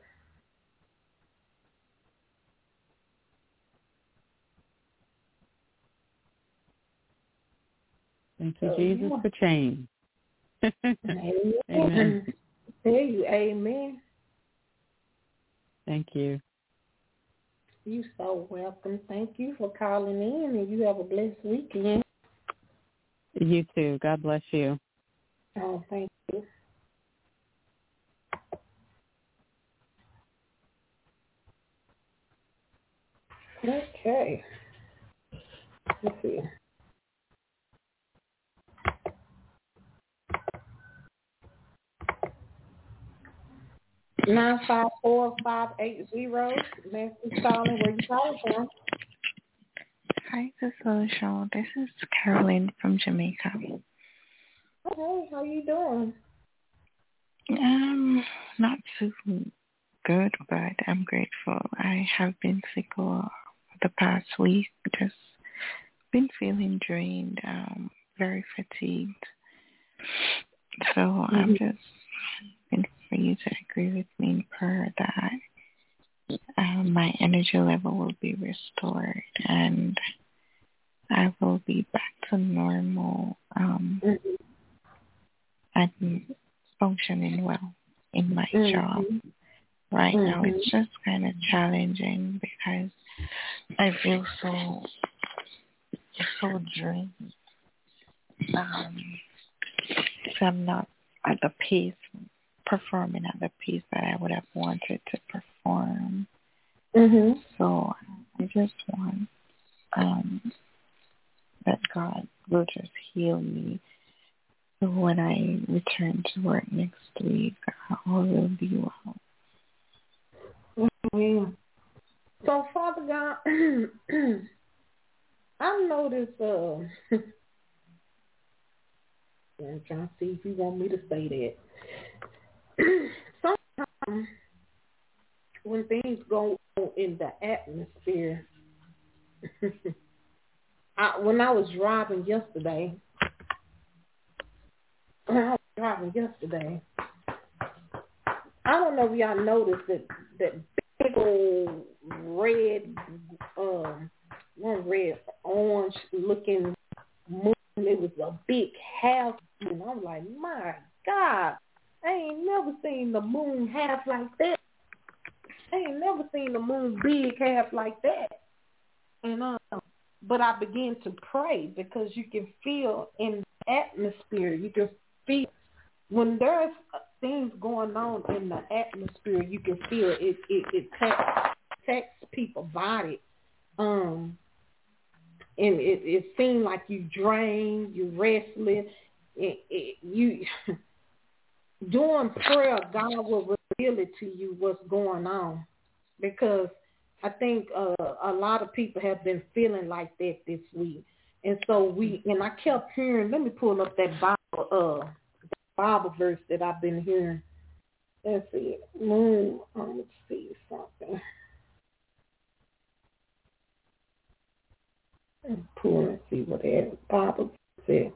Thank you, So, Jesus, yeah. for change. Amen. Amen. Tell you, amen. Thank you. You so welcome. Thank you for calling in, and you have a blessed weekend. You too. God bless you. Oh, thank you. Okay. Let's see. Nine five four five eight zero. Nancy calling. Where you calling from? Hi, this is Alicia. This is Caroline from Jamaica. Hey, how you doing? Um, not too good, but I'm grateful. I have been sick for the past week. Just been feeling drained, um, very fatigued. So mm-hmm. I'm just been for you to agree with me in prayer that um, my energy level will be restored and I will be back to normal um, mm-hmm. and functioning well in my mm-hmm. job. Right mm-hmm. now it's just kind of challenging because I feel so so drained. Um, so I'm not at the pace, performing at the pace that I would have wanted to perform. Mm-hmm. So I just want um, that God will just heal me. So when I return to work next week, all will be well. Mm-hmm. So, Father God, I noticed, uh, I'm trying to see if you want me to say that. Sometimes when things go on in the atmosphere, I, when I was driving yesterday, when I was driving yesterday, I don't know if y'all noticed that that big old red, um, one red orange looking moon. It was a big half moon. I'm like, my God, I ain't never seen the moon half like that. I ain't never seen the moon big half like that. And um, but I began to pray because you can feel in the atmosphere. You can feel when there's things going on in the atmosphere. You can feel it. It it affects, affects people's body. Um, and it it seems like you drained, you restless. It, it, you during prayer, God will reveal it to you what's going on, because I think uh, a lot of people have been feeling like that this week, and so we and I kept hearing. Let me pull up that Bible, uh, that Bible verse that I've been hearing. Let's see, moon. Um, let's see something. Let's pull and see what that Bible says.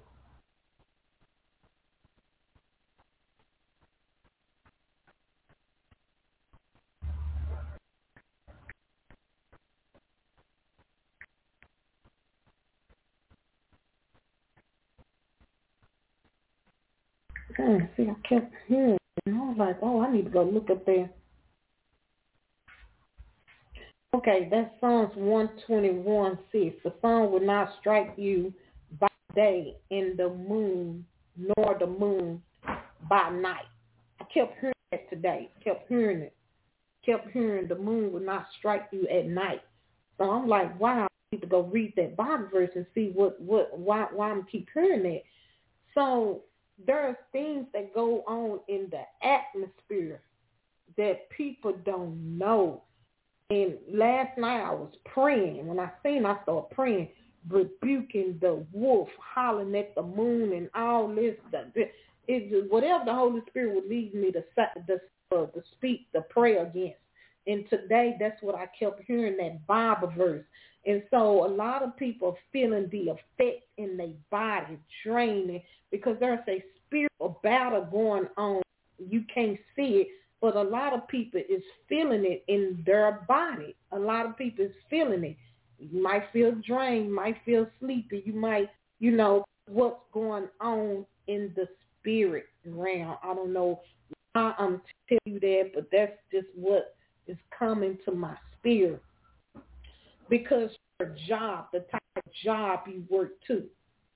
Oh, see, I kept hearing, and I was like, oh, I need to go look up there. Okay, that's Psalms one twenty-one, six. The sun will not strike you by day, and the moon, nor the moon by night. I kept hearing that today. Kept hearing it. Kept hearing the moon will not strike you at night. So I'm like, wow, I need to go read that Bible verse and see what, what why why I'm keep hearing that. So there's things that go on in the atmosphere that people don't know. And last night I was praying. When I seen, I started praying, rebuking the wolf, hollering at the moon, and all this. It just, whatever the Holy Spirit would lead me to, to, uh, to speak, to pray against. And today, that's what I kept hearing, that Bible verse. And so a lot of people are feeling the effect in their body, draining, because there's a spiritual battle going on. You can't see it, but a lot of people is feeling it in their body. A lot of people is feeling it. You might feel drained, you might feel sleepy, you might, you know, what's going on in the spirit realm. I don't know why I'm telling you that, but that's just what is coming to my spirit. Because your job, the type of job you work to,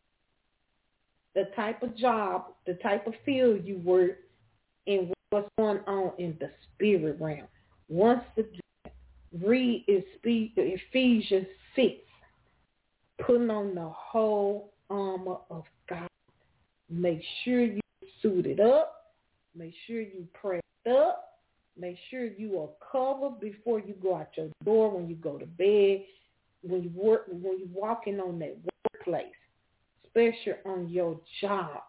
the type of job, the type of field you work, and what's going on in the spirit realm. Once the read is Ephesians six, putting on the whole armor of God. Make sure you suited up. Make sure you prayed up. Make sure you are covered before you go out your door, when you go to bed, when you work, when you're walking on that workplace, especially on your job,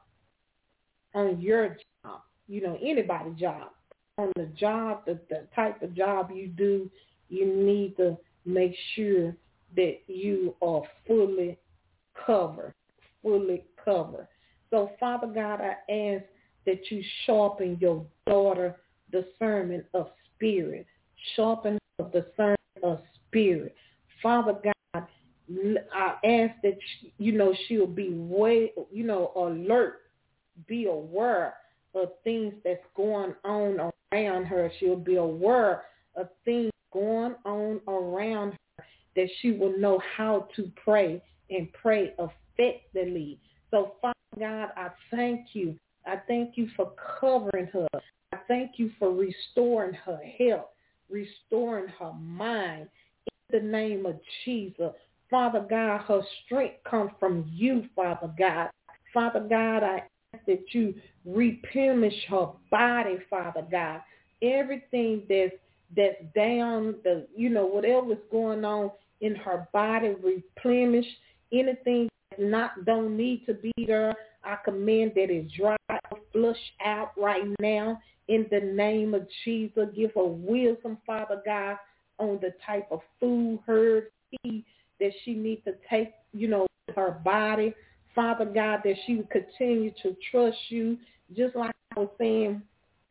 on your job, you know, anybody's job. On the job, the, the type of job you do, you need to make sure that you are fully covered, fully covered. So, Father God, I ask that you sharpen your daughter discernment of spirit, sharpen the discernment of spirit. Father God, I ask that, you know, she'll be way, you know, alert, be aware of things that's going on around her. She'll be aware of things going on around her, that she will know how to pray and pray effectively. So, Father God, I thank you. I thank you for covering her. I thank you for restoring her health, restoring her mind. In the name of Jesus, Father God, her strength comes from you, Father God. Father God, I ask that you replenish her body, Father God. Everything that's that's down, the you know, whatever's going on in her body, replenish. Anything that's not don't need to be there, I command that it dry, flush out right now. In the name of Jesus, give her wisdom, Father God, on the type of food, herbs, tea that she needs to take, you know, her body. Father God, that she would continue to trust you, just like I was saying,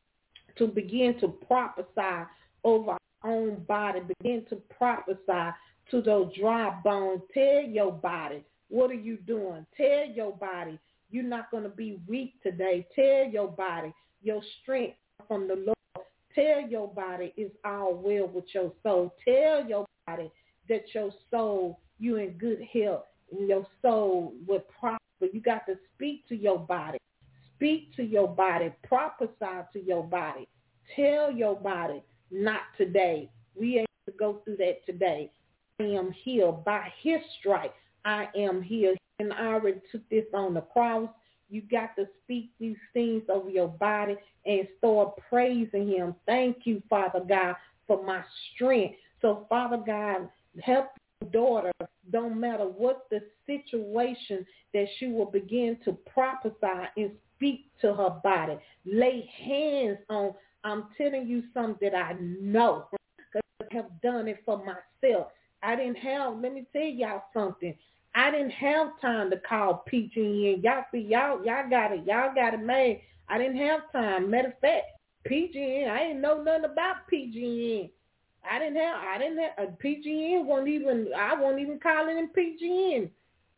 to begin to prophesy over our own body, begin to prophesy to those dry bones. Tell your body, what are you doing? Tell your body, you're not going to be weak today. Tell your body, your strength from the Lord. Tell your body it's all well with your soul. Tell your body that your soul, you in good health, and your soul will prosper. You got to speak to your body. Speak to your body. Prophesy to your body. Tell your body, not today. We ain't to go through that today. I am healed. By his stripes, I am healed. And I already took this on the cross. You got to speak these things over your body and start praising him. Thank you, Father God, for my strength. So, Father God, help your daughter, don't matter what the situation, that she will begin to prophesy and speak to her body. Lay hands on. I'm telling you something that I know, because I have done it for myself. I didn't have, let me tell y'all something. I didn't have time to call P G N. Y'all see, y'all, y'all got it. Y'all got it made. I didn't have time. Matter of fact, P G N, I didn't know nothing about P G N. I didn't have, I didn't have, uh, P G N wasn't even, I wasn't even calling him P G N.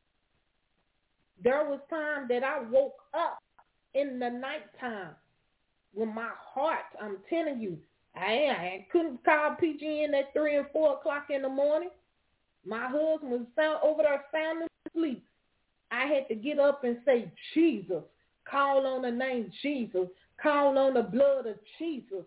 There was time that I woke up in the nighttime with my heart, I'm telling you, I, I couldn't call P G in at three and four o'clock in the morning. My husband was sound, over there sounding asleep. I had to get up and say, Jesus, call on the name Jesus, call on the blood of Jesus.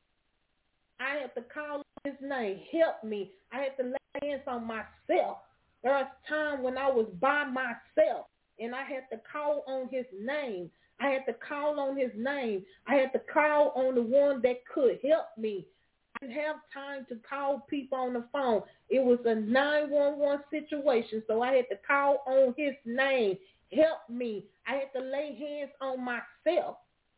I had to call on his name, help me. I had to lay hands on myself. There was time when I was by myself, and I had to call on his name. I had to call on his name. I had to call on the one that could help me. I didn't have time to call people on the phone. It was a nine one one situation, so I had to call on his name. Help me. I had to lay hands on myself.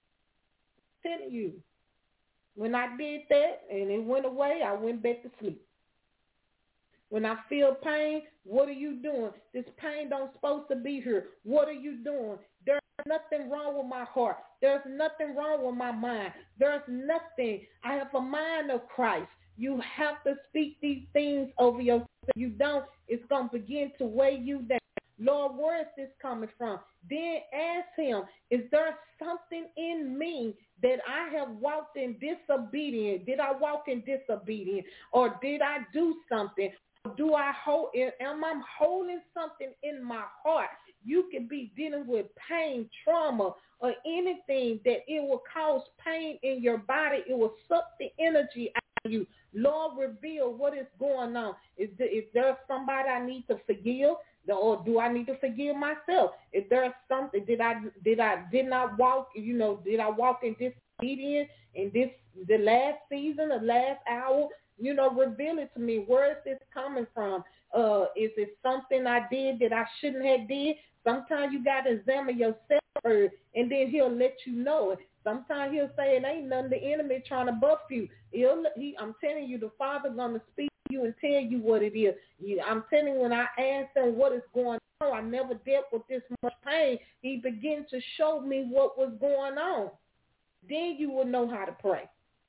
I'm telling you, when I did that and it went away, I went back to sleep. When I feel pain, what are you doing? This pain don't supposed to be here. What are you doing? There's nothing wrong with my heart. There's nothing wrong with my mind. There's nothing. I have a mind of Christ. You have to speak these things over yourself. If you don't, it's going to begin to weigh you down. Lord, where is this coming from? Then ask him, is there something in me that I have walked in disobedience? Did I walk in disobedience? Or did I do something? Do I hold, am I holding something in my heart? You could be dealing with pain, trauma, or anything that it will cause pain in your body. It will suck the energy out of you. Lord, reveal what is going on. Is there, is there somebody I need to forgive? Or do I need to forgive myself? If there's something, did I did I did not walk, you know, did I walk in disobedience in this the last season, the last hour? You know, reveal it to me. Where is this coming from? Uh, is it something I did that I shouldn't have did? Sometimes you got to examine yourself first, and then he'll let you know it. Sometimes he'll say it ain't nothing, the enemy trying to buff you. He'll, he, I'm telling you, the Father's going to speak to you and tell you what it is. You, I'm telling you, when I asked him what is going on, I never dealt with this much pain. He began to show me what was going on. Then you will know how to pray.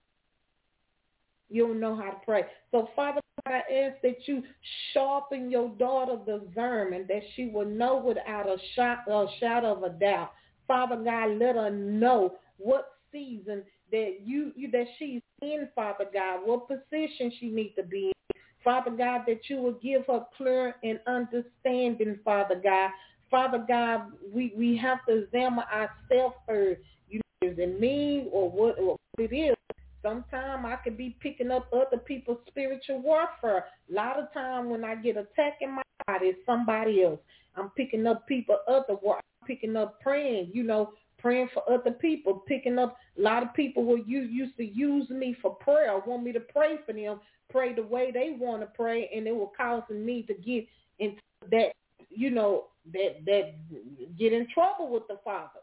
You'll know how to pray. So, Father God, I ask that you sharpen your daughter discernment, that she will know without a, shot, a shadow of a doubt. Father God, let her know what season that you, you that she's in, Father God, what position she needs to be in. Father God, that you will give her clear and understanding, Father God. Father God, we, we have to examine ourselves first. You know, is it me or what, or what it is? Sometimes I could be picking up other people's spiritual warfare. A lot of time when I get attacked in my body, it's somebody else. I'm picking up people, other war. I'm picking up praying, you know, praying for other people, picking up a lot of people will use, used to use me for prayer, want me to pray for them, pray the way they want to pray, and it will cause me to get into that, you know, that, that get in trouble with the Father.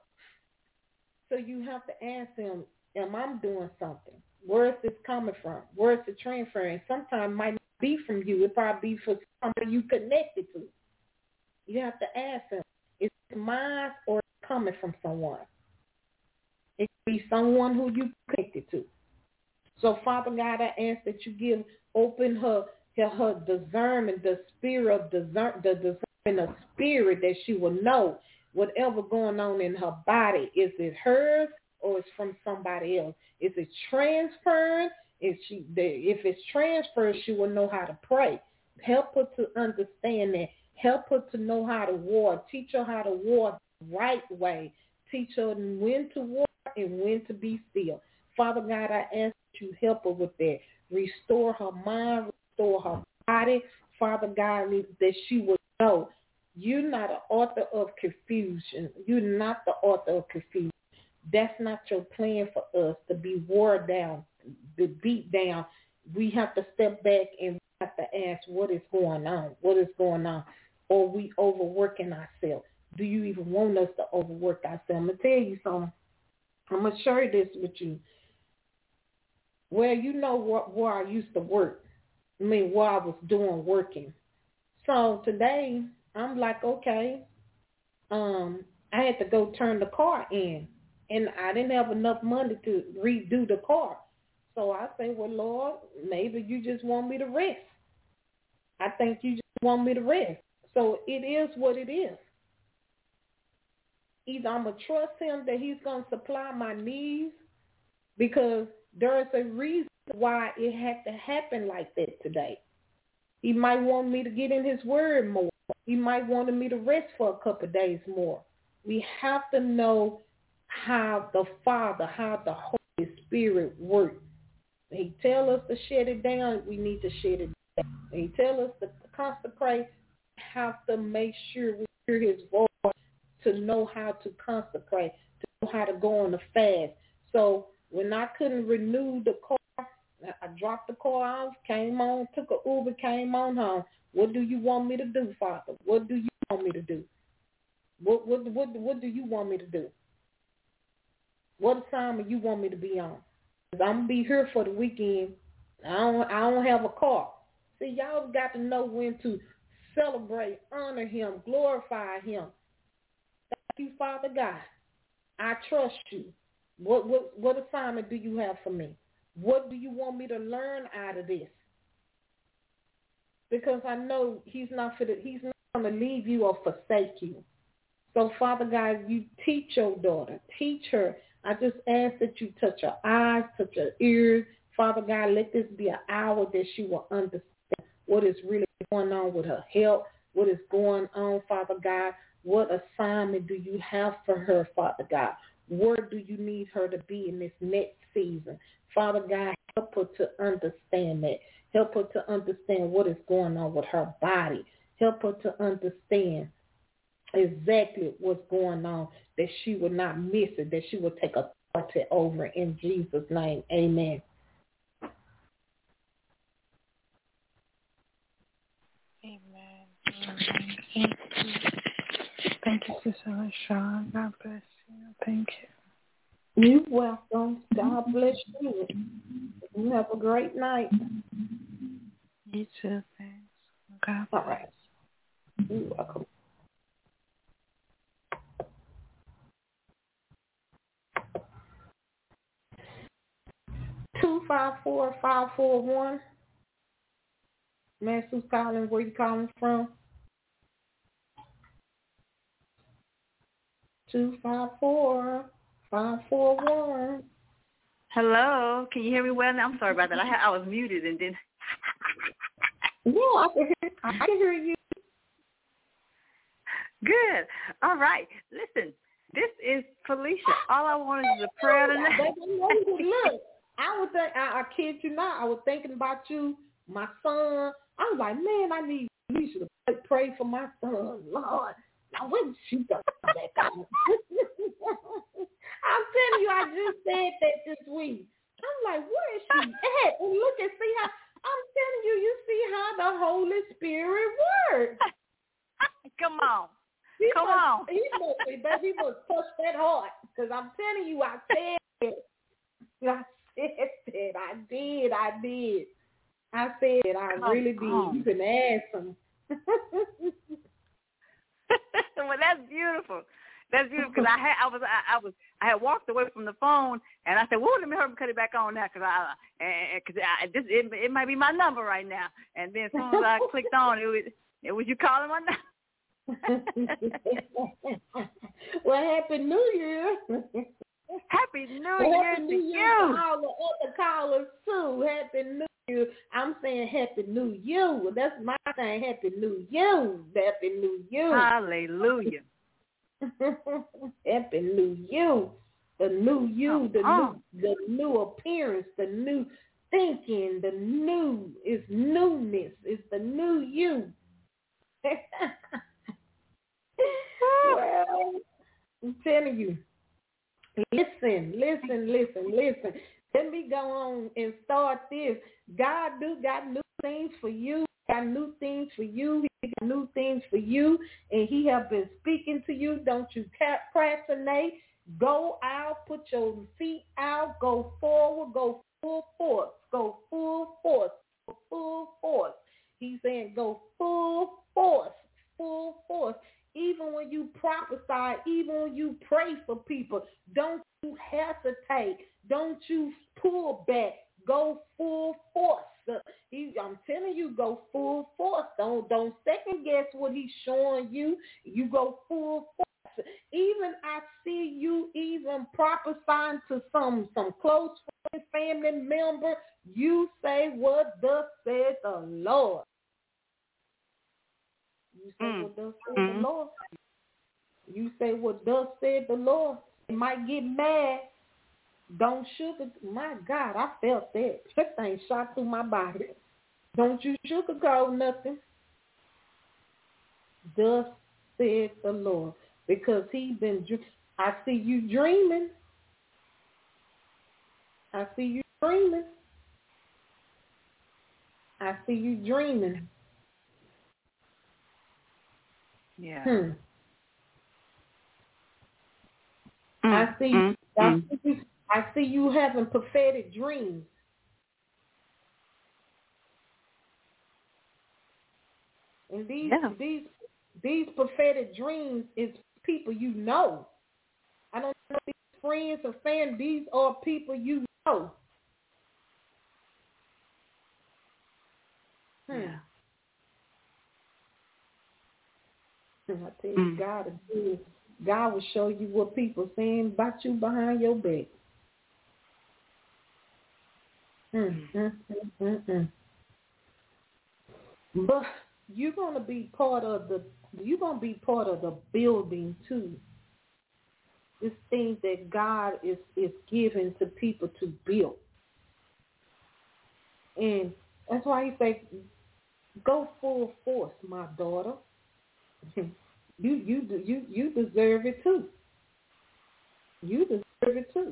So you have to ask him, am I doing something? Where is this coming from? Where is it transferring? Sometimes it might not be from you. It probably be for somebody you connected to. You have to ask them, is it mine or is it coming from someone? It could be someone who you connected to. So, Father God, I ask that you give, open her, her, her discernment, the spirit of discern, the discernment of spirit, that she will know whatever going on in her body. Is it hers? Or it's from somebody else? Is it transferred? If she, if it's transferred, she will know how to pray. Help her to understand that. Help her to know how to war. Teach her how to war the right way. Teach her when to war and when to be still. Father God, I ask that you help her with that. Restore her mind, restore her body. Father God, that she will know you're not an author of confusion. You're not the author of confusion. That's not your plan for us, to be wore down, be beat down. We have to step back and we have to ask what is going on, what is going on. Or we overworking ourselves. Do you even want us to overwork ourselves? I'm going to tell you something. I'm going to share this with you. Well, you know what, where I used to work. I mean, where I was doing working. So today, I'm like, okay, um, I had to go turn the car in. And I didn't have enough money to redo the car. So I say, well, Lord, maybe you just want me to rest. I think you just want me to rest. So it is what it is. Either I'm going to trust him that he's going to supply my needs, because there is a reason why it had to happen like that today. He might want me to get in his word more. He might want me to rest for a couple of days more. We have to know how the Father, how the Holy Spirit works. He tell us to shut it down, we need to shut it down. He tell us to consecrate, we have to make sure we hear his voice to know how to consecrate, to know how to go on the fast. So when I couldn't renew the car, I dropped the car off, came on, took an Uber, came on home. What do you want me to do, Father? What do you want me to do? What what what what do you want me to do? What assignment you want me to be on? Because I'm gonna be here for the weekend. I don't I don't have a car. See, y'all got to know when to celebrate, honor him, glorify him. Thank you, Father God. I trust you. What what what assignment do you have for me? What do you want me to learn out of this? Because I know he's not for the, he's not going to leave you or forsake you. So, Father God, you teach your daughter. Teach her. I just ask that you touch her eyes, touch her ears. Father God, let this be an hour that she will understand what is really going on with her health, what is going on, Father God. What assignment do you have for her, Father God? Where do you need her to be in this next season? Father God, help her to understand that. Help her to understand what is going on with her body. Help her to understand exactly what's going on, that she will not miss it, that she will take authority over in Jesus' name. Amen. Amen. Amen. Thank you. Thank you, Sister LaShawn. God bless you. Thank you. You're welcome. God bless you. You have a great night. You too. Thanks. God bless. All right. You're welcome. Two five four five four one. Man, who's calling? Where you calling from? Two five four five four one. Hello, can you hear me well now? I'm sorry about that. I had, I was muted and then. Yeah, I can hear. I can hear you. Good. All right. Listen, this is Felicia. All I want is a prayer tonight. Look, I was think, I, I kid you not. I was thinking about you, my son. I was like, man, I need Felicia to pray for my son, Lord. Now when she does that, I'm telling you, I just said that this week. I'm like, where is she at? And look and see how, I'm telling you, you see how the Holy Spirit works. Come on. He Come must, on. He must, baby, he must touch that heart. Because I'm telling you, I said it. I said it. I did. I did. I said it. I Come really on. did. You can ask him. Well, that's beautiful. That's beautiful because I had I was I, I was I had walked away from the phone and I said, "Well, let me hurry and cut it back on now because I because I, this it, it might be my number right now." And then as soon as I clicked on it, was, it was you calling my number. Well, Happy New Year. Happy New well, Year Happy to New Year you. to all the other callers too. Happy New Year. I'm saying Happy New Year. That's my thing. Happy New Year. Happy New Year. Hallelujah. Happy New Year. The new you, the oh. new the new appearance, the new thinking, the new is newness. It's the new you. Well, I'm telling you. Listen, listen, listen, listen. Let me go on and start this. God do got new things for you. Got new things for you. He got new things for you, and he have been speaking to you. Don't you procrastinate. Go out, put your feet out, go forward, go full force, go full force, go full force. He's saying go full force, full force. Even when you prophesy, even when you pray for people, don't you hesitate. Don't you pull back. Go full force. He, I'm telling you, go full force. Don't don't second guess what he's showing you. You go full force. Even I see you even prophesying to some some close friend, family member. You say what thus said the Lord. You say mm. what thus said mm. the Lord. You say what thus said the Lord. It might get mad. Don't sugar. My God, I felt that. That thing shot through my body. Don't you sugarcoat nothing. Thus said the Lord. Because he been, I see you dreaming. I see you dreaming. I see you dreaming. Yeah. Hmm. Mm, I see. mm, I mm. see you. I see you having prophetic dreams. And these Yeah. these these prophetic dreams is people you know. I don't know if these friends or fans. These are people you know. Hmm. Yeah. I tell you, mm. God is good. God will show you what people saying about you behind your back. Mm, mm, mm, mm, mm. But you're gonna be part of the. You're gonna be part of the building too. This thing that God is is giving to people to build, and that's why He say, "Go full force, my daughter. you you you you deserve it too. You deserve it too.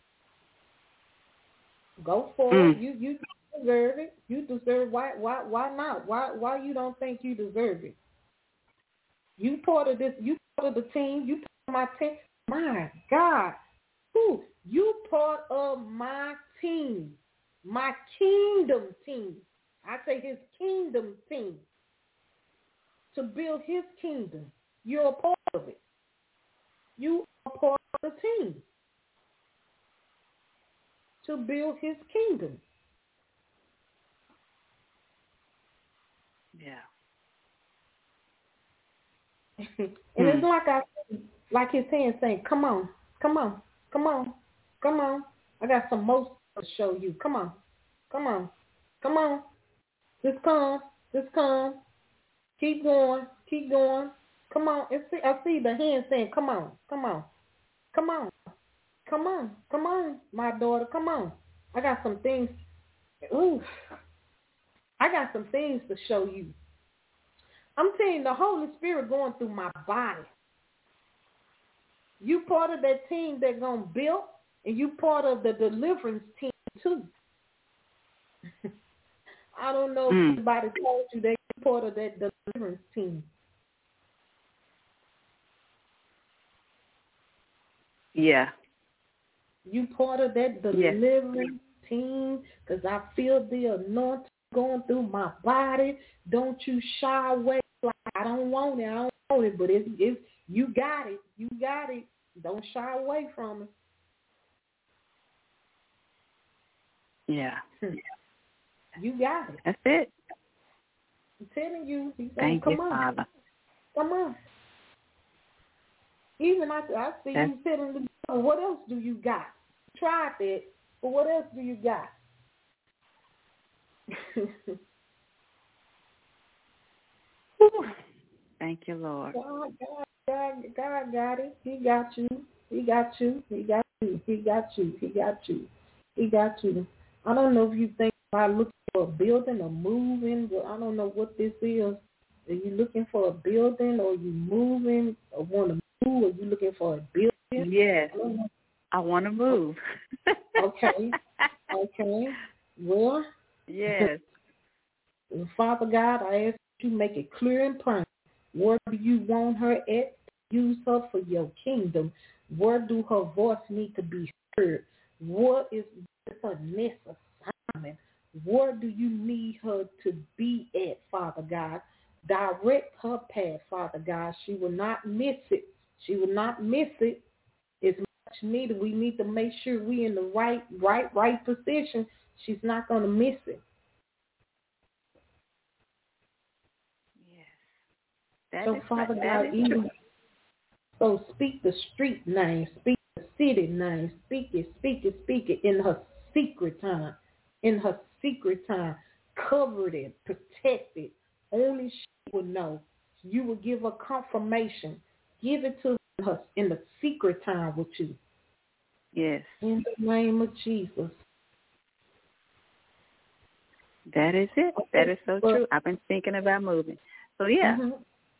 Go for mm. it. You you deserve it. You deserve. Why why why not? Why why you don't think you deserve it? You part of this. You part of the team. You part of my team. My God, who you part of my team, my kingdom team. I say His kingdom team to build His kingdom. You're a part of it. You are part of the team to build His kingdom. Yeah. and hmm. it's like I, like His hand saying, "Come on, come on, come on, come on. I got some more to show you. Come on, come on, come on. Just come, just come. Keep going, keep going. Come on." It's, I see the hand saying, "Come on, come on, come on, come on, come on, my daughter. Come on. I got some things. Ooh, I got some things to show you." I'm telling you, the Holy Spirit going through my body. You part of that team that's going to build, and you part of the deliverance team too. I don't know mm. if anybody told you that you're part of that deliverance team. Yeah. You part of that deliverance yeah. team because I feel the anointing going through my body. Don't you shy away. Like, I don't want it. I don't want it. But it's, it's, you got it. You got it. Don't shy away from it. Yeah. You got it. That's it. I'm telling you. He's saying, Thank come you, on. Father. Come on. Even I, I see That's... you telling the what else do you got? Tried that, but what else do you got? Thank you, Lord. God, God, God, God got it. He got you. He got you. He got you. He got you. He got you. He got you. I don't know if you think about looking for a building or moving. I don't know what this is. Are you looking for a building, or are you moving, or want to move? Are you looking for a building? Yes. I, I want to move. Okay. Okay. Well. Yes. Father God, I ask you to make it clear and plain. Where do you want her at? Use her for your kingdom. Where do her voice need to be heard? What is her next assignment? Where do you need her to be at, Father God? Direct her path, Father God. She will not miss it. She will not miss it. It's much needed. We need to make sure we're in the right, right, right position. She's not going to miss it. That so, is, Father that God, even, also speak the street name, speak the city name, speak it, speak it, speak it in her secret time, in her secret time. Covered it, protected. Only she would know. You will give her confirmation. Give it to her in the secret time with you. Yes. In the name of Jesus. That is it. That is so true. I've been thinking about moving. So, yeah. Mm-hmm.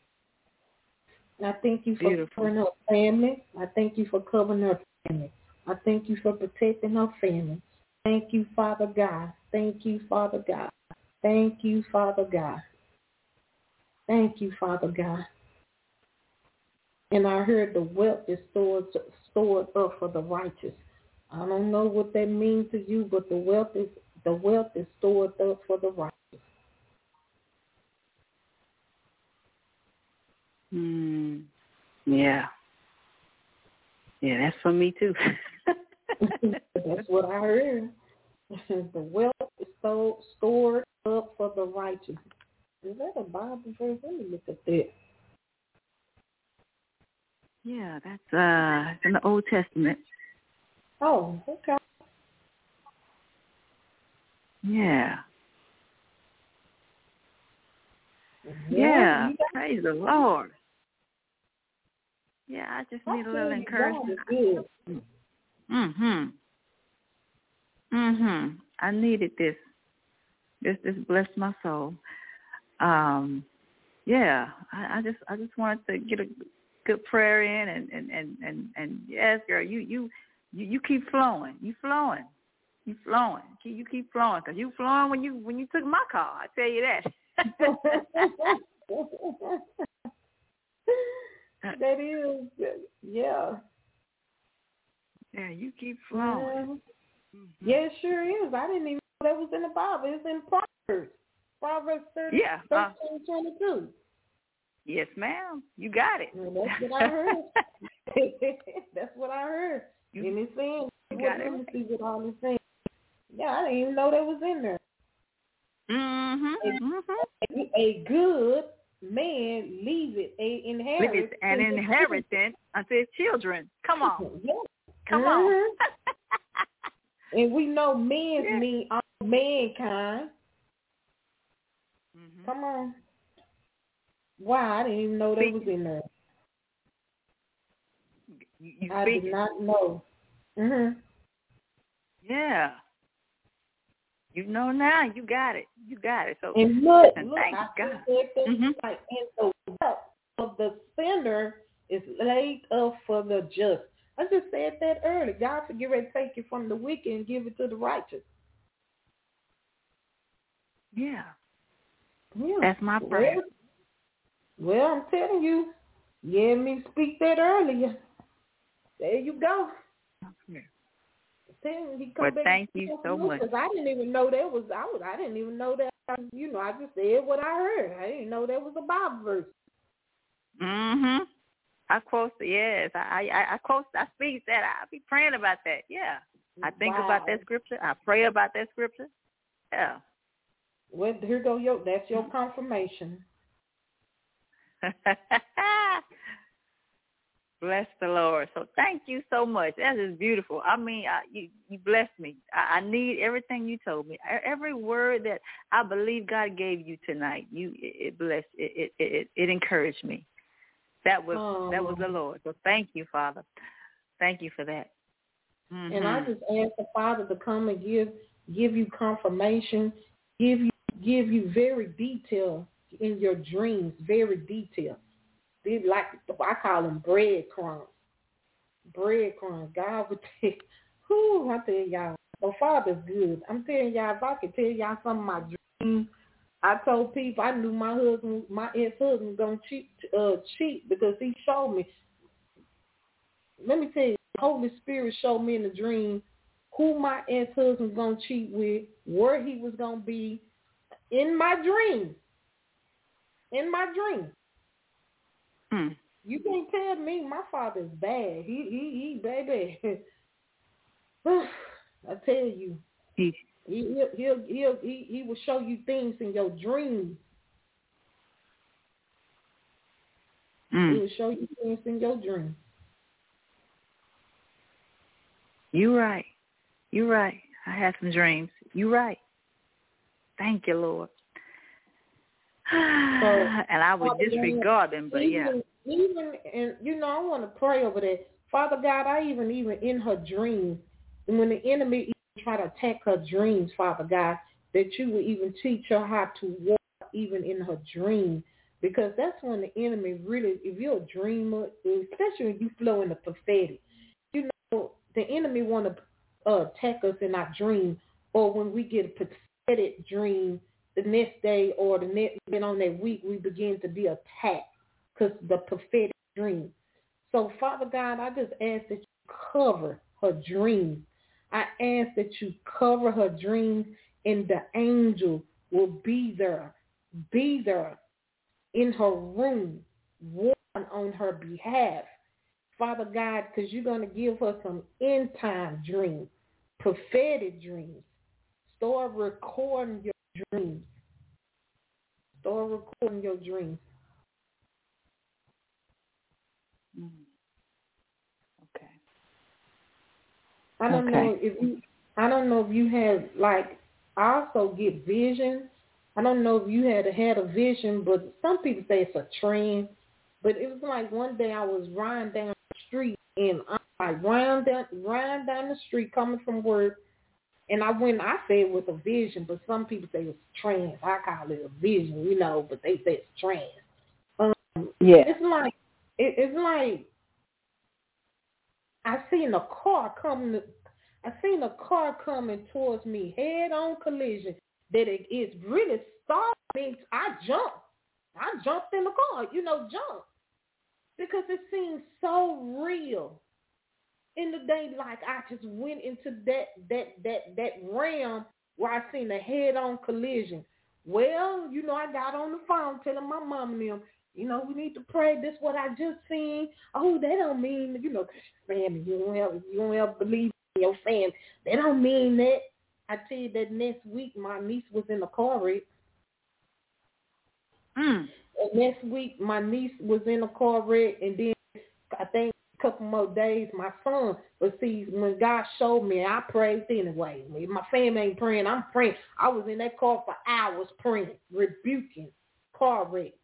I thank you for Beautiful. covering her family. I thank you for covering her family. I thank you for protecting her family. Thank you, Father God. Thank you, Father God. Thank you, Father God. Thank you, Father God. And I heard the wealth is stored, stored up for the righteous. I don't know what that means to you, but the wealth is the wealth is stored up for the righteous. Hmm. Yeah. Yeah, that's for me too. That's what I heard. The wealth is so stored up for the righteous. Is that a Bible verse? Let me look at that. Yeah, that's uh in the Old Testament. Oh, okay. Yeah. Yeah. Yeah. Praise the Lord. Yeah, I just need a little you, encouragement. God is good. Mhm. Mhm. I needed this. This this blessed my soul. Um, yeah. I, I just I just wanted to get a good prayer in, and and and and, and yes, girl, you you you you keep flowing. You flowing. You flowing. You keep flowing because you flowing when you when you took my call. I tell you that. That is, yeah. Yeah, you keep flowing. Yeah. Mm-hmm. Yeah, it sure is. I didn't even know that was in the Bible. It's in Proverbs. Proverbs thirty, yeah, uh, thirteen, twenty-two. Yes, ma'am. You got it. Well, that's what I heard. That's what I heard. You, and it's saying, you got let it. me see what all this saying. Yeah, I didn't even know that was in there. Mm-hmm. A, mm-hmm. a good man leaves it a inheritance. Leave it an inheritance unto his children. Come on. Yeah. Come mm-hmm. on. And we know men yeah. mean all mankind. Mm-hmm. Come on. Wow, I didn't even know that Speak. was in there. You, you I speak. did not know. Mhm. Yeah. You know now. You got it. You got it. So and look, and look, thank I God. said that Mm-hmm. like, and the wealth of the sinner is laid up for the just. I just said that earlier. God forget ready to take it from the wicked and give it to the righteous. Yeah. Yeah. That's my prayer. Well, well, I'm telling you, you heard me speak that earlier. There you go. Okay. He come well, back thank you so much. Because I didn't even know that was I was I didn't even know that you know I just said what I heard. I didn't know that was a Bible verse. Mhm. I quote yes. I I I quote. I speak that. I be praying about that. Yeah. I think wow. about that scripture. I pray about that scripture. Yeah. Well, here go your that's your confirmation. Bless the Lord. So thank you so much. That is beautiful. I mean, I, you you blessed me. I, I need everything you told me. Every word that I believe God gave you tonight, you it, it blessed. It, it it it encouraged me. That was oh. that was the Lord. So thank you, Father. Thank you for that. Mm-hmm. And I just ask the Father to come and give give you confirmation, give you give you very detailed in your dreams, very detailed. They like I call them breadcrumbs. Breadcrumbs. God would take. Whoo! I tell y'all, the Father's good. I'm telling y'all, if I could tell y'all some of my dreams, I told people I knew my husband, my ex-husband, gonna cheat, uh, cheat because he showed me. Let me tell you, the Holy Spirit showed me in a dream who my ex-husband gonna cheat with, where he was gonna be, in my dream. In my dream. Hmm. You can't tell me my father's bad. He, he, he, baby. I tell you, he, he'll, he'll, he'll, he, he will show you things in your dreams. Mm. It will show you things in your dreams. You right. You right. I had some dreams. You right. Thank you, Lord. So, and I would Father disregard God, them, but even, yeah. Even, and you know, I want to pray over that. Father God, I even, even in her dreams, and when the enemy even try to attack her dreams, Father God, that you will even teach her how to walk even in her dreams. Because that's when the enemy really, if you're a dreamer, especially when you flow in the prophetic, you know, the enemy want to uh, attack us in our dream, or when we get a prophetic dream, the next day or the next on that week, we begin to be attacked because the prophetic dream. So, Father God, I just ask that you cover her dreams. I ask that you cover her dreams, and the angel will be there, be there in her room, warn on her behalf. Father God, because you're going to give her some end-time dreams, prophetic dreams. Start recording your dreams. Start recording your dreams. Mm. Okay. I don't okay. know if you, I don't know if you had, like, I also get visions. I don't know if you had had a vision, but some people say it's a trend. But it was like one day I was riding down the street, and I'm like riding down, riding down the street coming from work, and I went, I said it was a vision, but some people say it's a trance. I call it a vision, you know, but they say it's trance. Um, yeah. It's like, it, it's like I seen a car coming, I seen a car coming towards me, head-on collision. That it is really started me. I jumped. I jumped in the car, you know, jumped. Because it seems so real. In the day, like I just went into that that that that realm where I seen a head-on collision. Well, you know, I got on the phone telling my mom and them, you know, we need to pray. This is what I just seen. Oh, they don't mean, you know, family. You don't have, you don't have believe in your family. They don't mean that. I tell you that next week my niece was in a car wreck. Mm. And next week my niece was in a car wreck, and then I think a couple more days my son. But see, when God showed me, I prayed anyway. If my family ain't praying, I'm praying. I was in that car for hours praying, rebuking car wreck.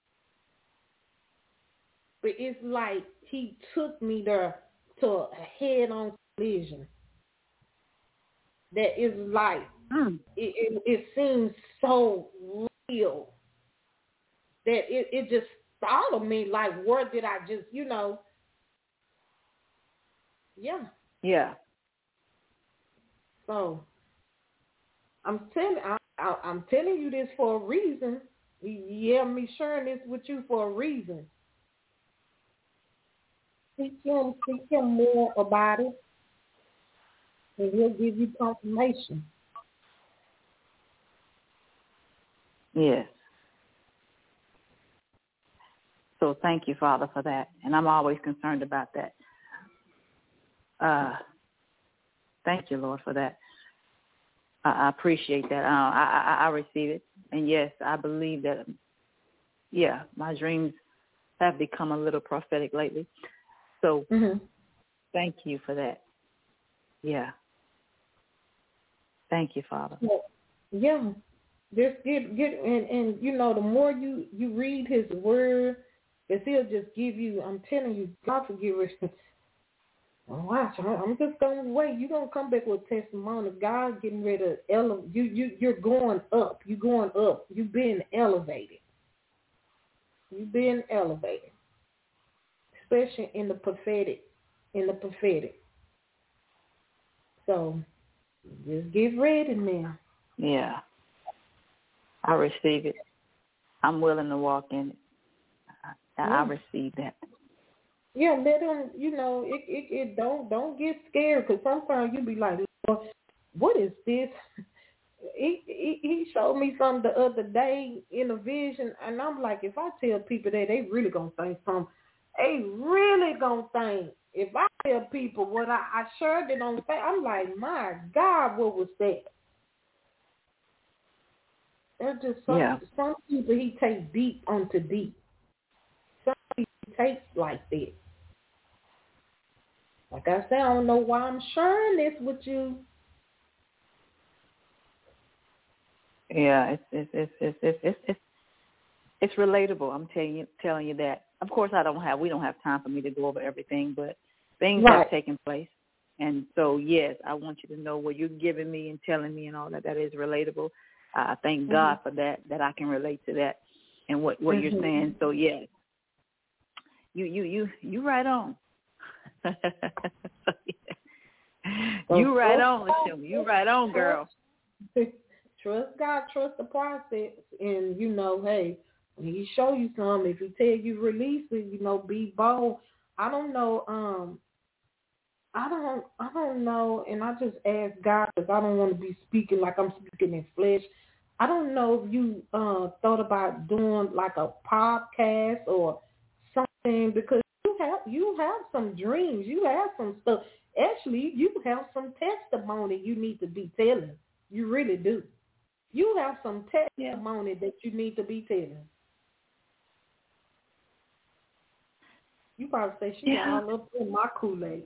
But it's like he took me there to a head-on collision. That is like, mm. it, it, it seems so real that it, it just startled me, like, where did I just, you know, yeah. Yeah. So, I'm telling, I, I, I'm telling you this for a reason. You have me sharing this with you for a reason. Seek him, seek him more about it, and he'll give you confirmation. Yes. So thank you, Father, for that. And I'm always concerned about that. Uh, thank you, Lord, for that. I, I appreciate that. Uh, I, I, I receive it. And, yes, I believe that, yeah, my dreams have become a little prophetic lately. So mm-hmm. Thank you for that. Yeah. Thank you, Father. Yeah. Just get, get and, and, you know, the more you, you read his word, because he'll just give you, I'm telling you, God forgive us. Watch, I'm just going to wait. You're going to come back with testimony. God getting ready to elevate. You, you, you're going up. You're going up. You're being elevated. You're being elevated. Especially in the prophetic. In the prophetic. So, just get ready now. Yeah. I receive it. I'm willing to walk in it. I, I receive that. Yeah, let them, you know, it, it, it don't don't get scared, because sometimes you be like, what is this? He, he he showed me something the other day in a vision, and I'm like, if I tell people that, they really gonna think something. They really gonna think. If I tell people what I, I shared it on Facebook, I'm like, my God, what was that? There's just some, yeah. some people he take deep onto deep. Some people takes like that. Like I said, I don't know why I'm sharing this with you. Yeah, it's it's it's it's it's it's it's, it's relatable. I'm telling you, telling you that. Of course, I don't have. We don't have time for me to go over everything, but things right. have taken place, and so yes, I want you to know what you're giving me and telling me and all that. That is relatable. I thank mm-hmm. God for that. That I can relate to that and what what mm-hmm. you're saying. So yes, you you you you right on. You right on, Lashima. You right on, girl. Trust God, trust the process, and you know, hey, when He show you something, if He tell you release it, you know, be bold. I don't know, um, I don't, I don't know, and I just ask God because I don't want to be speaking like I'm speaking in flesh. I don't know if you uh, thought about doing like a podcast or something because you have you have some dreams, you have some stuff. Actually, you have some testimony you need to be telling. You really do. You have some testimony yeah. that you need to be telling. You probably say she yeah. got all up in my Kool-Aid.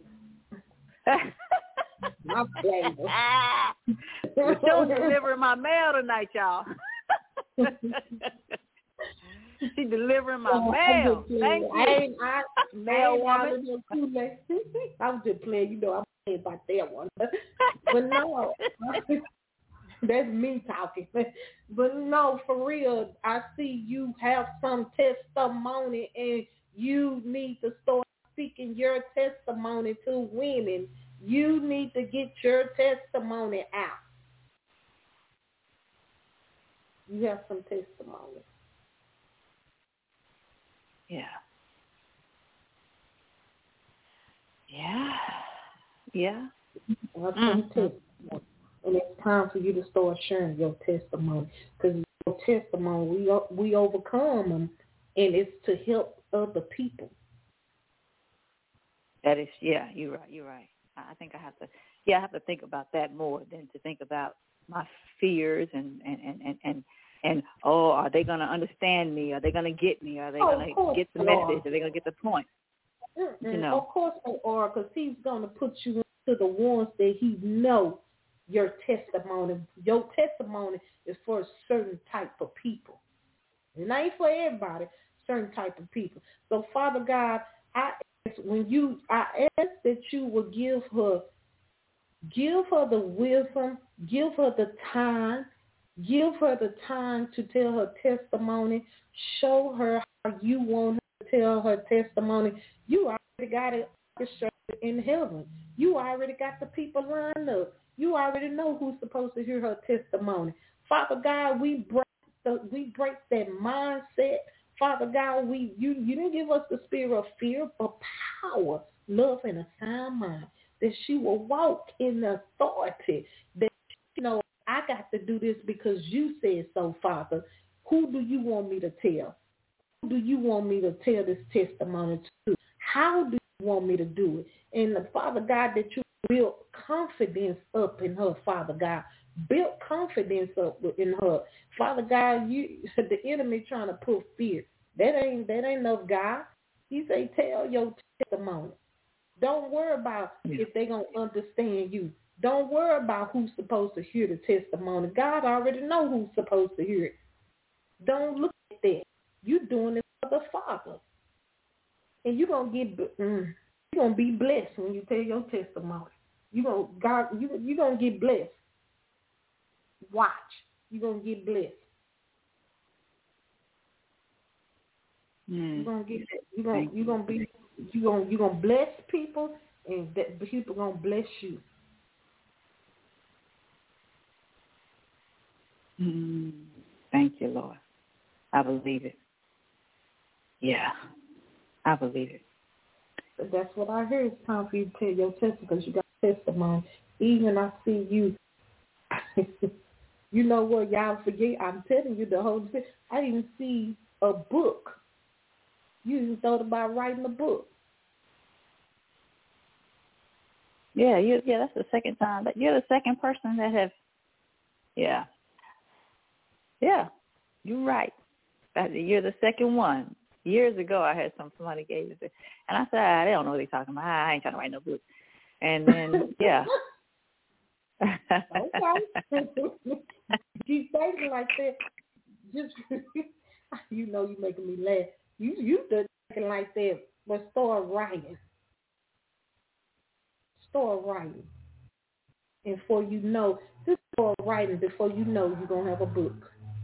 My flavor. She's delivering my mail tonight, y'all. She delivering my oh, mail. Thank you. I ain't, I, mail woman. Kool-Aid. I'm just playing. You know, I'm playing about that one. But no. That's me talking. But no, for real, I see you have some testimony and you need to start speaking your testimony to women. You need to get your testimony out. You have some testimony. Yeah. Yeah. Yeah. Have some mm-hmm. testimony. And it's time for you to start sharing your testimony because your testimony, we we overcome them, and it's to help other people. That is, yeah, you're right, you're right. I think I have to, yeah, I have to think about that more than to think about my fears and, and, and, and, and, and oh, are they going to understand me? Are they going to get me? Are they oh, going to get the message? Are they going to get the point? Mm-mm. You know? Of course they are because He's going to put you into the ones that He knows. Your testimony, your testimony is for a certain type of people. It ain't for everybody, certain type of people. So, Father God, I ask when you, I ask that you will give her, give her the wisdom, give her the time, give her the time to tell her testimony, show her how you want her to tell her testimony. You already got it orchestrated in heaven. You already got the people lined up. You already know who's supposed to hear her testimony. Father God, we break the, we break that mindset. Father God, we you, you didn't give us the spirit of fear, but power, love, and a sound mind. That she will walk in the authority. That, you know, I got to do this because you said so, Father. Who do you want me to tell? Who do you want me to tell this testimony to? How do you want me to do it? And the Father God, that you build confidence up in her, Father God. Build confidence up in her. Father God, you the enemy trying to put fear. That ain't that ain't of God. He say, tell your testimony. Don't worry about yeah. if they gonna understand you. Don't worry about who's supposed to hear the testimony. God already know who's supposed to hear it. Don't look at that. You doing it for the Father. And you're gonna get mm, you're gonna be blessed when you tell your testimony. You gonna God, you you gonna get blessed. Watch, you gonna get blessed. Mm. You gonna get you gonna you gonna be you gonna you gonna bless people, and that people gonna bless you. Mm. Thank you, Lord. I believe it. Yeah, I believe it. But that's what I hear. It's time for you to tell your testimony because you got testimony. Even I see you. You know what, y'all forget? I'm telling you the whole thing. I even see a book. You even thought about writing a book. Yeah, you. Yeah, that's the second time. But you're the second person that have. Yeah. Yeah, you're right. You're the second one. years ago. I had some somebody gave it, and I said, ah, they don't know what they're talking about. I ain't trying to write no book. And then, yeah. Okay. Keep thinking like that. Just, you know, you making me laugh. You you done thinking like that, but start writing. Start writing. And before you know, just start writing before you know you're going to have a book.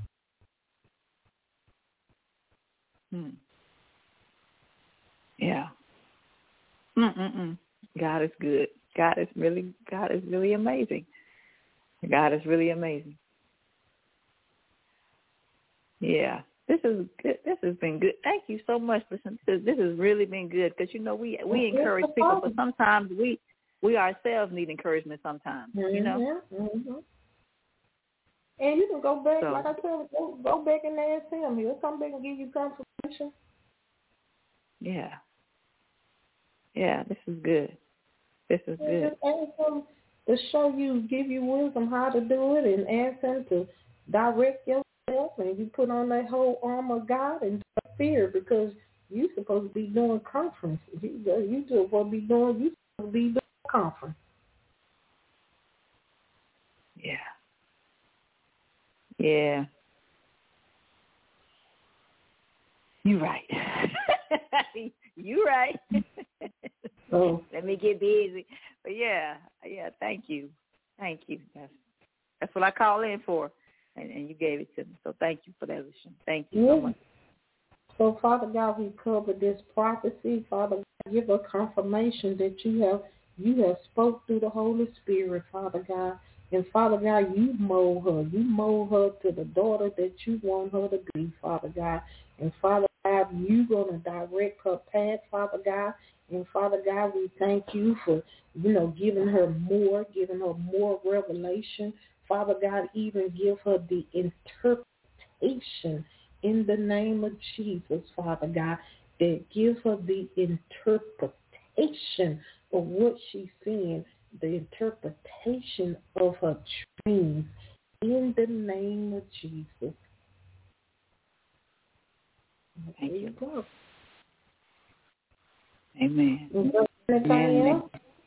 Hmm. Yeah. Mm-mm-mm. God is good. God is really, God is really amazing. God is really amazing. Yeah. This is good. This has been good. Thank you so much. Listen, this, this has really been good because, you know, we, we encourage people, but sometimes we, we ourselves need encouragement sometimes, mm-hmm, you know? Mm-hmm. And you can go back, so, like I said, go, go back and ask him. He'll come back and give you confirmation. Yeah. Yeah, this is good. This is and good. Just ask him to show you, give you wisdom how to do it, and ask him to direct yourself, and you put on that whole armor of God and fear, because you're supposed to be doing conferences. You, you just what be doing, you supposed to be doing conference. Yeah. Yeah. You're right. You're right. Oh. Let me get busy. But yeah, yeah, thank you. Thank you. That's that's what I call in for. And, and you gave it to me. So thank you for that, Lucian. Thank you yeah. so much. So, Father God, we cover this prophecy. Father God, give us confirmation that you have you have spoke through the Holy Spirit, Father God. And Father God, you mold her. You mold her to the daughter that you want her to be, Father God. And Father God, you're going to direct her path, Father God. And Father God, we thank you for, you know, giving her more, giving her more revelation. Father God, even give her the interpretation in the name of Jesus, Father God, that give her the interpretation of what she's seeing, the interpretation of her dreams, in the name of Jesus. Thank there you. you go. Amen. Amen.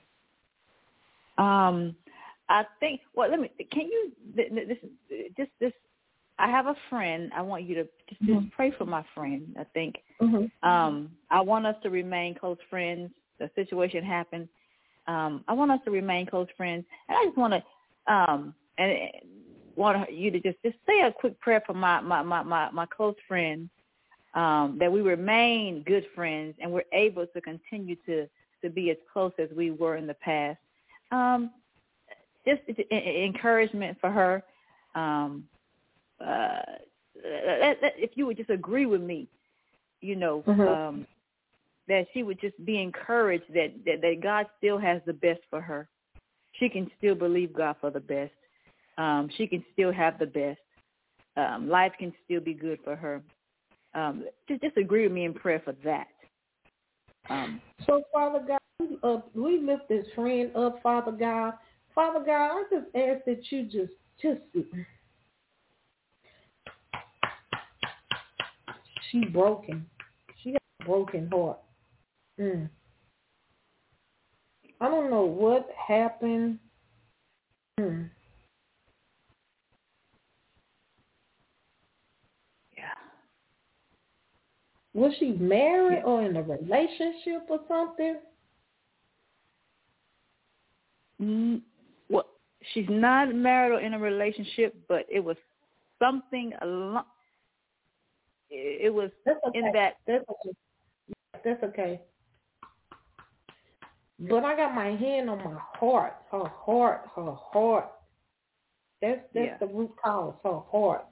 Um, I think. Well, let me. Can you? This just this. I have a friend. I want you to just, mm-hmm. just pray for my friend. I think. Mm-hmm. Um, I want us to remain close friends. The situation happened. Um, I want us to remain close friends, and I just want to um, and want you to just, just say a quick prayer for my my my my, my close friend, um, that we remain good friends and we're able to continue to, to be as close as we were in the past. Um, just encouragement for her. Um, uh, if you would just agree with me, you know. Mm-hmm. Um, that she would just be encouraged that, that, that God still has the best for her. She can still believe God for the best. Um, she can still have the best. Um, life can still be good for her. Um, just, just agree with me in prayer for that. Um, so, Father God, uh, we lift this friend up, Father God. Father God, I just ask that you just, just, she broken. She has a broken heart. Mm. I don't know what happened. Mm. Yeah. Was she married yeah. or in a relationship or something? Mm, well, she's not married or in a relationship, but it was something along. It was That's okay. in that. That's okay. That's okay. But I got my hand on my heart. Her heart. Her heart. That's that's yeah. the root cause. Her heart.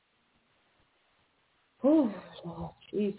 Whew, Lord Jesus.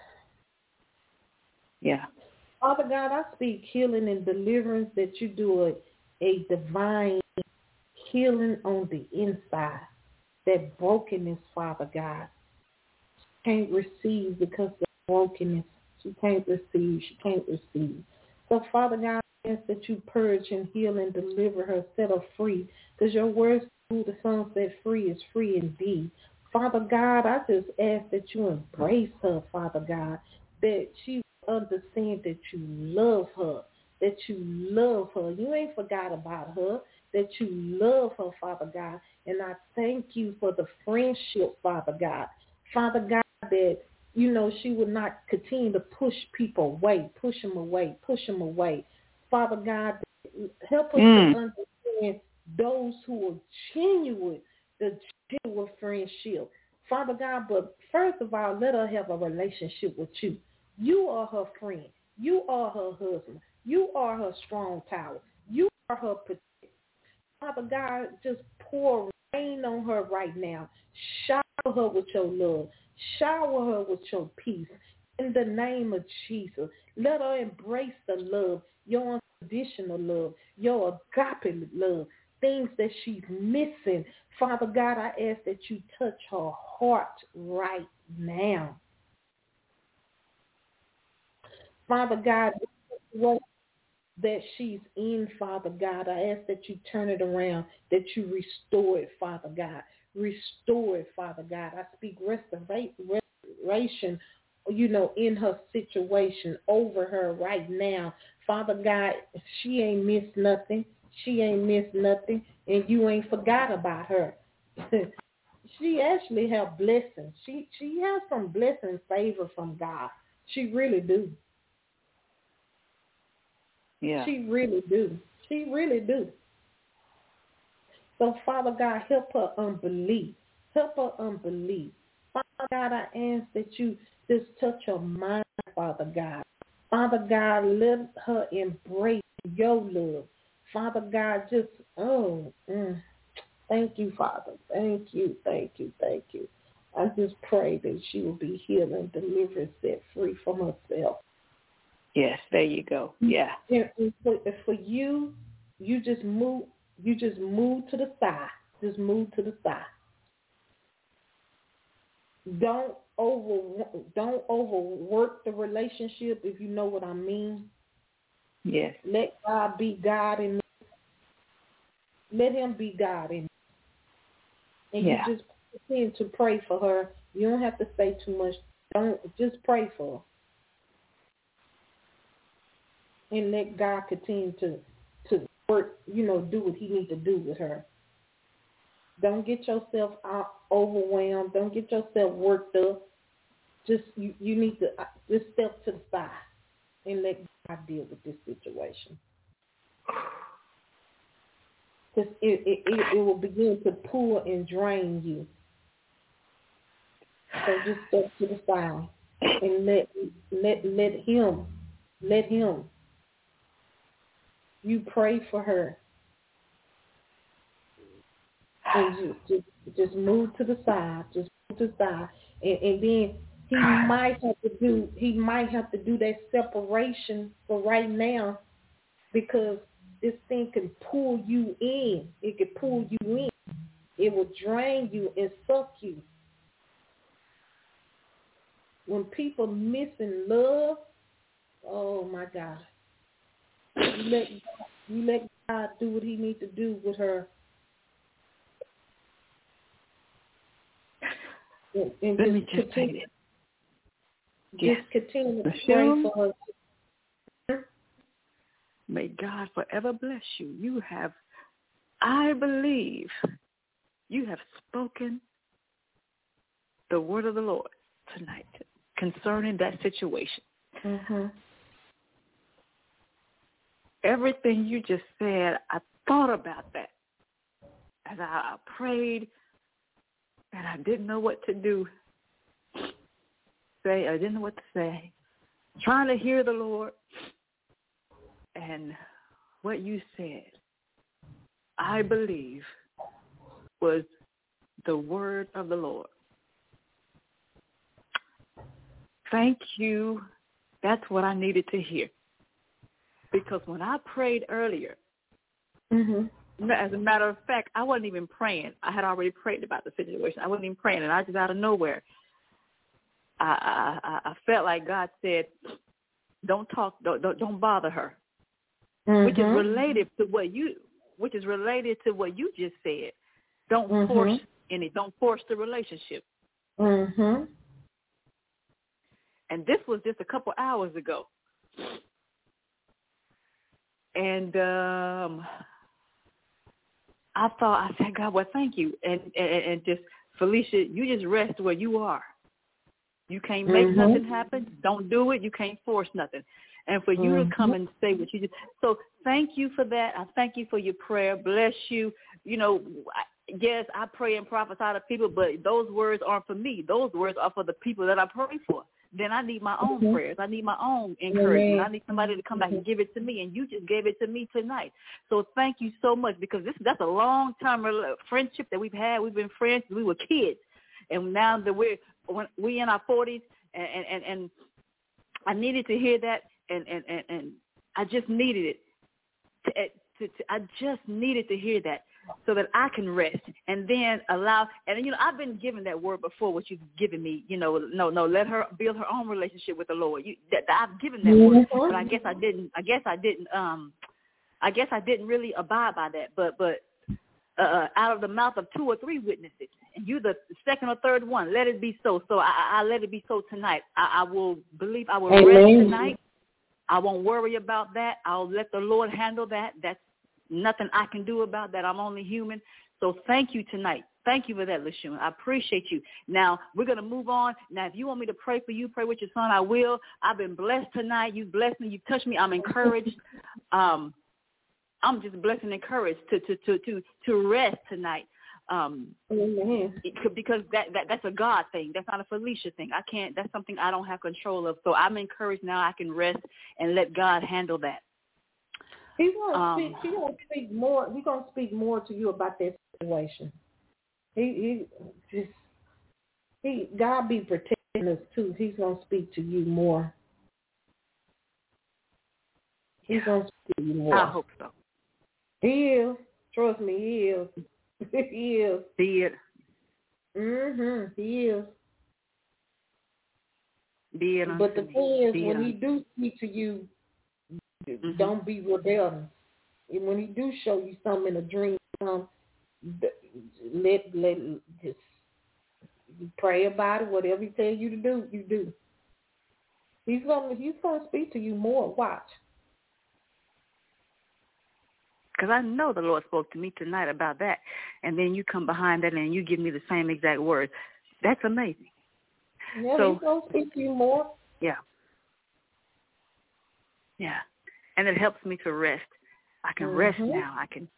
Yeah. Father God, I speak healing and deliverance, that you do a, a divine healing on the inside. That brokenness, Father God, she can't receive because of brokenness. She can't receive. She can't receive. So, Father God, I ask that you purge and heal and deliver her, set her free. Because your words, who the Son set free is free indeed. Father God, I just ask that you embrace her, Father God, that she understand that you love her, that you love her. You ain't forgot about her, that you love her, Father God. And I thank you for the friendship, Father God. Father God, that, you know, she would not continue to push people away, push them away, push them away. Father God, help us mm. to understand those who are genuine, the genuine friendship. Father God, but first of all, let her have a relationship with you. You are her friend. You are her husband. You are her strong tower. You are her protector. Father God, just pour rain on her right now. Shower her with your love. Shower her with your peace. In the name of Jesus, let her embrace the love, your unconditional love, your agape love, things that she's missing. Father God, I ask that you touch her heart right now. Father God, what that she's in, Father God, I ask that you turn it around, that you restore it, Father God. Restore it, Father God. I speak restoration, you know, in her situation over her right now. Father God, she ain't missed nothing. She ain't missed nothing, and you ain't forgot about her. She actually have blessings. She she has some blessing favor from God. She really do. Yeah. She really do. She really do. So, Father God, help her unbelief. Help her unbelief. Father God, I ask that you just touch her mind, Father God. Father God, let her embrace your love. Father God, just, oh, mm, thank you, Father. Thank you, thank you, thank you. I just pray that she will be healed and delivered, set free from herself. Yes, there you go. Yeah. And, and for, for you, you just move. You just move to the side. Just move to the side. Don't over. Don't overwork the relationship. If you know what I mean. Yes. Let God be God in. Let Him be God in. And yeah. you just continue to pray for her. You don't have to say too much. Don't just pray for her. And let God continue to, to work, you know, do what He needs to do with her. Don't get yourself out overwhelmed. Don't get yourself worked up. Just you, you need to just step to the side and let God deal with this situation. Because it, it, it, it will begin to pull and drain you. So just step to the side and let let let Him, let Him. You pray for her, and just, just just move to the side. Just move to the side, and, and then he might have to do he might have to do that separation for right now, because this thing can pull you in. It can pull you in. It will drain you and suck you. When people missing love, oh my God. You let, you let God do what He needs to do with her. And, and let just me just continue, say it. Just yes. continue to Michelle, pray for her. May God forever bless you. You have, I believe, you have spoken the word of the Lord tonight concerning that situation. Mm-hmm. Everything you just said, I thought about that as I prayed, and I didn't know what to do. Say, I didn't know what to say. Trying to hear the Lord, and what you said, I believe, was the word of the Lord. Thank you. That's what I needed to hear. Because when I prayed earlier, mm-hmm. as a matter of fact, I wasn't even praying. I had already prayed about the situation. I wasn't even praying, and I just out of nowhere, I I, I felt like God said, "Don't talk, don't don't, don't bother her," mm-hmm. which is related to what you, which is related to what you just said. Don't mm-hmm. force any. Don't force the relationship. Mm-hmm. And this was just a couple hours ago. And um, I thought, I said, God, well, thank you. And, and, and just, Felicia, you just rest where you are. You can't make mm-hmm. nothing happen. Don't do it. You can't force nothing. And for you mm-hmm. to come and say what you did. So thank you for that. I thank you for your prayer. Bless you. You know, yes, I pray and prophesy to people, but those words aren't for me. Those words are for the people that I pray for. Then I need my own mm-hmm. prayers. I need my own encouragement. Mm-hmm. I need somebody to come back and give it to me, and you just gave it to me tonight. So thank you so much, because this that's a long-time friendship that we've had. We've been friends since we were kids, and now that we're when we in our forties, and, and, and I needed to hear that, and, and, and, and I just needed it. To, to, to, I just needed to hear that, so that I can rest and then allow, and, you know, I've been given that word before, what you've given me, you know, no, no, let her build her own relationship with the Lord. You, that, I've given that word, but I guess I didn't, I guess I didn't, um, I guess I didn't really abide by that, but, but uh, out of the mouth of two or three witnesses, and you the second or third one, let it be so. So I, I let it be so tonight. I, I will believe, I will Amen. Rest tonight. I won't worry about that. I'll let the Lord handle that. That's nothing I can do about that. I'm only human. So thank you tonight. Thank you for that, LaShawn. I appreciate you. Now, we're going to move on. Now, if you want me to pray for you, pray with your son, I will. I've been blessed tonight. You blessed me. You touched me. I'm encouraged. Um, I'm just blessed and encouraged to to to to, to rest tonight. Um, it, because that, that that's a God thing. That's not a Felicia thing. I can't. That's something I don't have control of. So I'm encouraged now. I can rest and let God handle that. He's gonna um, speak. He's gonna speak more. He's gonna speak more to you about that situation. He, he just he God be protecting us too. He's gonna speak to you more. He's gonna speak to you more. I hope so. He is. Trust me, he is. He is. He is. Mhm. He is. Be it but the thing is, Be when it he do speak to you, mm-hmm. don't be rebellious. And when he do show you something in a dream, um, let let just pray about it. Whatever he tells you to do, you do. He's gonna he's gonna speak to you more. Watch. Because I know the Lord spoke to me tonight about that. And then you come behind that and you give me the same exact words. That's amazing. Yeah, so, he's going to speak to you more. Yeah. Yeah. And it helps me to rest. I can mm-hmm. rest now. I can.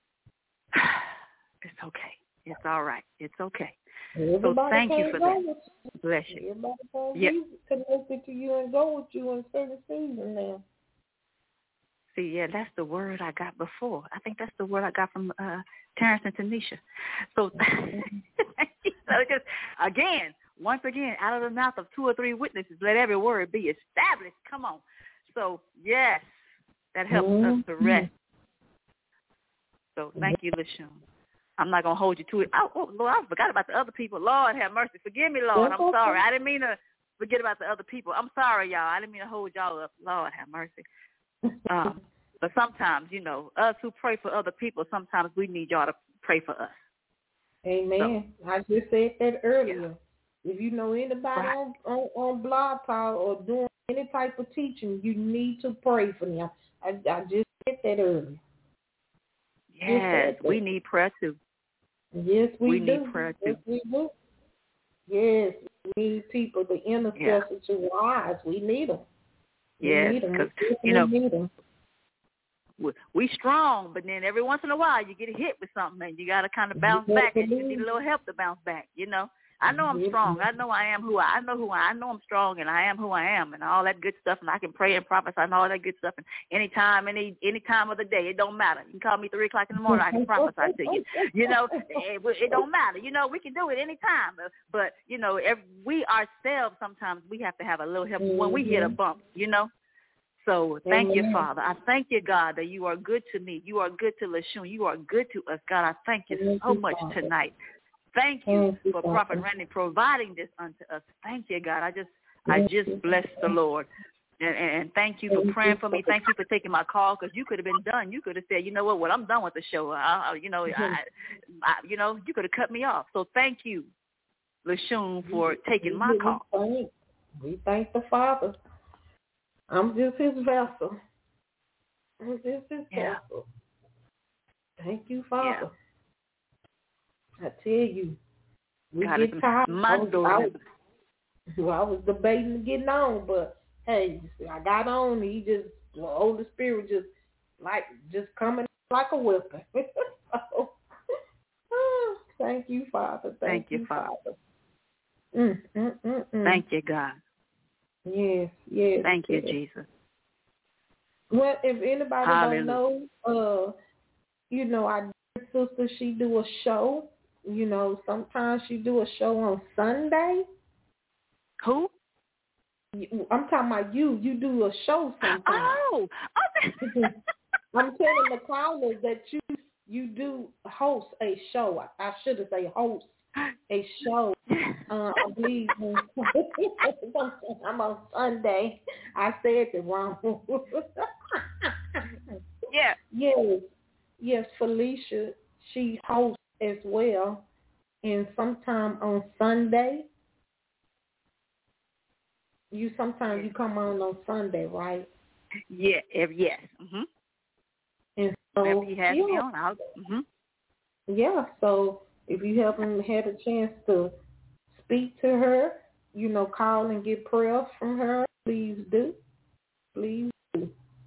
It's okay. It's all right. It's okay. Everybody so thank you for that. You. Bless you. Everybody can yep. be connected to you and go with you in certain season now. See, yeah, that's the word I got before. I think that's the word I got from uh, Terrence and Tanisha. So, so just, again, once again, out of the mouth of two or three witnesses, let every word be established. Come on. So, yes, that helps mm-hmm. us to rest. So, thank you, LaShawn. I'm not going to hold you to it. Oh, oh, Lord, I forgot about the other people. Lord, have mercy. Forgive me, Lord. I'm sorry. I didn't mean to forget about the other people. I'm sorry, y'all. I didn't mean to hold y'all up. Lord, have mercy. Um, but sometimes, you know, us who pray for other people, sometimes we need y'all to pray for us. Amen. So, I just said that earlier. Yeah. If you know anybody right. on, on, on Blog Talk or doing any type of teaching, you need to pray for them. I, I just said that earlier. Yes, we need prayer too. Yes, we, we do. need prayer too. Yes, we do. Yes, we need people, the intercessors yeah. to rise. We need them. Yes, because, you know, we, we strong, but then every once in a while you get hit with something and you got to kind of bounce yes, back and you need a little help to bounce back, you know. I know I'm strong. I know I am who I, I know who I, I know I'm strong and I am who I am and all that good stuff and I can pray and prophesy and all that good stuff and anytime, any any time of the day, it don't matter. You can call me three o'clock in the morning, I can prophesy to you. You know, it, it don't matter. You know, we can do it anytime. But, but you know, if we ourselves sometimes we have to have a little help mm-hmm. when we hit a bump, you know. So thank Amen. You, Father. I thank you, God, that you are good to me. You are good to LaShawn. You are good to us, God. I thank you thank so you, much Father. Tonight. Thank you thank for you, Prophet Randy providing this unto us. Thank you, God. I just, I just bless the Lord. And, and, and thank you for praying for me. Thank you for taking my call, because you could have been done. You could have said, you know what, well, I'm done with the show. I, I, you know, I, I, you know, you could have cut me off. So thank you, LaShun, for taking my call. We thank the Father. I'm just his vessel. I'm just his yeah. vessel. Thank you, Father. Yeah. I tell you, we God, get tired. I was, I, was, I was debating getting on, but hey, I got on. He just, the Holy Spirit just like just coming like a weapon. So, oh, thank you, Father. Thank, thank you, Father. Father. Mm, mm, mm, mm. Thank you, God. Yes, yes. Thank yes. you, Jesus. Well, if anybody Hallelujah. don't know, uh, you know, our sister, she do a show. You know, sometimes she do a show on Sunday. Who? I'm talking about you. You do a show sometimes. Oh, I'm telling the callers that you you do host a show. I, I should have said host a show. Uh, I believe I'm on Sunday. I said it wrong. Yeah. Yes. Yes, Felicia, she hosts as well. And sometime on Sunday, you sometimes you come on on Sunday, right? Yeah, if, yes. Mm-hmm. And so, whenever you have yeah. me on, I'll, mm-hmm. Yeah, so if you haven't had a chance to speak to her, you know, call and get prayer from her, please do. Please do.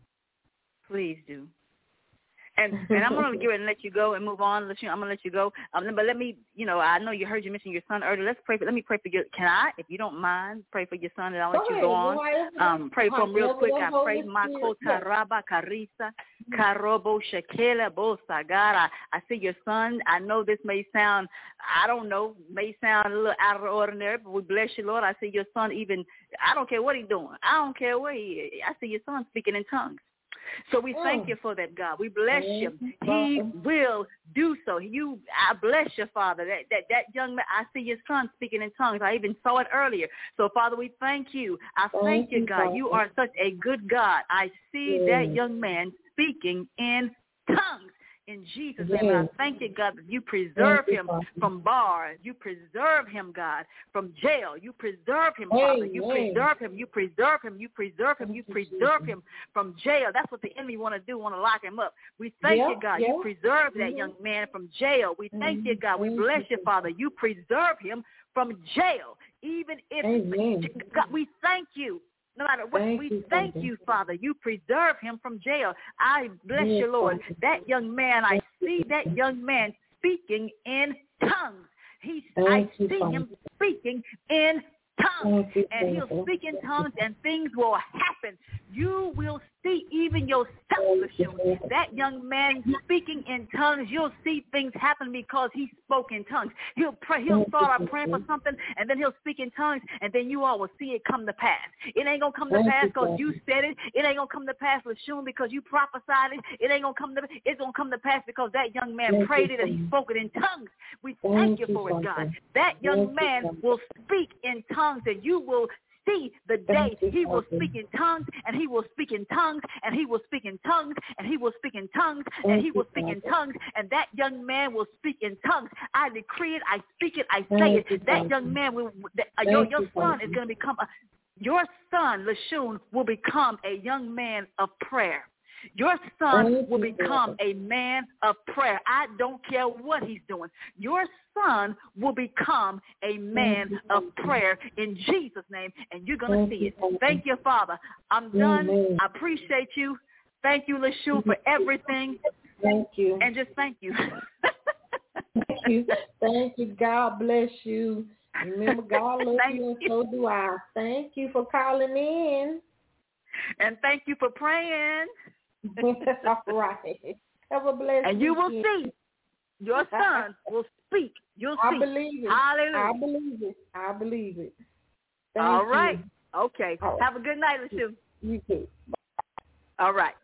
Please do. And and I'm going to get ready and let you go and move on. I'm going to let you go. Um, but let me, you know, I know you heard you mention your son earlier. Let's pray for, let me pray for you. Can I, if you don't mind, pray for your son and I'll let you go on. Um, pray for him real quick. I pray, Makota Raba Karisa, Karobo Shekela Bosa. God, I, I see your son. I know this may sound, I don't know, may sound a little out of the ordinary, but we bless you, Lord. I see your son even, I don't care what he's doing. I don't care where he is. I see your son speaking in tongues. So we thank you for that, God. We bless you. He will do so. You, I bless you, Father. That that that young man, I see your son speaking in tongues. I even saw it earlier. So, Father, we thank you. I thank you, God. You are such a good God. I see that young man speaking in tongues. In Jesus' name, and I thank you, God, that you preserve him from bars. You preserve him, God, from jail. You preserve him, Father. You preserve him. You preserve him. You preserve him. You preserve him from jail. That's what the enemy want to do, want to lock him up. We thank you, God. You preserve that young man from jail. We thank you, God. We bless you, Father. You preserve him from jail. Even if, God, we thank you. No matter what, thank we you, thank Father. you, Father. You preserve him from jail. I bless yes, you, Lord. Father. That young man, I see that young man speaking in tongues. He, I see you, him speaking in tongues. You, and he'll speak in tongues and things will happen. You will see even yourself, that young man speaking in tongues, you'll see things happen because he spoke in tongues. He'll pray, he'll start out praying for something, and then he'll speak in tongues, and then you all will see it come to pass. It ain't going to come to pass because you said it. It ain't going to come to pass, LaShun, because you prophesied it. It ain't going to come to It's going to come to pass because that young man prayed it and he spoke it in tongues. We thank you for it, God. That young man will speak in tongues, and you will see the day he will speak in tongues, and he will speak in tongues, and he will speak in tongues, and he will speak in tongues, and he will speak in tongues, and that young man will speak in tongues. I decree it, I speak it, I say it. That young man will, uh, your, your son is going to become, a, your son, LaShun, will become a young man of prayer. Your son will become a man of prayer. I don't care what he's doing. Your son will become a man of prayer in Jesus' name, and you're going to see it. Thank you, Father. I'm done. I appreciate you. Thank you, LaShun, for everything. Thank you. And just thank you. Thank you. Thank you. God bless you. Remember, God loves you, and so do I. Thank you for calling in. And thank you for praying. All right. Have a blessed And you weekend. will see. Your son will speak. You'll I see. believe it. Hallelujah. I believe it. I believe it. Thank All right. You. Okay. All right. Have a good night, LaShun. You too. All right.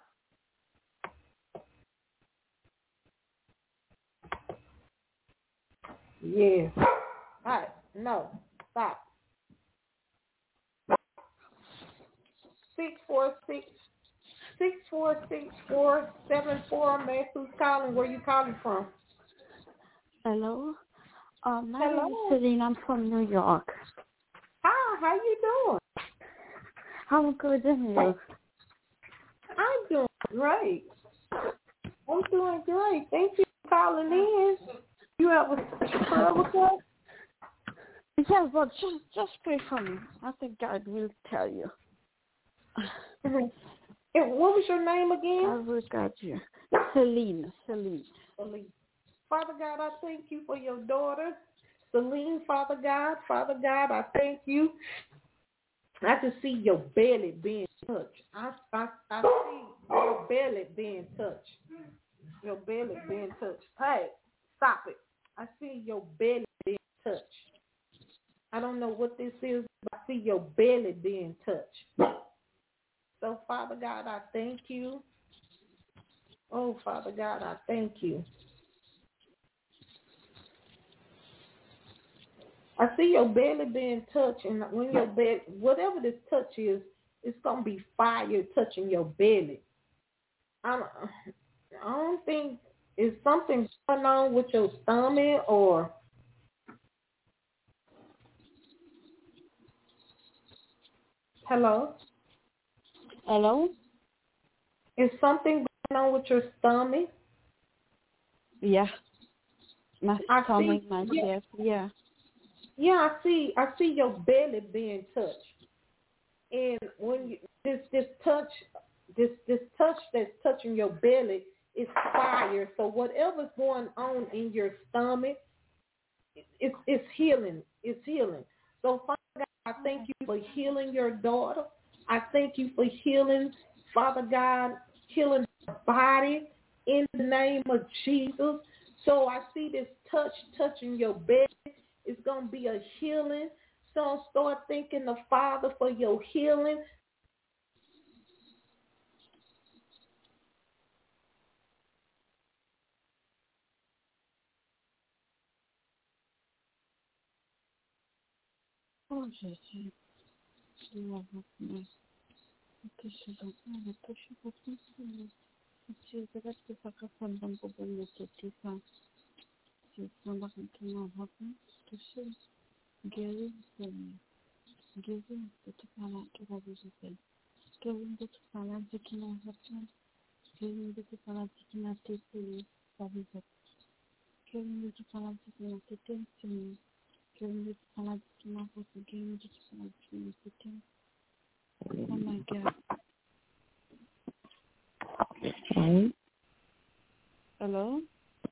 Yes. All right. No. Stop. six four six, six four six four seven four. May who's calling? Where you calling from? Hello. Uh, my Hello. name is Celine. I'm from New York. Hi, how you doing? I'm good, and you? I'm doing great. I'm doing great. Thank you for calling in. You have a prayer request? Yeah, but just, just pray for me. I think God will tell you. Mm-hmm. And what was your name again? I will guide you. Celine. Celine. Celine. Father God, I thank you for your daughter, Celine, Father God. Father God, I thank you. I just see your belly being touched. I, I, I see your belly being touched. Your belly being touched. Hey, stop it. I see your belly being touched. I don't know what this is, but I see your belly being touched. So, Father God, I thank you. Oh, Father God, I thank you. I see your belly being touched, and when your belly, whatever this touch is, it's gonna be fire touching your belly. I don't, I don't think is something going on with your stomach or. Hello. Hello. Is something going on with your stomach? Yeah. My I stomach, see, my yeah. chest. Yeah. Yeah, I see. I see your belly being touched, and when you, this this touch, this this touch that's touching your belly is fire. So whatever's going on in your stomach, it's it's healing. It's healing. So Father God, I thank you for healing your daughter. I thank you for healing, Father God, healing her body in the name of Jesus. So I see this touch touching your belly. It's going to be a healing. So start thanking the Father for your healing. Oh, Jesus. Love of me. Que je vous prie, que je vous prie, Dieu, de rester sa personne dans le bon métier, ça. Je suis en train de me rappeler, que je guéris, Seigneur. Guéris de toute maladie qui va vous faire. Guéris de toute maladie qui nous retient. Guéris de toute maladie qui n'a été payée, ça vous fait. Guéris de toute maladie qui n'a été tenue. Guéris de toute maladie qui n'a pas été. Guéris de toute maladie qui n'a été tenue. Oh my God. Right? Hello?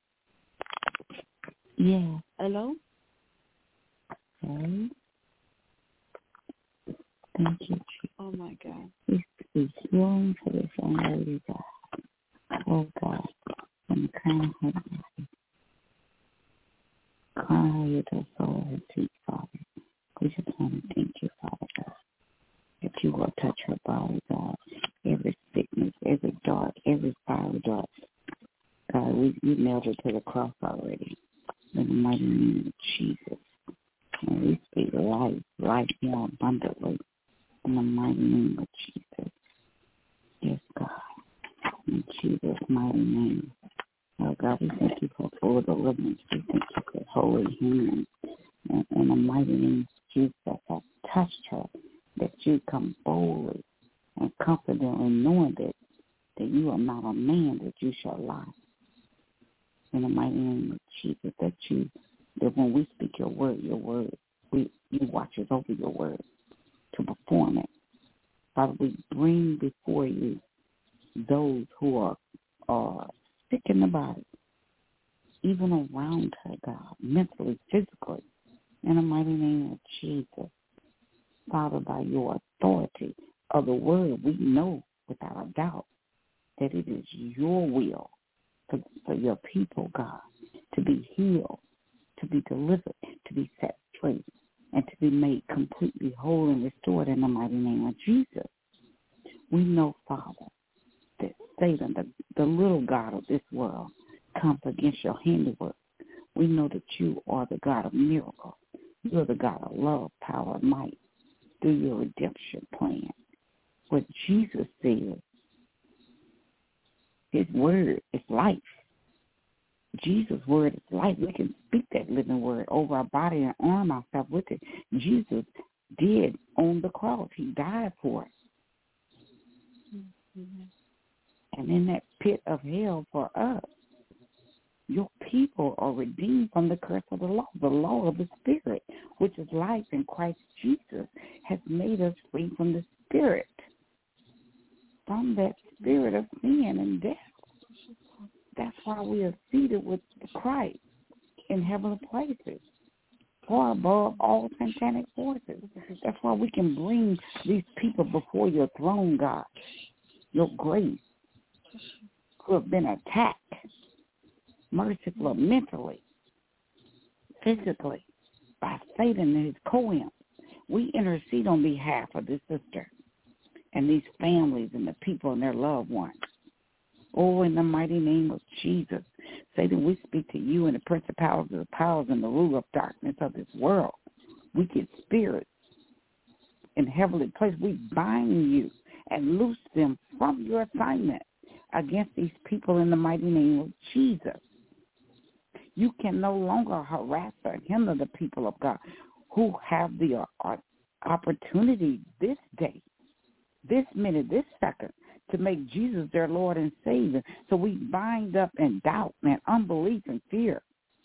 Yeah. Hello? Right? Thank you, Jesus. Oh my God. We speak healing for this young lady, God. Oh God, from the crown of her body, crown of her soul, her feet, Father. We just want to thank you, Father God, that you will touch her body, God. Every sickness, every dart, every fiery dart. God, we, you nailed her to the cross already. In the mighty name of Jesus. And we speak life, life more abundantly. In the mighty name of Jesus. Yes, God. In Jesus' mighty name. Oh, God, we thank you for full deliverance. We thank you for holy hands. And in the mighty name of Jesus, that have touched her, that you come boldly and confidently knowing that, that you are not a man that you shall lie. In the mighty name of Jesus, that you, that when we speak your word, your word, we, you watch us over your word to perform it. Father, we bring before you those who are, are sick in the body, even around her, God, mentally, physically, in the mighty name of Jesus. Father, by your authority of the word, we know without a doubt that it is your will for, for your people, God, to be healed, to be delivered, to be set free, and to be made completely whole and restored in the mighty name of Jesus. We know, Father, that Satan, the, the little God of this world, comes against your handiwork. We know that you are the God of miracles. You are the God of love, power, and might through your redemption plan. what Jesus said. His word is life. Jesus' word is life. We can speak that living word over our body and arm ourselves with it. Jesus did on the cross. He died for us. Mm-hmm. And in that pit of hell for us, your people are redeemed from the curse of the law. The law of the Spirit, which is life in Christ Jesus, has made us free from the Spirit, from that spirit of sin and death. That's why we are seated with Christ in heavenly places, far above all satanic forces. That's why we can bring these people before your throne, God, your grace, who have been attacked, mercifully, mentally, physically, by Satan and his co-imps. We intercede on behalf of this sister and these families and the people and their loved ones. Oh, in the mighty name of Jesus, Satan, we speak to you and the principalities, the powers, and the rule of darkness of this world. Wicked spirits in heavenly places, we bind you and loose them from your assignment against these people in the mighty name of Jesus. You can no longer harass or hinder the people of God who have the uh, opportunity this day, this minute, this second, to make Jesus their Lord and Savior. So we bind up and doubt and unbelief and fear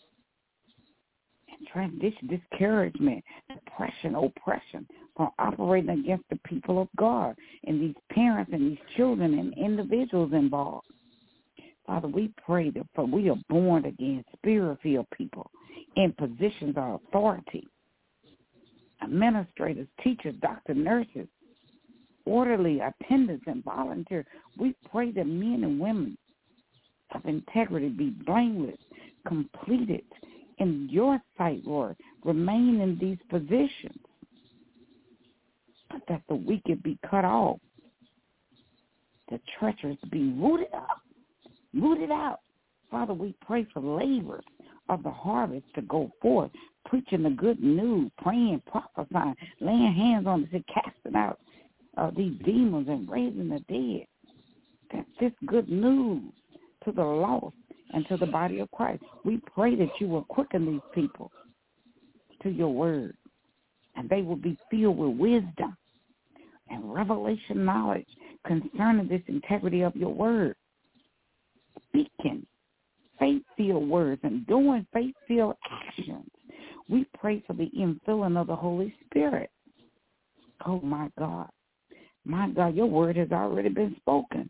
and transition, discouragement, depression, oppression from operating against the people of God and these parents and these children and individuals involved. Father, we pray that for we are born again, spirit-filled people in positions of authority, administrators, teachers, doctors, nurses, orderly attendants, and volunteers. We pray that men and women of integrity be blameless, completed in your sight, Lord. Remain in these positions, but that the wicked be cut off, the treacherous be rooted up, rooted out. Father, we pray for laborers of the harvest to go forth, preaching the good news, praying, prophesying, laying hands on the sick, casting out Uh, these demons and raising the dead. That's this good news to the lost and to the body of Christ. We pray that you will quicken these people to your word, and they will be filled with wisdom and revelation knowledge concerning this integrity of your word, speaking faith-filled words and doing faith-filled actions. We pray for the infilling of the Holy Spirit. Oh, my God. My God, your word has already been spoken.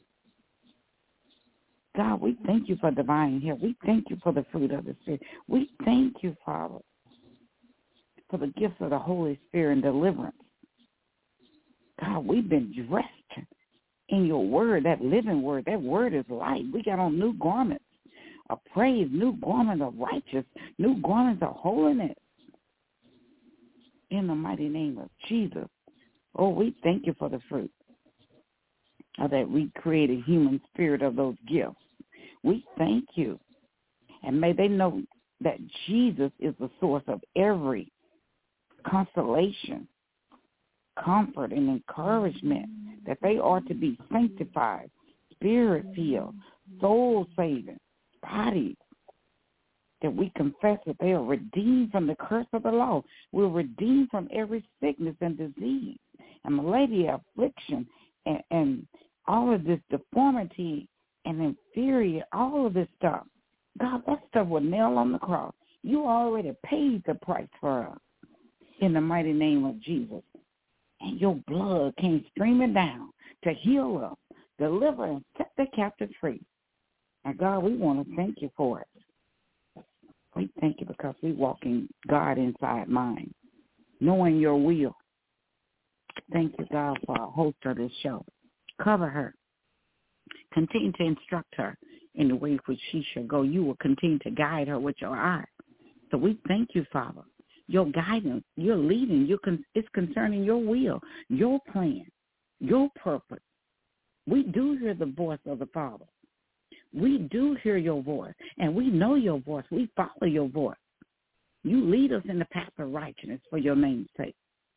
God, we thank you for divine health. We thank you for the fruit of the Spirit. We thank you, Father, for the gifts of the Holy Spirit and deliverance. God, we've been dressed in your word, that living word. That word is light. We got on new garments of praise, new garments of righteousness, new garments of holiness. In the mighty name of Jesus. Oh, we thank you for the fruit of that recreated human spirit of those gifts. We thank you. And may they know that Jesus is the source of every consolation, comfort, and encouragement, that they are to be sanctified, spirit-filled, soul-saving, bodies, that we confess that they are redeemed from the curse of the law. We're redeemed from every sickness and disease and malaria, affliction, and, and all of this deformity and inferior, all of this stuff. God, that stuff was nailed on the cross. You already paid the price for us in the mighty name of Jesus. And your blood came streaming down to heal us, deliver, and set the captive free. And God, we want to thank you for it. We thank you because we walk in God inside mind, knowing your will. Thank you, God, for our host of this show. Cover her. Continue to instruct her in the way which she shall go. You will continue to guide her with your eye. So we thank you, Father. Your guidance, your leading, your con- it's concerning your will, your plan, your purpose. We do hear the voice of the Father. We do hear your voice, and we know your voice. We follow your voice. You lead us in the path of righteousness for your name's sake.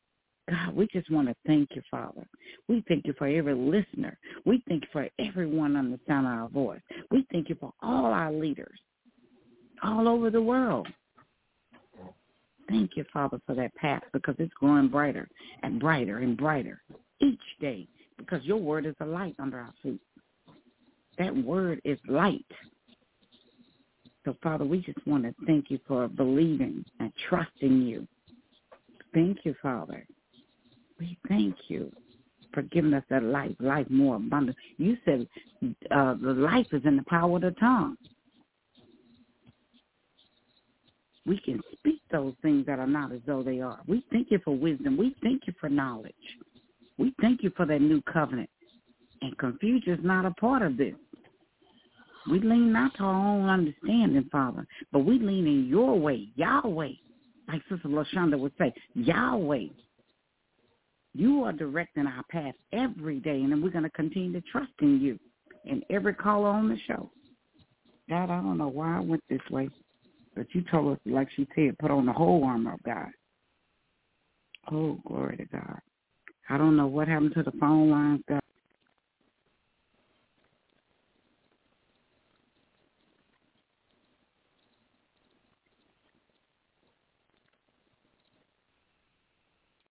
God, we just want to thank you, Father. We thank you for every listener. We thank you for everyone on the sound of our voice. We thank you for all our leaders all over the world. Thank you, Father, for that path, because it's growing brighter and brighter and brighter each day, because your word is a light under our feet. That word is light. So, Father, we just want to thank you for believing and trusting you. Thank you, Father. We thank you for giving us that life, life more abundant. You said uh, the life is in the power of the tongue. We can speak those things that are not as though they are. We thank you for wisdom. We thank you for knowledge. We thank you for that new covenant. And confusion is not a part of this. We lean not to our own understanding, Father, but we lean in your way, Yahweh. Like Sister LaShonda would say, Yahweh. You are directing our path every day, and then we're going to continue to trust in you and every caller on the show. God, I don't know why I went this way, but you told us, like she said, put on the whole armor of God. Oh, glory to God. I don't know what happened to the phone lines, God,